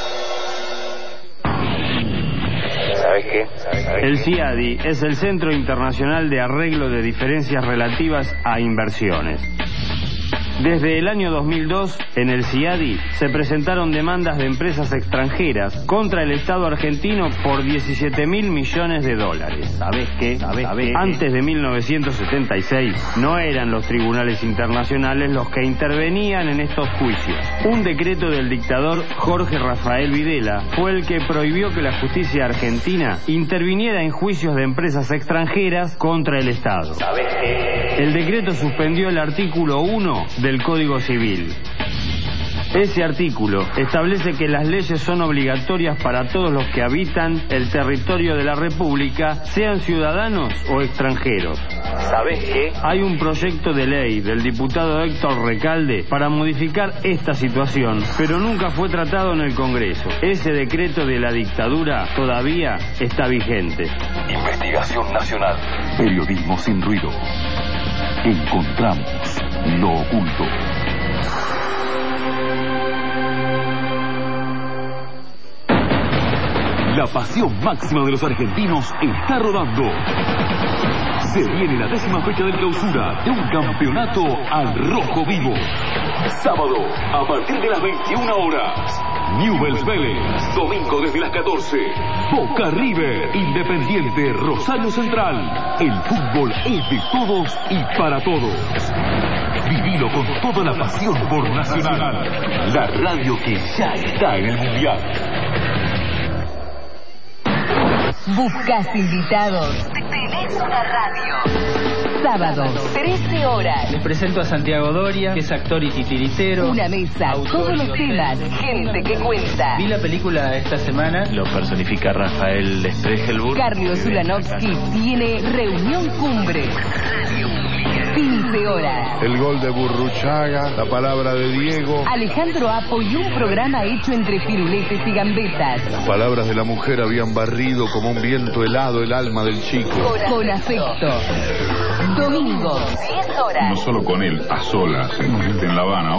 ¿Sabes qué? El C I A D I es el Centro Internacional de Arreglo de Diferencias Relativas a Inversiones. Desde el año dos mil dos, en el C I A D I se presentaron demandas de empresas extranjeras contra el Estado argentino por diecisiete mil millones de dólares. ¿Sabés qué? ¿Sabés qué? Antes de mil novecientos setenta y seis, no eran los tribunales internacionales los que intervenían en estos juicios. Un decreto del dictador Jorge Rafael Videla fue el que prohibió que la justicia argentina interviniera en juicios de empresas extranjeras contra el Estado. ¿Sabés qué? El decreto suspendió el artículo uno de del Código Civil. Ese artículo establece que las leyes son obligatorias para todos los que habitan el territorio de la República, sean ciudadanos o extranjeros. ¿Sabés qué? Hay un proyecto de ley del diputado Héctor Recalde para modificar esta situación, pero nunca fue tratado en el Congreso. Ese decreto de la dictadura todavía está vigente. Investigación Nacional. Periodismo sin ruido. Encontramos lo oculto. La pasión máxima de los argentinos está rodando. Se viene la décima fecha de clausura de un campeonato al rojo vivo. Sábado, a partir de las veintiuna horas. Newell's Vélez, domingo desde las catorce. Boca River, Independiente, Rosario Central. El fútbol es de todos y para todos. Vivilo con toda la pasión por Nacional, la radio que ya está en el Mundial. ¿Buscas invitados? Tenés una radio. Sábados, trece horas. Les presento a Santiago Doria, que es actor y titiritero. Una mesa, todos los temas, gente que cuenta. Vi la película esta semana. Lo personifica Rafael Stregelburg. Carlos Ulanovsky tiene Reunión Cumbre. quince horas. El gol de Burruchaga, la palabra de Diego. Alejandro Apo y un programa hecho entre piruletes y gambetas. Las palabras de la mujer habían barrido como un viento helado el alma del chico. Con, con afecto. Domingo, diez horas. No solo con él, a solas, en, en La Habana.